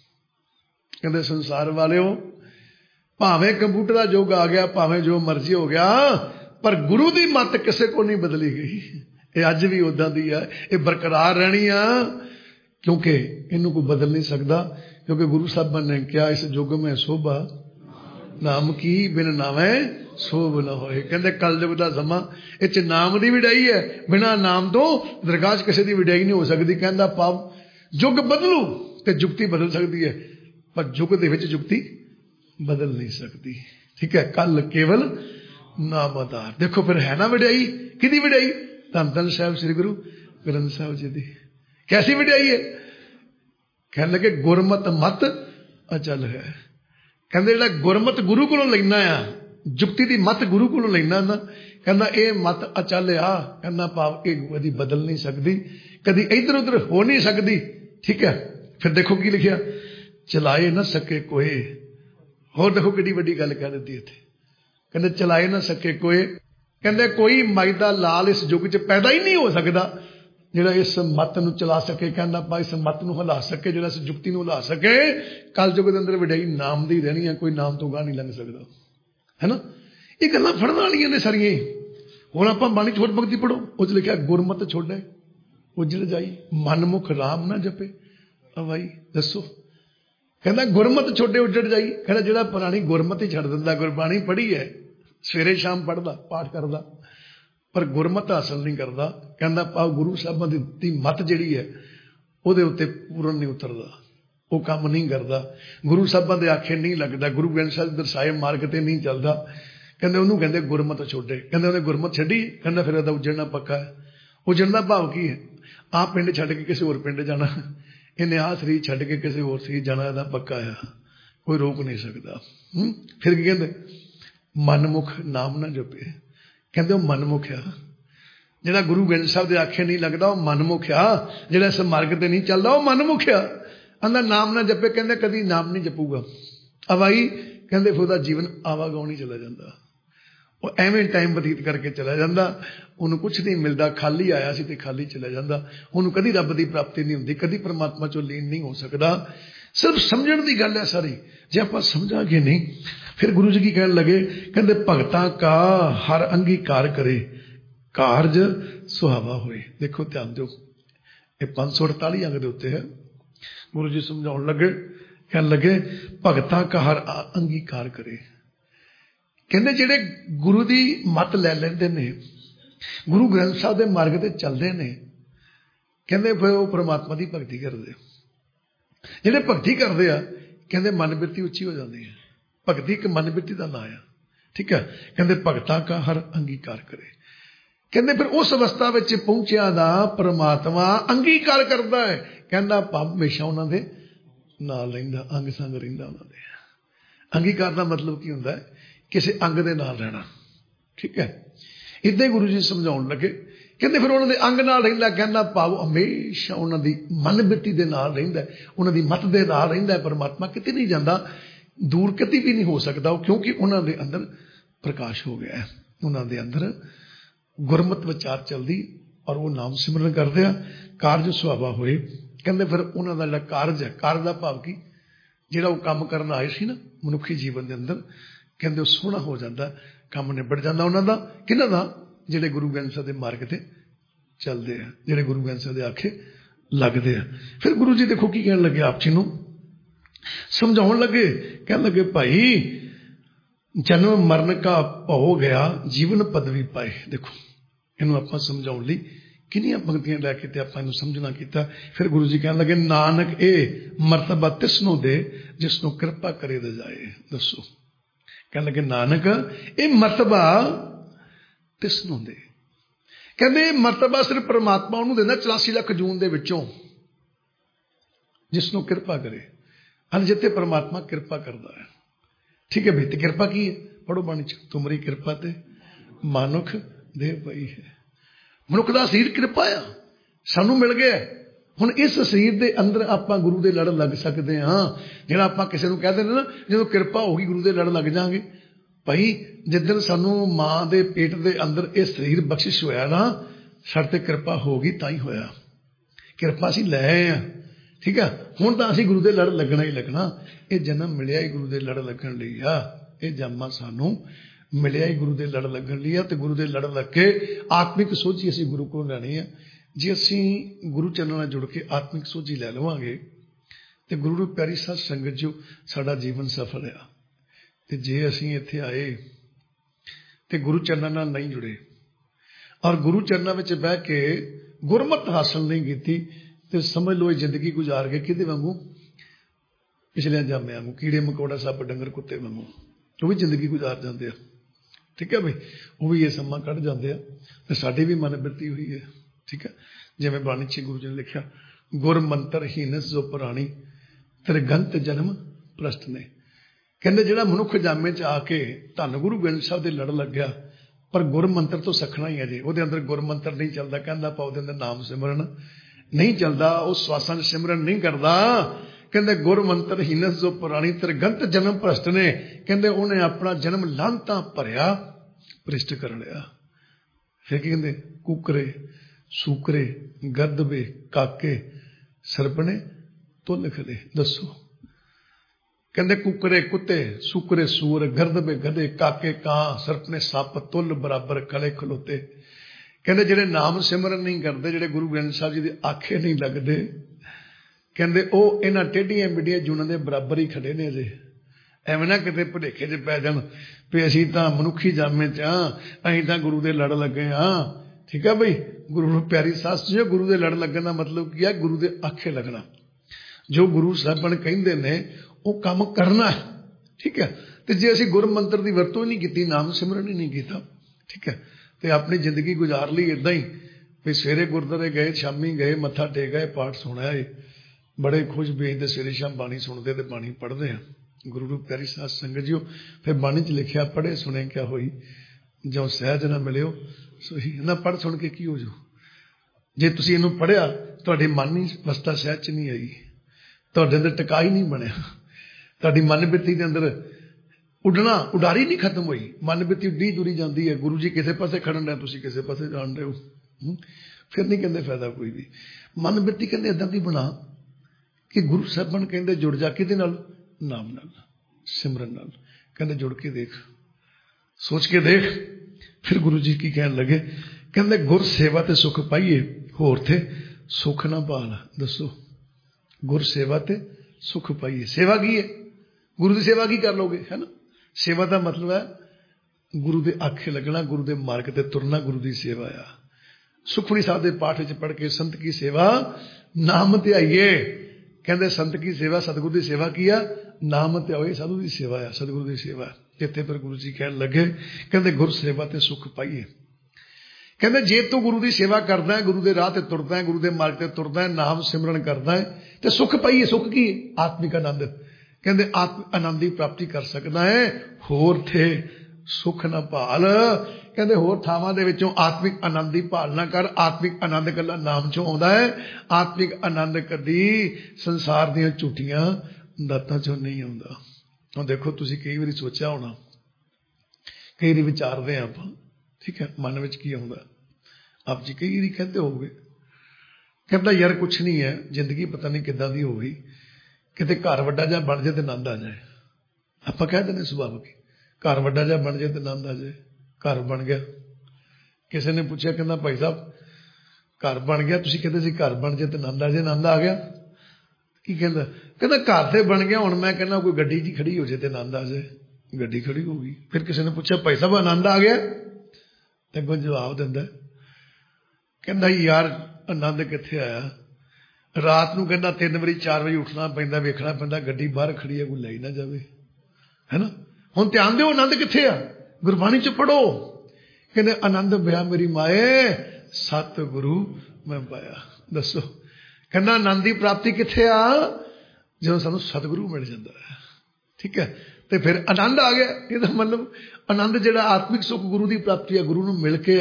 ਕਹਿੰਦੇ ਸੰਸਾਰ ਵਾਲਿਓ ਭਾਵੇਂ ਕੰਪਿਊਟਰ ਦਾ ਯੁੱਗ ਆ ਗਿਆ, ਭਾਵੇਂ ਜੋ ਮਰਜ਼ੀ ਹੋ ਗਿਆ, ਪਰ ਗੁਰੂ ਦੀ ਮੱਤ ਕਿਸੇ ਕੋਲ ਨਹੀਂ ਬਦਲੀ ਗਈ। ਇਹ ਅੱਜ ਵੀ ਉਦਾਂ ਦੀ ਆ, ਇਹ ਬਰਕਰਾਰ ਰਹਿਣੀ ਆ, ਕਿਉਂਕਿ ਇਹਨੂੰ ਕੋਈ ਬਦਲ ਨਹੀਂ ਸਕਦਾ। ਕਿਉਂਕਿ ਗੁਰੂ ਸਾਹਿਬਾਨ ਨੇ ਕਿਹਾ ਇਸ ਯੁੱਗ ਮੈਂ ਸੋਭਾ ਨਾਮ ਕੀ ਬਿਨ ਨਾਵੇਂ ਸੋਭ ਨਾ ਹੋਏ। ਕਹਿੰਦੇ ਕਲਯੁਗ ਦਾ ਸਮਾਂ, ਇਹ ਚ ਨਾਮ ਦੀ ਵਡਿਆਈ ਹੈ, ਬਿਨਾਂ ਨਾਮ ਤੋਂ ਦਰਗਾਹ ਚ ਕਿਸੇ ਦੀ ਵਡਿਆਈ ਨਹੀਂ ਹੋ ਸਕਦੀ। ਕਹਿੰਦਾ ਭਾਵ ਯੁੱਗ ਬਦਲੂ ਤੇ ਜੁਗਤੀ ਬਦਲ ਸਕਦੀ ਹੈ, ਪਰ ਯੁੱਗ ਦੇ ਵਿੱਚ ਜੁਗਤੀ ਬਦਲ ਨਹੀਂ ਸਕਦੀ। ਠੀਕ ਹੈ, ਕੱਲ ਕੇਵਲ ਨਾਮ ਆਧਾਰ। ਦੇਖੋ ਫਿਰ ਹੈ ਨਾ ਵਡਿਆਈ, ਕਿਹਦੀ ਵਡਿਆਈ? ਧੰਨ ਧੰਨ ਸਾਹਿਬ ਸ੍ਰੀ ਗੁਰੂ ਗ੍ਰੰਥ ਸਾਹਿਬ ਜੀ ਦੀ। ਕੈਸੀ ਵਡਿਆਈ ਹੈ? ਕਹਿਣ ਲੱਗੇ ਗੁਰਮਤ ਮਤ ਅਚਲ ਹੈ। ਕਹਿੰਦੇ ਜਿਹੜਾ ਗੁਰਮਤ ਗੁਰੂ ਕੋਲੋਂ ਲੈਣਾ ਆ, ਜੁਗਤੀ ਦੀ ਮਤ ਗੁਰੂ ਕੋਲੋਂ ਲੈਣਾ ਨਾ, ਕਹਿੰਦਾ ਇਹ ਮਤ ਅਚਲ ਆ। ਕਹਿੰਦਾ ਭਾਵ ਇਹ ਕਦੀ ਬਦਲ ਨਹੀਂ ਸਕਦੀ, ਕਦੀ ਇੱਧਰ ਉੱਧਰ ਹੋ ਨਹੀਂ ਸਕਦੀ। ਠੀਕ ਹੈ, ਫਿਰ ਦੇਖੋ ਕੀ ਲਿਖਿਆ, ਚਲਾਏ ਨਾ ਸਕੇ ਕੋਏ। ਹੋਰ ਦੇਖੋ ਕਿੱਡੀ ਵੱਡੀ ਗੱਲ ਕਹਿ ਦਿੱਤੀ ਇੱਥੇ। ਕਹਿੰਦੇ ਚਲਾਏ ਨਾ ਸਕੇ ਕੋਏ। ਕਹਿੰਦੇ ਕੋਈ ਮਾਈ ਦਾ ਲਾਲ ਇਸ ਯੁੱਗ ਚ ਪੈਦਾ ਹੀ ਨਹੀਂ ਹੋ ਸਕਦਾ। ਜਿਹੜਾ ਇਸ ਮੱਤ ਨੂੰ ਚਲਾ ਸਕੇ, ਕਹਿੰਦਾ ਆਪਾਂ ਇਸ ਮੱਤ ਨੂੰ ਹਿਲਾ ਸਕੇ, ਜਿਹੜਾ ਇਸ ਜੁਗਤੀ ਨੂੰ ਹਿਲਾ ਸਕੇ, ਕਲ ਯੁੱਗ ਦੇ ਅੰਦਰ ਵਡਿਆਈ ਨਾਮ ਦੀ ਰਹਿਣੀ ਹੈ, ਕੋਈ ਨਾਮ ਤੋਂ ਗਾਹ ਨਹੀਂ ਲੰਘ ਸਕਦਾ, ਹੈ ਨਾ। ਇਹ ਗੱਲਾਂ ਫੜਨ ਵਾਲੀਆਂ ਨੇ ਸਾਰੀਆਂ। ਹੁਣ ਆਪਾਂ ਬਾਣੀ ਛੋਟ ਭਗਤੀ ਪੜੋ, ਉਹ 'ਚ ਲਿਖਿਆ ਗੁਰਮਤਿ ਛੋੜੇ ਉਜਲ ਜਾਈ, ਮਨਮੁਖ ਰਾਮ ਨਾ ਜਪੇ ਅਵਾਈ। ਦੱਸੋ, ਕਹਿੰਦਾ ਗੁਰਮਤਿ ਛੋਡੇ ਉਜੜ ਜਾਈ। ਕਹਿੰਦਾ ਜਿਹੜਾ ਪੁਰਾਣੀ ਗੁਰਮਤਿ ਛੱਡ ਦਿੰਦਾ, ਗੁਰਬਾਣੀ ਪੜ੍ਹੀ ਹੈ, ਸਵੇਰੇ ਸ਼ਾਮ ਪੜ੍ਹਦਾ, ਪਾਠ ਕਰਦਾ, ਪਰ ਗੁਰਮਤਿ ਹਾਸਲ ਨਹੀਂ ਕਰਦਾ, ਕਹਿੰਦਾ ਭਾਵ ਗੁਰੂ ਸਾਹਿਬਾਂ ਦੀ ਦਿੱਤੀ ਮੱਤ ਜਿਹੜੀ ਹੈ ਉਹਦੇ ਉੱਤੇ ਪੂਰਨ ਨਹੀਂ ਉਤਰਦਾ, ਉਹ ਕੰਮ ਨਹੀਂ ਕਰਦਾ, ਗੁਰੂ ਸਾਹਿਬਾਂ ਦੇ ਆਖੇ ਨਹੀਂ ਲੱਗਦਾ, ਗੁਰੂ ਗ੍ਰੰਥ ਸਾਹਿਬ ਦਰਸਾਏ ਮਾਰਗ ਤੇ ਨਹੀਂ ਚੱਲਦਾ। ਕਹਿੰਦੇ ਉਹਨੂੰ ਕਹਿੰਦੇ ਗੁਰਮਤਿ ਛੋਡੇ। ਕਹਿੰਦੇ ਉਹਨੇ ਗੁਰਮਤਿ ਛੱਡੀ, ਕਹਿੰਦਾ ਫਿਰ ਉਹਦਾ ਉਜੜਨਾ ਪੱਕਾ ਹੈ। ਉਜੜਨ ਦਾ ਭਾਵ ਕੀ ਹੈ? ਆਹ ਪਿੰਡ ਛੱਡ ਕੇ ਕਿਸੇ ਹੋਰ ਪਿੰਡ ਜਾਣਾ, ਇਹਨੇ ਆਹ ਸਰੀਰ ਛੱਡ ਕੇ ਕਿਸੇ ਹੋਰ ਸਰੀਰ ਜਾਣਾ, ਇਹਦਾ ਪੱਕਾ ਆ, ਕੋਈ ਰੋਕ ਨਹੀਂ ਸਕਦਾ। ਫਿਰ ਕੀ ਕਹਿੰਦੇ? ਮਨਮੁਖ ਨਾਮ ਨਾ ਜਪੇ। ਕਹਿੰਦੇ ਉਹ ਮਨਮੁਖ ਆ, ਜਿਹੜਾ ਗੁਰੂ ਗ੍ਰੰਥ ਸਾਹਿਬ ਦੇ ਆਖੇ ਨਹੀਂ ਲੱਗਦਾ, ਉਹ ਮਨਮੁਖ ਆ। ਜਿਹੜਾ ਇਸ ਮਾਰਗ ਤੇ ਨਹੀਂ ਚੱਲਦਾ, ਉਹ ਮਨਮੁਖ ਆ। ਕਹਿੰਦਾ ਨਾਮ ਨਾ ਜਪੇ, ਕਹਿੰਦੇ ਕਦੀ ਨਾਮ ਨਹੀਂ ਜਪੂਗਾ। ਅਵਾਈ, ਕਹਿੰਦੇ ਫਿਰ ਉਹਦਾ ਜੀਵਨ ਆਵਾਗਾਉ ਨਹੀਂ ਚਲਾ ਜਾਂਦਾ, ਉਹ ਐਵੇਂ ਟਾਈਮ ਬਤੀਤ ਕਰਕੇ ਚਲਾ ਜਾਂਦਾ, ਉਹਨੂੰ ਕੁਛ ਨਹੀਂ ਮਿਲਦਾ, ਖਾਲੀ ਆਇਆ ਸੀ ਤੇ ਖਾਲੀ ਚਲਾ ਜਾਂਦਾ, ਉਹਨੂੰ ਕਦੀ ਰੱਬ ਦੀ ਪ੍ਰਾਪਤੀ ਨਹੀਂ ਹੁੰਦੀ, ਕਦੀ ਪਰਮਾਤਮਾ ਚੋਂ ਲੀਨ ਨਹੀਂ ਹੋ ਸਕਦਾ। ਸਿਰਫ ਸਮਝਣ ਦੀ ਗੱਲ ਹੈ ਸਾਰੀ। ਜੇ ਆਪਾਂ ਸਮਝਾਂਗੇ ਨਹੀਂ, ਫਿਰ ਗੁਰੂ ਜੀ ਕੀ ਕਹਿਣ ਲੱਗੇ? ਕਹਿੰਦੇ ਭਗਤਾਂ ਕਾ ਹਰ ਅੰਗੀਕਾਰ ਕਰੇ, ਕਾਰਜ ਸੁਹਾਵਾ ਹੋਏ। ਦੇਖੋ ਧਿਆਨ ਦਿਓ, ਇਹ ਪੰਜ ਸੌ ਅੜਤਾਲੀ ਅੰਗ ਦੇ ਉੱਤੇ ਹੈ। ਗੁਰੂ ਜੀ ਸਮਝਾਉਣ ਲੱਗੇ, ਕਹਿਣ ਲੱਗੇ ਭਗਤਾਂ ਕਾ ਹਰ ਅੰਗੀਕਾਰ ਕਰੇ। ਕਹਿੰਦੇ ਜਿਹੜੇ ਗੁਰੂ ਦੀ ਮੱਤ ਲੈ ਲੈਂਦੇ ਨੇ, ਗੁਰੂ ਗ੍ਰੰਥ ਸਾਹਿਬ ਦੇ ਮਾਰਗ ਤੇ ਚੱਲਦੇ ਨੇ, ਕਹਿੰਦੇ ਫਿਰ ਉਹ ਪਰਮਾਤਮਾ ਦੀ ਭਗਤੀ ਕਰਦੇ। ਜਿਹੜੇ ਭਗਤੀ ਕਰਦੇ ਆ, ਕਹਿੰਦੇ ਮਨ ਬਿਰਤੀ ਉੱਚੀ ਹੋ ਜਾਂਦੀ ਹੈ। ਭਗਤੀ ਇੱਕ ਮਨ ਬਿਰਤੀ ਦਾ ਨਾਂ ਆ, ਠੀਕ ਹੈ। ਕਹਿੰਦੇ ਭਗਤਾਂ ਕਾ ਹਰ ਅੰਗੀਕਾਰ ਕਰੇ। ਕਹਿੰਦੇ ਫਿਰ ਉਸ ਅਵਸਥਾ ਵਿੱਚ ਪਹੁੰਚਿਆ ਦਾ ਪਰਮਾਤਮਾ ਅੰਗੀਕਾਰ ਕਰਦਾ ਹੈ। ਕਹਿੰਦਾ ਭਾਵ ਹਮੇਸ਼ਾ ਉਹਨਾਂ ਦੇ ਨਾਲ ਰਹਿੰਦਾ, ਅੰਗ ਸੰਗ ਰਹਿੰਦਾ ਉਹਨਾਂ ਦੇ। ਅੰਗੀਕਾਰ ਦਾ ਮਤਲਬ ਕੀ ਹੁੰਦਾ ਹੈ? ਕਿਸੇ ਅੰਗ ਦੇ ਨਾਲ ਰਹਿਣਾ, ਠੀਕ ਹੈ। ਇੱਦਾਂ ਹੀ ਗੁਰੂ ਜੀ ਸਮਝਾਉਣ ਲੱਗੇ, ਕਹਿੰਦੇ ਫਿਰ ਉਹਨਾਂ ਦੇ ਅੰਗ ਨਾਲ ਰਹਿੰਦਾ, ਕਹਿੰਦਾ ਭਾਵ ਹਮੇਸ਼ਾ ਉਹਨਾਂ ਦੀ ਮਨ ਬਿਰਤੀ ਦੇ ਨਾਲ ਰਹਿੰਦਾ, ਉਹਨਾਂ ਦੀ ਮੱਤ ਦੇ ਨਾਲ ਰਹਿੰਦਾ। ਪਰਮਾਤਮਾ ਕਿਤੇ ਨਹੀਂ ਜਾਂਦਾ, ਦੂਰ ਕਿਤੇ ਵੀ ਨਹੀਂ ਹੋ ਸਕਦਾ ਉਹ, ਕਿਉਂਕਿ ਉਹਨਾਂ ਦੇ ਅੰਦਰ ਪ੍ਰਕਾਸ਼ ਹੋ ਗਿਆ ਹੈ, ਉਹਨਾਂ ਦੇ ਅੰਦਰ ਗੁਰਮਤਿ ਵਿਚਾਰ ਚੱਲਦੀ, ਔਰ ਉਹ ਨਾਮ ਸਿਮਰਨ ਕਰਦੇ ਆ, ਕਾਰਜ ਸੁਹਾਵਾ ਹੋਏ। ਕਹਿੰਦੇ ਫਿਰ ਉਹਨਾਂ ਦਾ ਜਿਹੜਾ ਕਾਰਜ ਹੈ, ਕਾਰਜ ਦਾ ਭਾਵ ਕੀ? ਜਿਹੜਾ ਉਹ ਕੰਮ ਕਰਨ ਆਏ ਸੀ ਨਾ ਮਨੁੱਖੀ ਜੀਵਨ ਦੇ ਅੰਦਰ, ਕਹਿੰਦੇ ਉਹ ਸੋਹਣਾ ਹੋ ਜਾਂਦਾ, ਕੰਮ ਨਿਬੜ ਜਾਂਦਾ ਉਹਨਾਂ ਦਾ। ਕਿਹਨਾਂ ਦਾ? ਜਿਹੜੇ ਗੁਰੂ ਗ੍ਰੰਥ ਸਾਹਿਬ ਦੇ ਮਾਰਗ ਤੇ ਚੱਲਦੇ ਆ, ਜਿਹੜੇ ਗੁਰੂ ਗ੍ਰੰਥ ਸਾਹਿਬ ਦੇ ਆਖੇ ਲੱਗਦੇ ਆ। ਫਿਰ ਗੁਰੂ ਜੀ ਦੇਖੋ ਕੀ ਕਹਿਣ ਲੱਗੇ, ਆਪ ਜੀ ਨੂੰ ਸਮਝਾਉਣ ਲੱਗੇ। ਕਹਿਣ ਲੱਗੇ ਭਾਈ ਜਨਮ ਮਰਨ ਕਾ ਭਉ ਗਿਆ, ਜੀਵਨ ਪਦਵੀ ਪਾਏ। ਦੇਖੋ ਇਹਨੂੰ ਆਪਾਂ ਸਮਝਾਉਣ ਲਈ ਕਿੰਨੀਆਂ ਪੰਕਤੀਆਂ ਲੈ ਕੇ ਤੇ ਆਪਾਂ ਇਹਨੂੰ ਸਮਝਣਾ ਕੀਤਾ। ਫਿਰ ਗੁਰੂ ਜੀ ਕਹਿਣ ਲੱਗੇ ਨਾਨਕ ਇਹ ਮਰਤਬਾ ਤਿਸ ਨੂੰ ਦੇ, ਜਿਸ ਨੂੰ ਕਿਰਪਾ ਕਰੇ ਰਜਾਏ। ਦੱਸੋ, ਕਹਿਣ ਲੱਗੇ ਨਾਨਕ ਇਹ ਮਰਤਬਾ ਤਿਸ ਨੂੰ ਦੇ। ਕਹਿੰਦੇ ਇਹ ਮਰਤਬਾ ਸਿਰਫ ਪਰਮਾਤਮਾ ਉਹਨੂੰ ਦਿੰਦਾ ਚੁਰਾਸੀ ਲੱਖ ਜੂਨ ਦੇ ਵਿੱਚੋਂ, ਜਿਸ ਨੂੰ ਕਿਰਪਾ ਕਰੇ। ਹਨ ਜਿੱਥੇ ਪਰਮਾਤਮਾ ਕਿਰਪਾ ਕਰਦਾ ਹੈ, ਠੀਕ ਹੈ ਬਈ। ਤੇ ਕਿਰਪਾ ਕੀ ਹੈ? ਪੜੋ ਬਾਣੀ ਚ, ਤੁਮਰੀ ਕਿਰਪਾ ਤੇ ਮਾਨੁਖ ਦੇ ਪਈ ਹੈ। ਮਨੁੱਖ ਦਾ ਸਰੀਰ ਕਿਰਪਾ ਆ, ਸਾਨੂੰ ਮਿਲ ਗਿਆ। ਹੁਣ ਇਸ ਸਰੀਰ ਦੇ ਅੰਦਰ ਆਪਾਂ ਗੁਰੂ ਦੇ ਲੜ ਲੱਗ ਸਕਦੇ ਹਾਂ। ਜਿਹੜਾ ਆਪਾਂ ਕਿਸੇ ਨੂੰ ਕਹਿ ਦਿੰਦੇ ਨਾ, ਜਦੋਂ ਕਿਰਪਾ ਹੋ ਗਈ ਗੁਰੂ ਦੇ ਲੜ ਲੱਗ ਜਾਵਾਂਗੇ। ਭਾਈ ਜਿੱਦਣ ਸਾਨੂੰ ਮਾਂ ਦੇ ਪੇਟ ਦੇ ਅੰਦਰ ਇਹ ਸਰੀਰ ਬਖਸ਼ਿਸ਼ ਹੋਇਆ ਨਾ, ਸਾਡੇ ਤੇ ਕਿਰਪਾ ਹੋ ਗਈ, ਤਾਂ ਹੀ ਹੋਇਆ। ਕਿਰਪਾ ਅਸੀਂ ਲੈ ਆਏ ਆ, ਠੀਕ ਆ। ਹੁਣ ਤਾਂ ਅਸੀਂ ਗੁਰੂ ਦੇ ਲੜ ਲੱਗਣਾ ਹੀ ਲੱਗਣਾ। ਇਹ ਜਨਮ ਮਿਲਿਆ ਹੀ ਗੁਰੂ ਦੇ ਲੜ ਲੱਗਣ ਲਈ ਆ, ਇਹ ਜਾਮਾ ਸਾਨੂੰ ਮਿਲਿਆ ਹੀ ਗੁਰੂ ਦੇ ਲੜ ਲੱਗਣ ਲਈ ਆ। ਤੇ ਗੁਰੂ ਦੇ ਲੜ ਲੱਗ ਕੇ ਆਤਮਿਕ ਸੋਝੀ ਅਸੀਂ ਗੁਰੂ ਕੋਲ ਲੈਣੀ ਆ। ਜੇ ਅਸੀਂ ਗੁਰੂ ਚਰਨਾਂ ਨਾਲ ਜੁੜ ਕੇ ਆਤਮਿਕ ਸੋਝੀ ਲੈ ਲਵਾਂਗੇ ਤੇ ਗੁਰੂ ਨੂੰ ਪਿਆਰੀ ਸਾਧ ਸੰਗਤ ਜੋ ਸਾਡਾ ਜੀਵਨ ਸਫਲ ਆ। ਤੇ ਜੇ ਅਸੀਂ ਇੱਥੇ ਆਏ ਤੇ ਗੁਰੂ ਚਰਨਾਂ ਨਾਲ ਨਹੀਂ ਜੁੜੇ, ਔਰ ਗੁਰੂ ਚਰਨਾਂ ਵਿੱਚ ਬਹਿ ਕੇ ਗੁਰਮਤਿ ਹਾਸਲ ਨਹੀਂ ਕੀਤੀ, ਤੇ ਸਮਝ ਲਓ ਇਹ ਜ਼ਿੰਦਗੀ ਗੁਜ਼ਾਰ ਕੇ ਕਿਹਦੇ ਵਾਂਗੂ? ਪਿਛਲੇ ਜਾਮਿਆਂ ਵਾਂਗੂ, ਕੀੜੇ ਮਕੌੜਾ ਸੱਪ ਡੰਗਰ ਕੁੱਤੇ ਵਾਂਗੂ ਉਹ ਵੀ ਜ਼ਿੰਦਗੀ ਗੁਜ਼ਾਰ ਜਾਂਦੇ ਆ, ਠੀਕ ਹੈ ਬਈ। ਉਹ ਵੀ ਇਹ ਸਮਾਂ ਕੱਢ ਜਾਂਦੇ ਆ, ਤੇ ਸਾਡੀ ਵੀ ਮਨ ਬਿਰਤੀ ਹੋਈ ਹੈ, ਠੀਕ ਹੈ। ਜਿਵੇਂ ਬਾਣੀ ਚ ਗੁਰੂ ਜੀ ਨੇ ਲਿਖਿਆ, ਗੁਰ ਮੰਤਰ ਹੀਨਸ ਜੋ ਪੁਰਾਣੀ ਤ੍ਰਿਗੰਤ ਜਨਮ ਪ੍ਰਸਤ ਨੇ। ਕਹਿੰਦੇ ਜਿਹੜਾ ਮਨੁੱਖ ਜਾਮੇ ਚ ਆ ਕੇ ਧੰਨ ਗੁਰੂ ਗ੍ਰੰਥ ਸਾਹਿਬ ਦੇ ਲੜ ਲੱਗਿਆ, ਪਰ ਗੁਰ ਮੰਤਰ ਤੋਂ ਸਖਣਾ ਹੀ ਹੈ ਜੀ, ਉਹਦੇ ਅੰਦਰ ਗੁਰ ਮੰਤਰ ਨਹੀਂ ਚੱਲਦਾ। ਕਹਿੰਦਾ ਪਾ ਉਹਦੇ ਅੰਦਰ ਨਾਮ ਸਿਮਰਨ ਨਹੀਂ ਚੱਲਦਾ, ਉਹ ਸਵਾਸਾਂ ਚ ਸਿਮਰਨ ਨਹੀਂ ਕਰਦਾ। ਕਹਿੰਦੇ ਗੁਰ ਮੰਤਰ ਹੀਨਸ ਜੋ ਪੁਰਾਣੀ ਤ੍ਰਿਗੰਤ ਜਨਮ ਭ੍ਰਸ਼ਟ ਨੇ। ਕਹਿੰਦੇ ਉਹਨੇ ਆਪਣਾ ਜਨਮ ਲਾਂਤਾਂ ਭਰਿਆ ਭ੍ਰਿਸ਼ਟ ਕਰ ਲਿਆ। ਫਿਰ ਕੀ ਕਹਿੰਦੇ? ਕੁਕਰੇ सूकरे गदबे काके सरपने तुल खले। दसो कहते कुकरे कुत्ते सूकरे सूर गरदबे गधे काके कां सरपने सप तुल बराबर खले खलोते। कहते जेड़े नाम सिमरन नहीं करते जेड़े गुरु ग्रंथ साहब जी दे आखे नहीं लगते कहते वो इन्हां टेढ़ियां मिड्डियां जूनां दे बराबर ही खड़े ने जे। एवं ना किते भुलेखे च पै जाण भी असीं तां मनुखी जामे च हाँ असीं तां गुरु दे लड़ लगे हाँ। ठीक है बई गुरु नूं प्यारी सस जी गुरु दे लड़ लगन दा मतलब की है गुरु दे आखे लगना। जो गुरु साहबान कहिंदे ने वो काम करना है। ठीक है ते जे असीं गुर मंत्र दी वरतों नहीं कीती नाम सिमरन ही नहीं कीता ठीक है ते अपनी जिंदगी गुजार ली इदां ही भी सवेरे गुरुद्वारे गए शामी गए मत्था टेक गए पाठ सुनिया है बड़े खुश बेचते सवेरे शाम बाणी सुनते ते बाणी पढ़ते हैं। गुरु रूप प्यारी साध संगत जी फिर बाणी च लिखिया पढ़े सुने क्या होई जो सहज ना मिलियो सोही ना पढ़ सुन के की हो जो जे तुसीं इहनूं पढ़िया तुहाडे मन ही अवस्था सहज च नहीं आई तुहाडे अंदर टिका ही नहीं बनया तुहाडी मन बिरती दे अंदर उड़ना उडारी नहीं खत्म हुई मन बिरती उड्डी जुड़ी जाती है। गुरु जी किसी पासे खड़न रहे तुसीं किसी पासे जान रहे हो फिर नहीं कहते फायदा कोई भी। मन बिरती कहते इदां दी बना कि गुरु साहबान कहते जुड़ जा किहदे नाल नाम नाल सिमरन नाल कहते जुड़ के देख सोच के देख। फिर गुरु जी की कहन लगे कहते गुर सेवा ते सुख पाइए होर थे सुख ना पाल। दसो गुर सेवा ते सुख पाइए सेवा की है गुरु की सेवा की कर लोगे है ना। सेवा का मतलब है गुरु के आखे लगना गुरु के मार्ग ते तुरना गुरु की सेवा आ। सुखमनी साहब के पाठ च पढ़ के संत की सेवा नाम ध्याइए कहते संत की सेवा सतगुरु की सेवा की आ नाम ध्याओ साधु की सेवा आ सतगुरु की सेवा। इत्थे पर गुरु जी कहन लगे कहते गुर सेवा ते सुख पाइए कहते जे तू गुरु की सेवा करदा है गुरु के राह ते तुरदा है गुरु के मार्ग ते तुरदा है नाम सिमरन करदा है तो सुख पाइए। सुख की आत्मिक आनंद कहते आत्म आनंद की प्राप्ति कर सकता है होर थे सुख ना भाल। कहते होर थावां दे विचों आत्मिक आनंद की भाल ना कर। आत्मिक आनंद कला नाम चों आउंदा है। आत्मिक आनंद कदी संसार दीयां झूठियां दातां चों नहीं आउंदा। हुण देखो तुसीं कई वारी सोचिया होना कई वारी विचारदे आं आपां ठीक है मन विच की आउंदा आप जी कई वारी कहते होगे कहता यार कुछ नहीं है जिंदगी पता नहीं किदां दी हो गई किते घर वड्डा जा बन जाए तो आनंद आ जाए। आपां कह दिंदे सुभाविक घर वड्डा जा बन जाए तो आनंद आ जाए। घर बन गया किसी ने पूछा कहना भाई साहब घर बन गया तुसीं कहते सी घर बन जाए तो आनंद आ जाए आनंद आ गया की कहता कहता घर तो बन गया हुण मैं कहना कोई गड्डी जी खड़ी हो जाए तो आनंद आ जाए गड्डी खड़ी हो गई। फिर किसी ने पूछा भाई साहब आनंद आ गया तो अगों जवाब दिंदा कहंदा यार आनंद कित्थे आया रात नूं कहंदा तीन बजे चार बजे उठना पैंदा वेखना पैंदा गड्डी बाहर खड़ी है कोई लै ना जाए है ना। हुण ध्यान दिओ आनंद कित्थे आ गुरबाणी च पढ़ो कहंदे आनंद पिया मेरी माए सत गुरु मैं पाया। दसो कहना आनंद की प्राप्ति कित्थे आ जो सानूं सतगुरु मिल जाता है ठीक है तो फिर आनंद आ गया। ये मतलब आनंद जिहड़ा आत्मिक सुख गुरु की प्राप्ति है गुरु नूं मिल के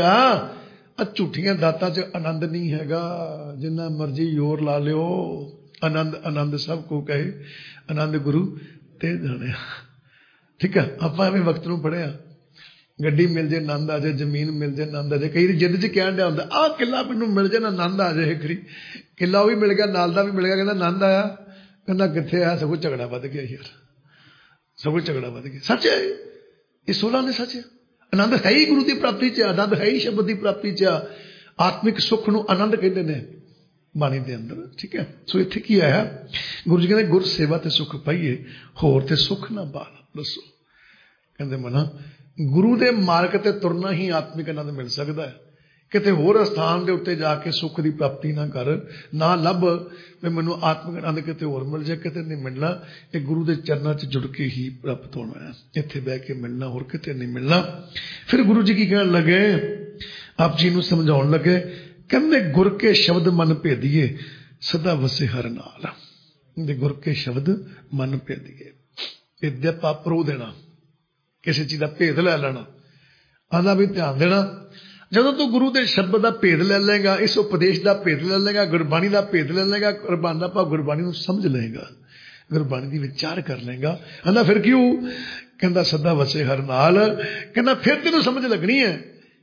आ झूठियां दातां च आनंद नहीं हैगा जिन्ना मर्जी जोर ला लियो आनंद आनंद सब को कहे आनंद गुरु ते जाने ठीक है। आपां एवें वक्त नूं पढ़िया गड्डी मिल जाए आनंद आ जाए जमीन मिल जाए आनंद आ जाए कई जिद च कहण दिया हुंदा आ किला मैनूं मिल जाए ना आनंद आ जाए खरी किला भी मिल गया नाल दा भी मिल गया कहंदा आनंद आया कहंदा कित्थे आया सगों झगड़ा वध गया यार सगों झगड़ा वध गया। सच है ये सोलह ने सच है आनंद है ही गुरु की प्राप्ति च आनंद है ही शब्द की प्राप्ति च आत्मिक सुख नूं आनंद कहते हैं बाणी दे अंदर ठीक है। सो इत्थे की आया गुरु जी कहते गुर सेवा ते सुख पाइए होर ते सुख ना पाल। दसो कहते मना गुरु के मार्ग ते तुरना ही आत्मिक आनंद मिल सकता है किते होर स्थान के उत्ते जाके सुख की प्राप्ति ना कर ना लभ मैं मैनू आत्मिक आनंद किते होर मिल जाए किते नहीं मिलना ये गुरु के चरणों च जुड़ के ही प्राप्त होना है इत्थे बह के मिलना होर किते नहीं मिलना। फिर गुरु जी की कहन लगे आप जी नूं समझाउण लगे कहंदे गुर के शब्द मन भेदिए सदा वसे हर नाल। गुर के शब्द मन भेदिए विद्या पाप रो देना किसी चीज का भेद लै लेना आंदा भी ध्यान देना जदों तू गुरु के शब्द का भेद ले लेगा इस उपदेश का भेद ले लेगा गुरबाणी का भेद ले लेगा कुरबान का भाव गुरबाणी को समझ लेगा गुरबाणी की विचार कर लेगा आंदा फिर क्यों कहता सदा वसे हर नाल कहना फिर तेनों समझ लगनी है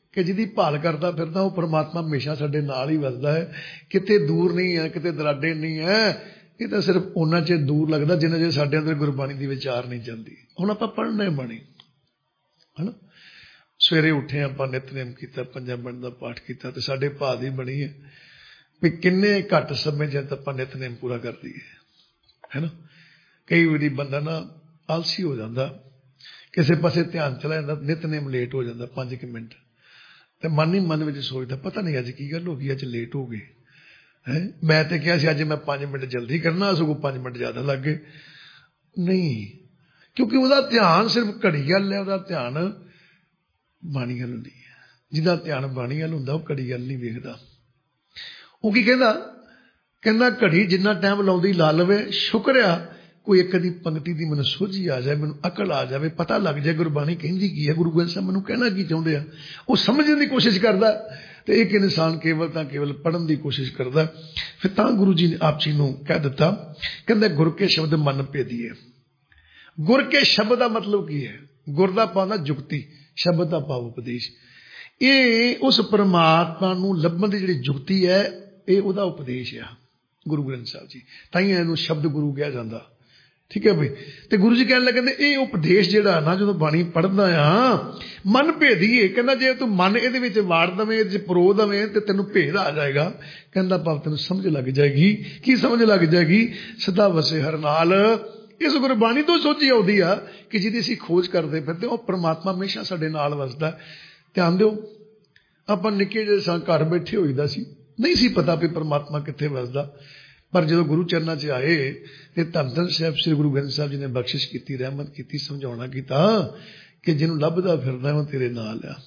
ਕਿ ਜਿਹਦੀ ਭਾਲ ਕਰਦਾ ਫਿਰਦਾ ਉਹ ਪਰਮਾਤਮਾ ਹਮੇਸ਼ਾ ਸਾਡੇ ਨਾਲ ਹੀ ਵਸਦਾ ਹੈ, ਕਿਤੇ ਦੂਰ ਨਹੀਂ ਹੈ, ਕਿਤੇ ਦਰਾਡੇ ਨਹੀਂ ਹੈ। ਇਹ ਤਾਂ ਸਿਰਫ ਉਹਨਾਂ ਚਿਰ ਦੂਰ ਲੱਗਦਾ ਜਿੰਨਾ ਚਿਰ ਸਾਡੇ ਅੰਦਰ ਗੁਰਬਾਣੀ ਦੀ ਵਿਚਾਰ ਨਹੀਂ ਚੱਲਦੀ। ਹੁਣ ਆਪਾਂ ਪੜ੍ਹਨਾ ਹੈ ਬਾਣੀ, ਹੈ ਨਾ। ਸਵੇਰੇ ਉੱਠੇ ਆਪਾਂ, ਨਿਤਨੇਮ ਕੀਤਾ, ਪੰਜਾਂ ਬਾਣੀ ਦਾ ਪਾਠ ਕੀਤਾ, ਤੇ ਸਾਡੇ ਭਾਅ ਦੀ ਬਣੀ ਹੈ ਵੀ ਕਿੰਨੇ ਘੱਟ ਸਮੇਂ 'ਚ ਆਪਾਂ ਨਿਤਨੇਮ ਪੂਰਾ ਕਰ ਦਈਏ, ਹੈ ਨਾ। ਕਈ ਵਾਰੀ ਬੰਦਾ ਨਾ ਆਲਸੀ ਹੋ ਜਾਂਦਾ, ਕਿਸੇ ਪਾਸੇ ਧਿਆਨ ਚਲਾ ਜਾਂਦਾ, ਨਿਤਨੇਮ ਲੇਟ ਹੋ ਜਾਂਦਾ ਪੰਜ ਕੁ ਮਿੰਟ, ਤੇ ਮਨ ਹੀ ਮਨ ਵਿੱਚ ਸੋਚਦਾ ਪਤਾ ਨਹੀਂ ਅੱਜ ਕੀ ਗੱਲ ਹੋ ਗਈ, ਅੱਜ ਲੇਟ ਹੋ ਗਏ ਹੈ। ਮੈਂ ਤੇ ਕਿਹਾ ਸੀ ਅੱਜ ਮੈਂ ਪੰਜ ਮਿੰਟ ਜਲਦੀ ਕਰਨਾ, ਸਗੋਂ ਪੰਜ ਮਿੰਟ ਜ਼ਿਆਦਾ ਲੱਗ ਗਏ। ਨਹੀਂ, ਕਿਉਂਕਿ ਉਹਦਾ ਧਿਆਨ ਸਿਰਫ ਘੜੀ ਵੱਲ ਹੈ, ਉਹਦਾ ਧਿਆਨ ਬਾਣੀ ਵੱਲ ਨਹੀਂ ਹੈ। ਜਿਹਦਾ ਧਿਆਨ ਬਾਣੀ ਵੱਲ ਹੁੰਦਾ ਉਹ ਘੜੀ ਵੱਲ ਨਹੀਂ ਵੇਖਦਾ। ਉਹ ਕੀ ਕਹਿੰਦਾ, ਕਹਿੰਦਾ ਘੜੀ ਜਿੰਨਾ ਟਾਈਮ ਲਾਉਂਦੀ ਲਾ ਲਵੇ, ਸ਼ੁਕਰ ਆ ਕੋਈ ਇੱਕ ਦੀ ਪੰਕਤੀ ਦੀ ਮੈਨੂੰ ਸੋਝੀ ਆ ਜਾਏ, ਮੈਨੂੰ ਅਕਲ ਆ ਜਾਵੇ, ਪਤਾ ਲੱਗ ਜਾਏ ਗੁਰਬਾਣੀ ਕਹਿੰਦੀ ਕੀ ਹੈ, ਗੁਰੂ ਗ੍ਰੰਥ ਸਾਹਿਬ ਮੈਨੂੰ ਕਹਿਣਾ ਕੀ ਚਾਹੁੰਦੇ ਆ। ਉਹ ਸਮਝਣ ਦੀ ਕੋਸ਼ਿਸ਼ ਕਰਦਾ, ਤੇ ਇੱਕ ਇਨਸਾਨ ਕੇਵਲ ਤਾਂ ਕੇਵਲ ਪੜ੍ਹਨ ਦੀ ਕੋਸ਼ਿਸ਼ ਕਰਦਾ। ਫਿਰ ਤਾਂ ਗੁਰੂ ਜੀ ਨੇ ਆਪ ਜੀ ਨੂੰ ਕਹਿ ਦਿੱਤਾ, ਕਹਿੰਦੇ ਗੁਰ ਕੇ ਸ਼ਬਦ ਮਨ ਭੇਦੀਏ। ਗੁਰ ਕੇ ਸ਼ਬਦ ਦਾ ਮਤਲਬ ਕੀ ਹੈ? ਗੁਰ ਦਾ ਪਾਉਂਦਾ ਜੁਗਤੀ, ਸ਼ਬਦ ਦਾ ਭਾਵ ਉਪਦੇਸ਼। ਇਹ ਉਸ ਪਰਮਾਤਮਾ ਨੂੰ ਲੱਭਣ ਦੀ ਜਿਹੜੀ ਜੁਗਤੀ ਹੈ, ਇਹ ਉਹਦਾ ਉਪਦੇਸ਼ ਆ ਗੁਰੂ ਗ੍ਰੰਥ ਸਾਹਿਬ ਜੀ, ਤਾਂ ਹੀ ਇਹਨੂੰ ਸ਼ਬਦ ਗੁਰੂ ਕਿਹਾ ਜਾਂਦਾ। ਠੀਕ ਹੈ ਬਈ। ਤੇ ਗੁਰੂ ਜੀ ਕਹਿਣ ਲੱਗੇ ਕਹਿੰਦੇ ਇਹ ਉਪਦੇਸ਼ ਜਿਹੜਾ ਨਾ ਜਦੋਂ ਬਾਣੀ ਪੜ੍ਹਦਾ ਆ, ਮਨ ਭੇਦੀਏ। ਕਹਿੰਦਾ ਜੇ ਤੂੰ ਮਨ ਇਹਦੇ ਵਿੱਚ ਵਾੜ ਦਵੇਂ, ਇਹਦੇ 'ਚ ਪਰੋ ਦਵੇਂ, ਤੇ ਤੈਨੂੰ ਭੇਦ ਆ ਜਾਏਗਾ। ਕਹਿੰਦਾ ਭਾਵ ਤੈਨੂੰ ਸਮਝ ਲੱਗ ਜਾਏਗੀ। ਕੀ ਸਮਝ ਲੱਗ ਜਾਏਗੀ? ਸਦਾ ਵਸੇ ਹਰ ਨਾਲ। ਇਸ ਗੁਰਬਾਣੀ ਤੋਂ ਸੋਝੀ ਆਉਂਦੀ ਆ ਕਿ ਜਿਹਦੀ ਅਸੀਂ ਖੋਜ ਕਰਦੇ ਫਿਰਦੇ, ਉਹ ਪਰਮਾਤਮਾ ਹਮੇਸ਼ਾ ਸਾਡੇ ਨਾਲ ਵਸਦਾ। ਧਿਆਨ ਦਿਓ, ਆਪਾਂ ਨਿੱਕੇ ਜਿਹੇ ਸਾਂ ਘਰ ਬੈਠੇ ਹੋਈਦਾ ਸੀ, ਨਹੀਂ ਸੀ ਪਤਾ ਵੀ ਪਰਮਾਤਮਾ ਕਿੱਥੇ ਵਸਦਾ। ਪਰ ਜਦੋਂ ਗੁਰੂ ਚਰਨਾਂ 'ਚ ਆਏ ਤੇ ਧੰਨ ਧੰਨ ਸਾਹਿਬ ਸ੍ਰੀ ਗੁਰੂ ਗ੍ਰੰਥ ਸਾਹਿਬ ਜੀ ਨੇ ਬਖਸ਼ਿਸ਼ ਕੀਤੀ, ਰਹਿਮਤ ਕੀਤੀ, ਸਮਝਾਉਣਾ ਕੀਤਾ ਕਿ ਜਿਹਨੂੰ ਲੱਭਦਾ ਫਿਰਦਾ ਉਹ ਤੇਰੇ ਨਾਲ ਆ।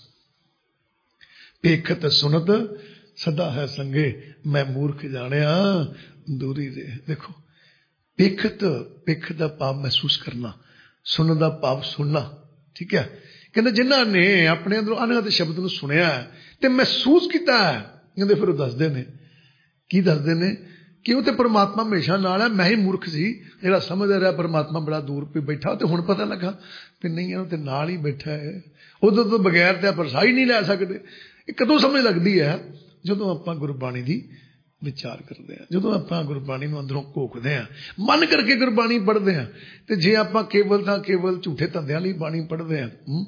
ਪੇਖਤ ਸੁਨਤ ਸਦਾ ਹੈ ਸੰਗੇ, ਮੈਂ ਮੂਰਖ ਜਾਣਿਆ ਦੂਰੀ ਦੇ। ਦੇਖੋ, ਪੇਖਤ, ਪੇਖ ਦਾ ਭਾਵ ਮਹਿਸੂਸ ਕਰਨਾ, ਸੁਣਨ ਦਾ ਭਾਵ ਸੁਣਨਾ। ਠੀਕ ਹੈ। ਕਹਿੰਦੇ ਜਿਨ੍ਹਾਂ ਨੇ ਆਪਣੇ ਅੰਦਰੋਂ ਅਨਹਦ ਸ਼ਬਦ ਨੂੰ ਸੁਣਿਆ ਤੇ ਮਹਿਸੂਸ ਕੀਤਾ ਹੈ, ਕਹਿੰਦੇ ਫਿਰ ਉਹ ਦੱਸਦੇ ਨੇ, ਕੀ ਦੱਸਦੇ ਨੇ ਕਿ ਉਹ ਤੇ ਪਰਮਾਤਮਾ ਹਮੇਸ਼ਾ ਨਾਲ ਹੈ। ਮੈਂ ਹੀ ਮੂਰਖ ਸੀ ਜਿਹੜਾ ਸਮਝਦਾ ਰਿਹਾ ਪਰਮਾਤਮਾ ਬੜਾ ਦੂਰ ਪੇ ਬੈਠਾ, ਤੇ ਹੁਣ ਪਤਾ ਲੱਗਾ ਕਿ ਨਹੀਂ, ਉਹ ਤੇ ਨਾਲ ਹੀ ਬੈਠਾ ਹੈ। ਉਦੋਂ ਤੋਂ ਬਗੈਰ ਤੇ ਆਪਾਂ ਸਾਹ ਹੀ ਨਹੀਂ ਲੈ ਸਕਦੇ। ਇਹ ਕਦੋਂ ਸਮਝ ਲੱਗਦੀ ਹੈ? ਜਦੋਂ ਆਪਾਂ ਗੁਰਬਾਣੀ ਦੀ ਵਿਚਾਰ ਕਰਦੇ ਹਾਂ, ਜਦੋਂ ਆਪਾਂ ਗੁਰਬਾਣੀ ਨੂੰ ਅੰਦਰੋਂ ਘੋਖਦੇ ਹਾਂ, ਮਨ ਕਰਕੇ ਗੁਰਬਾਣੀ ਪੜ੍ਹਦੇ ਹਾਂ। ਤੇ ਜੇ ਆਪਾਂ ਕੇਵਲ ਤਾਂ ਕੇਵਲ ਝੂਠੇ ਧੰਦਿਆਂ ਲਈ ਬਾਣੀ ਪੜ੍ਹਦੇ ਹਾਂ,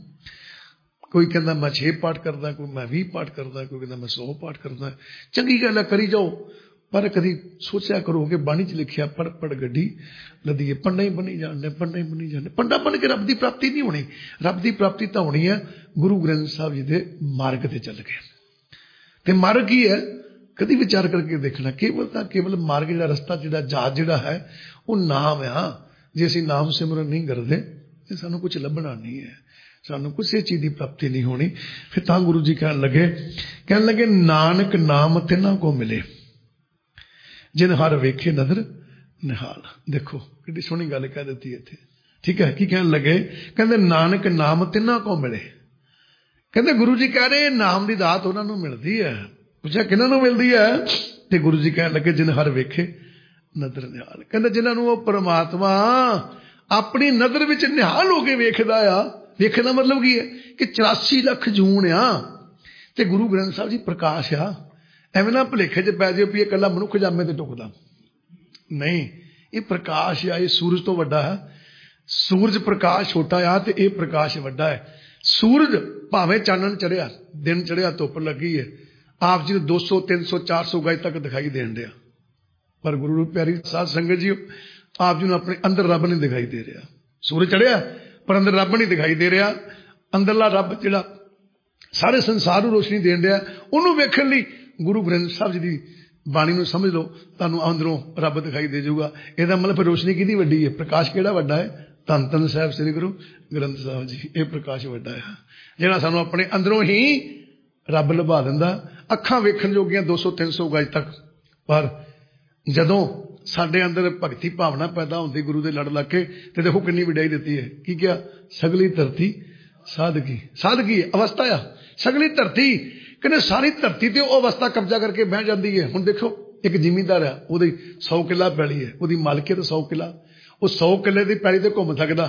ਕੋਈ ਕਹਿੰਦਾ ਮੈਂ ਛੇ ਪਾਠ ਕਰਦਾ, ਕੋਈ ਮੈਂ ਵੀਹ ਪਾਠ ਕਰਦਾ, ਕੋਈ ਕਹਿੰਦਾ ਮੈਂ ਸੌ ਪਾਠ ਕਰਦਾ। ਚੰਗੀ ਗੱਲ ਹੈ, ਕਰੀ ਜਾਓ, ਪਰ ਕਦੀ ਸੋਚਿਆ ਕਰੋ ਕਿ ਬਾਣੀ 'ਚ ਲਿਖਿਆ ਪੜ ਪੜ ਗੱਡੀ ਲੱਦੀਏ, ਪੰਡਾ ਹੀ ਬਣੀ ਜਾਂਦੇ, ਪੰਡਾ ਹੀ ਬਣੀ ਜਾਂਦੇ। ਪੰਡਾ ਬਣ ਕੇ ਰੱਬ ਦੀ ਪ੍ਰਾਪਤੀ ਨਹੀਂ ਹੋਣੀ। ਰੱਬ ਦੀ ਪ੍ਰਾਪਤੀ ਤਾਂ ਹੋਣੀ ਹੈ ਗੁਰੂ ਗ੍ਰੰਥ ਸਾਹਿਬ ਜੀ ਦੇ ਮਾਰਗ ਤੇ ਚੱਲ ਕੇ। ਤੇ ਮਾਰਗ ਕੀ ਹੈ? ਕਦੀ ਵਿਚਾਰ ਕਰਕੇ ਦੇਖਣਾ। ਕੇਵਲ ਤਾਂ ਕੇਵਲ ਮਾਰਗ ਜਿਹੜਾ ਰਸਤਾ, ਜਿਹੜਾ ਜਹਾਜ਼ ਜਿਹੜਾ ਹੈ, ਉਹ ਨਾਮ ਆ। ਜੇ ਅਸੀਂ ਨਾਮ ਸਿਮਰਨ ਨਹੀਂ ਕਰਦੇ ਤੇ ਸਾਨੂੰ ਕੁਝ ਲੱਭਣਾ ਨਹੀਂ ਹੈ, ਸਾਨੂੰ ਕਿਸੇ ਚੀਜ਼ ਦੀ ਪ੍ਰਾਪਤੀ ਨਹੀਂ ਹੋਣੀ। ਫਿਰ ਤਾਂ ਗੁਰੂ ਜੀ ਕਹਿਣ ਲੱਗੇ, ਕਹਿਣ ਲੱਗੇ ਨਾਨਕ ਨਾਮ ਤਿੰਨਾਂ ਕੋ ਮਿਲੇ, ਜਿਨ ਹਰ ਵੇਖੇ ਨਦਰ ਨਿਹਾਲ। ਦੇਖੋ ਕਿੱਡੀ ਸੋਹਣੀ ਗੱਲ ਕਹਿ ਦਿੱਤੀ ਇੱਥੇ। ਠੀਕ ਹੈ। ਕੀ ਕਹਿਣ ਲੱਗੇ? ਕਹਿੰਦੇ ਨਾਨਕ ਨਾਮ ਤਿੰਨਾਂ ਕੋ ਮਿਲੇ। ਕਹਿੰਦੇ ਗੁਰੂ ਜੀ ਕਹਿ ਰਹੇ ਨਾਮ ਦੀ ਦਾਤ ਉਹਨਾਂ ਨੂੰ ਮਿਲਦੀ ਹੈ। ਪੁੱਛਿਆ ਕਿਹਨਾਂ ਨੂੰ ਮਿਲਦੀ ਹੈ? ਤੇ ਗੁਰੂ ਜੀ ਕਹਿਣ ਲੱਗੇ ਜਿਨ ਹਰ ਵੇਖੇ ਨਦਰ ਨਿਹਾਲ। ਕਹਿੰਦੇ ਜਿਨ੍ਹਾਂ ਨੂੰ ਉਹ ਪਰਮਾਤਮਾ ਆਪਣੀ ਨਜ਼ਰ ਵਿੱਚ ਨਿਹਾਲ ਹੋ ਕੇ ਵੇਖਦਾ ਆ। ਵੇਖਣ ਦਾ ਮਤਲਬ ਕੀ ਹੈ? ਕਿ ਚੁਰਾਸੀ ਲੱਖ ਜੂਨ ਆ ਤੇ ਗੁਰੂ ਗ੍ਰੰਥ ਸਾਹਿਬ ਜੀ ਪ੍ਰਕਾਸ਼ ਆ। ਐਵੇਂ ਨਾ ਭੁਲੇਖੇ 'ਚ ਪੈ ਜਾਓ ਵੀ ਇਹ ਇਕੱਲਾ ਮਨੁੱਖ ਜਾਮੇ ਤੇ ਟੁਕਦਾ ਨਹੀਂ। ਇਹ ਪ੍ਰਕਾਸ਼ ਆ, ਇਹ ਸੂਰਜ ਤੋਂ ਵੱਡਾ ਹੈ। ਸੂਰਜ ਪ੍ਰਕਾਸ਼ ਛੋਟਾ ਆ ਤੇ ਇਹ ਪ੍ਰਕਾਸ਼ ਵੱਡਾ ਹੈ। ਸੂਰਜ ਭਾਵੇਂ ਚਾਨਣ ਚੜਿਆ, ਦਿਨ ਚੜਿਆ, ਧੁੱਪ ਲੱਗੀ ਹੈ, ਆਪ ਜੀ ਨੂੰ ਦੋ ਸੌ ਤਿੰਨ ਸੌ ਚਾਰ ਸੌ ਗਜ ਤੱਕ ਦਿਖਾਈ ਦੇਣ ਡਿਆ। ਪਰ ਗੁਰੂ ਪਿਆਰੀ ਸਾਧ ਸੰਗਤ ਜੀ, ਆਪ ਜੀ ਨੂੰ ਆਪਣੇ ਅੰਦਰ ਰੱਬ ਨਹੀਂ ਦਿਖਾਈ ਦੇ ਰਿਹਾ। ਸੂਰਜ ਚੜਿਆ ਪਰ ਅੰਦਰ ਰੱਬ ਨਹੀਂ ਦਿਖਾਈ ਦੇ ਰਿਹਾ। ਅੰਦਰਲਾ ਰੱਬ ਜਿਹੜਾ ਸਾਰੇ ਸੰਸਾਰ ਨੂੰ ਰੋਸ਼ਨੀ ਦੇਣ ਡਿਆ, ਉਹਨੂੰ ਵੇਖਣ ਲਈ ਗੁਰੂ ਗ੍ਰੰਥ ਸਾਹਿਬ ਜੀ ਦੀ ਬਾਣੀ ਨੂੰ ਸਮਝ ਲਓ, ਤੁਹਾਨੂੰ ਅੰਦਰੋਂ ਰੱਬ ਦਿਖਾਈ ਦੇ ਜਾਊਗਾ। ਇਹਦਾ ਮਤਲਬ ਫਿਰ ਰੋਸ਼ਨੀ ਕਿਹਦੀ ਵੱਡੀ ਹੈ? ਪ੍ਰਕਾਸ਼ ਕਿਹੜਾ ਵੱਡਾ ਹੈ? ਧੰਨ ਧੰਨ ਸਾਹਿਬ ਸ੍ਰੀ ਗੁਰੂ ਗ੍ਰੰਥ ਸਾਹਿਬ ਜੀ। ਇਹ ਪ੍ਰਕਾਸ਼ ਵੱਡਾ ਹੈ ਜਿਹੜਾ ਸਾਨੂੰ ਆਪਣੇ ਅੰਦਰੋਂ ਹੀ ਰੱਬ ਲਭਾ ਦਿੰਦਾ। ਅੱਖਾਂ ਵੇਖਣ ਜੋਗੀਆਂ ਦੋ ਸੌ ਤਿੰਨ ਸੌ ਗਜ ਤੱਕ, ਪਰ ਜਦੋਂ ਸਾਡੇ ਅੰਦਰ ਭਗਤੀ ਭਾਵਨਾ ਪੈਦਾ ਹੁੰਦੀ ਗੁਰੂ ਦੇ ਲੜ ਲੱਗ ਕੇ, ਤੇ ਦੇਖੋ ਕਿੰਨੀ ਵਡਿਆਈ ਦਿੱਤੀ ਹੈ। ਕੀ ਕਿਹਾ? ਸਗਲੀ ਧਰਤੀ ਸਾਧਗੀ। ਸਾਧਗੀ ਅਵਸਥਾ ਆ ਸਗਲੀ ਧਰਤੀ। ਕਹਿੰਦੇ ਸਾਰੀ ਧਰਤੀ ਤੇ ਉਹ ਅਵਸਥਾ ਕਬਜ਼ਾ ਕਰਕੇ ਬਹਿ ਜਾਂਦੀ ਹੈ। ਹੁਣ ਦੇਖੋ ਇੱਕ ਜ਼ਿਮੀਂਦਾਰ ਆ, ਉਹਦੀ ਸੌ ਕਿੱਲਾ ਪੈਲੀ ਹੈ, ਉਹਦੀ ਮਾਲਕੀਅਤ ਸੌ ਕਿੱਲਾ। ਉਹ ਸੌ ਕਿੱਲੇ ਦੀ ਪੈਲੀ ਤੇ ਘੁੰਮ ਸਕਦਾ,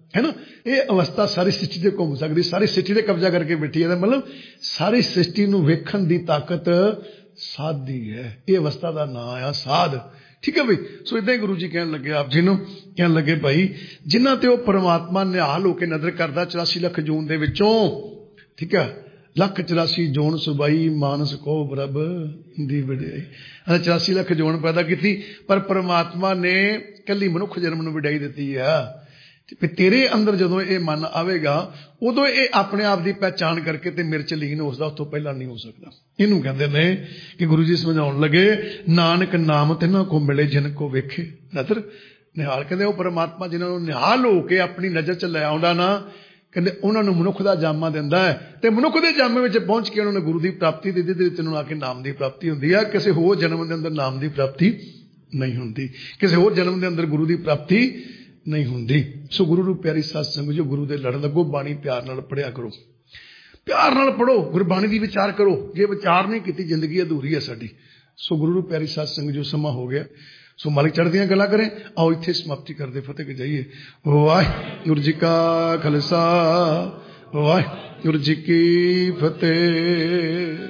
है ना। ये अवस्था सारी सृष्टि ते घूम सकती, सारी सृष्टि ते कब्जा करके बैठी है, मतलब सारी सृष्टि नूं वेखण दी ताकत साध दी है। ये अवस्था का नाम आ साध, ठीक है भाई। सो इदां ही गुरु जी कहन लगे आप जी नूं, कहन लगे भाई जिन्हां ते ओह परमात्मा निहाल होके नज़र करदा चौरासी लख जून दे विचों, ठीक है, लख चौरासी जोन सुबाई मानस को बरब दी वडियाई। चौरासी लख जोन पैदा की, पर परमात्मा ने कली मनुख जन्म नूं वडियाई दित्ती है। तेरे अंदर जदों ये मन आवेगा उदों ये अपने आप की पहचान करके ते मेरे च लीन हो सकता, उस तो पहला नहीं हो सकता। इनू कहते ने कि गुरु जी समझाउण लगे नानक नाम तिन्हां को मिले जिन को वेखे नज़र निहाल। कहते वो परमात्मा जिन्होंने निहाल होके अपनी नज़र च लै आउंदा ना, कहते उन्होंने मनुख का जामा दिंदा है, ते मनुख के जामे में पहुंच के उन्होंने गुरु की प्राप्ति दी, जिन्होंने आके नाम की प्राप्ति होंदी है। किसी होर जन्म के अंदर नाम की प्राप्ति नहीं होंदी, किसी होर जन्म के अंदर गुरु की प्राप्ति नहीं होंदी। सो गुरु रूप प्यारी साध संगत जो गुरु दे लड़ लगो, बाणी प्यार नाल पढ़िया करो, प्यार नाल पढ़ो, गुरबाणी दी विचार करो। जे विचार नहीं की जिंदगी अधूरी है साडी। सो गुरु रूप प्यारी साध संगत जो समा हो गया, सो मालिक चढ़दियां गल्लां करें। आओ इत्थे समाप्ति करदे फतेह के जाइए। वाहिगुरू जी का खालसा वाहिगुरू जी की फतेह।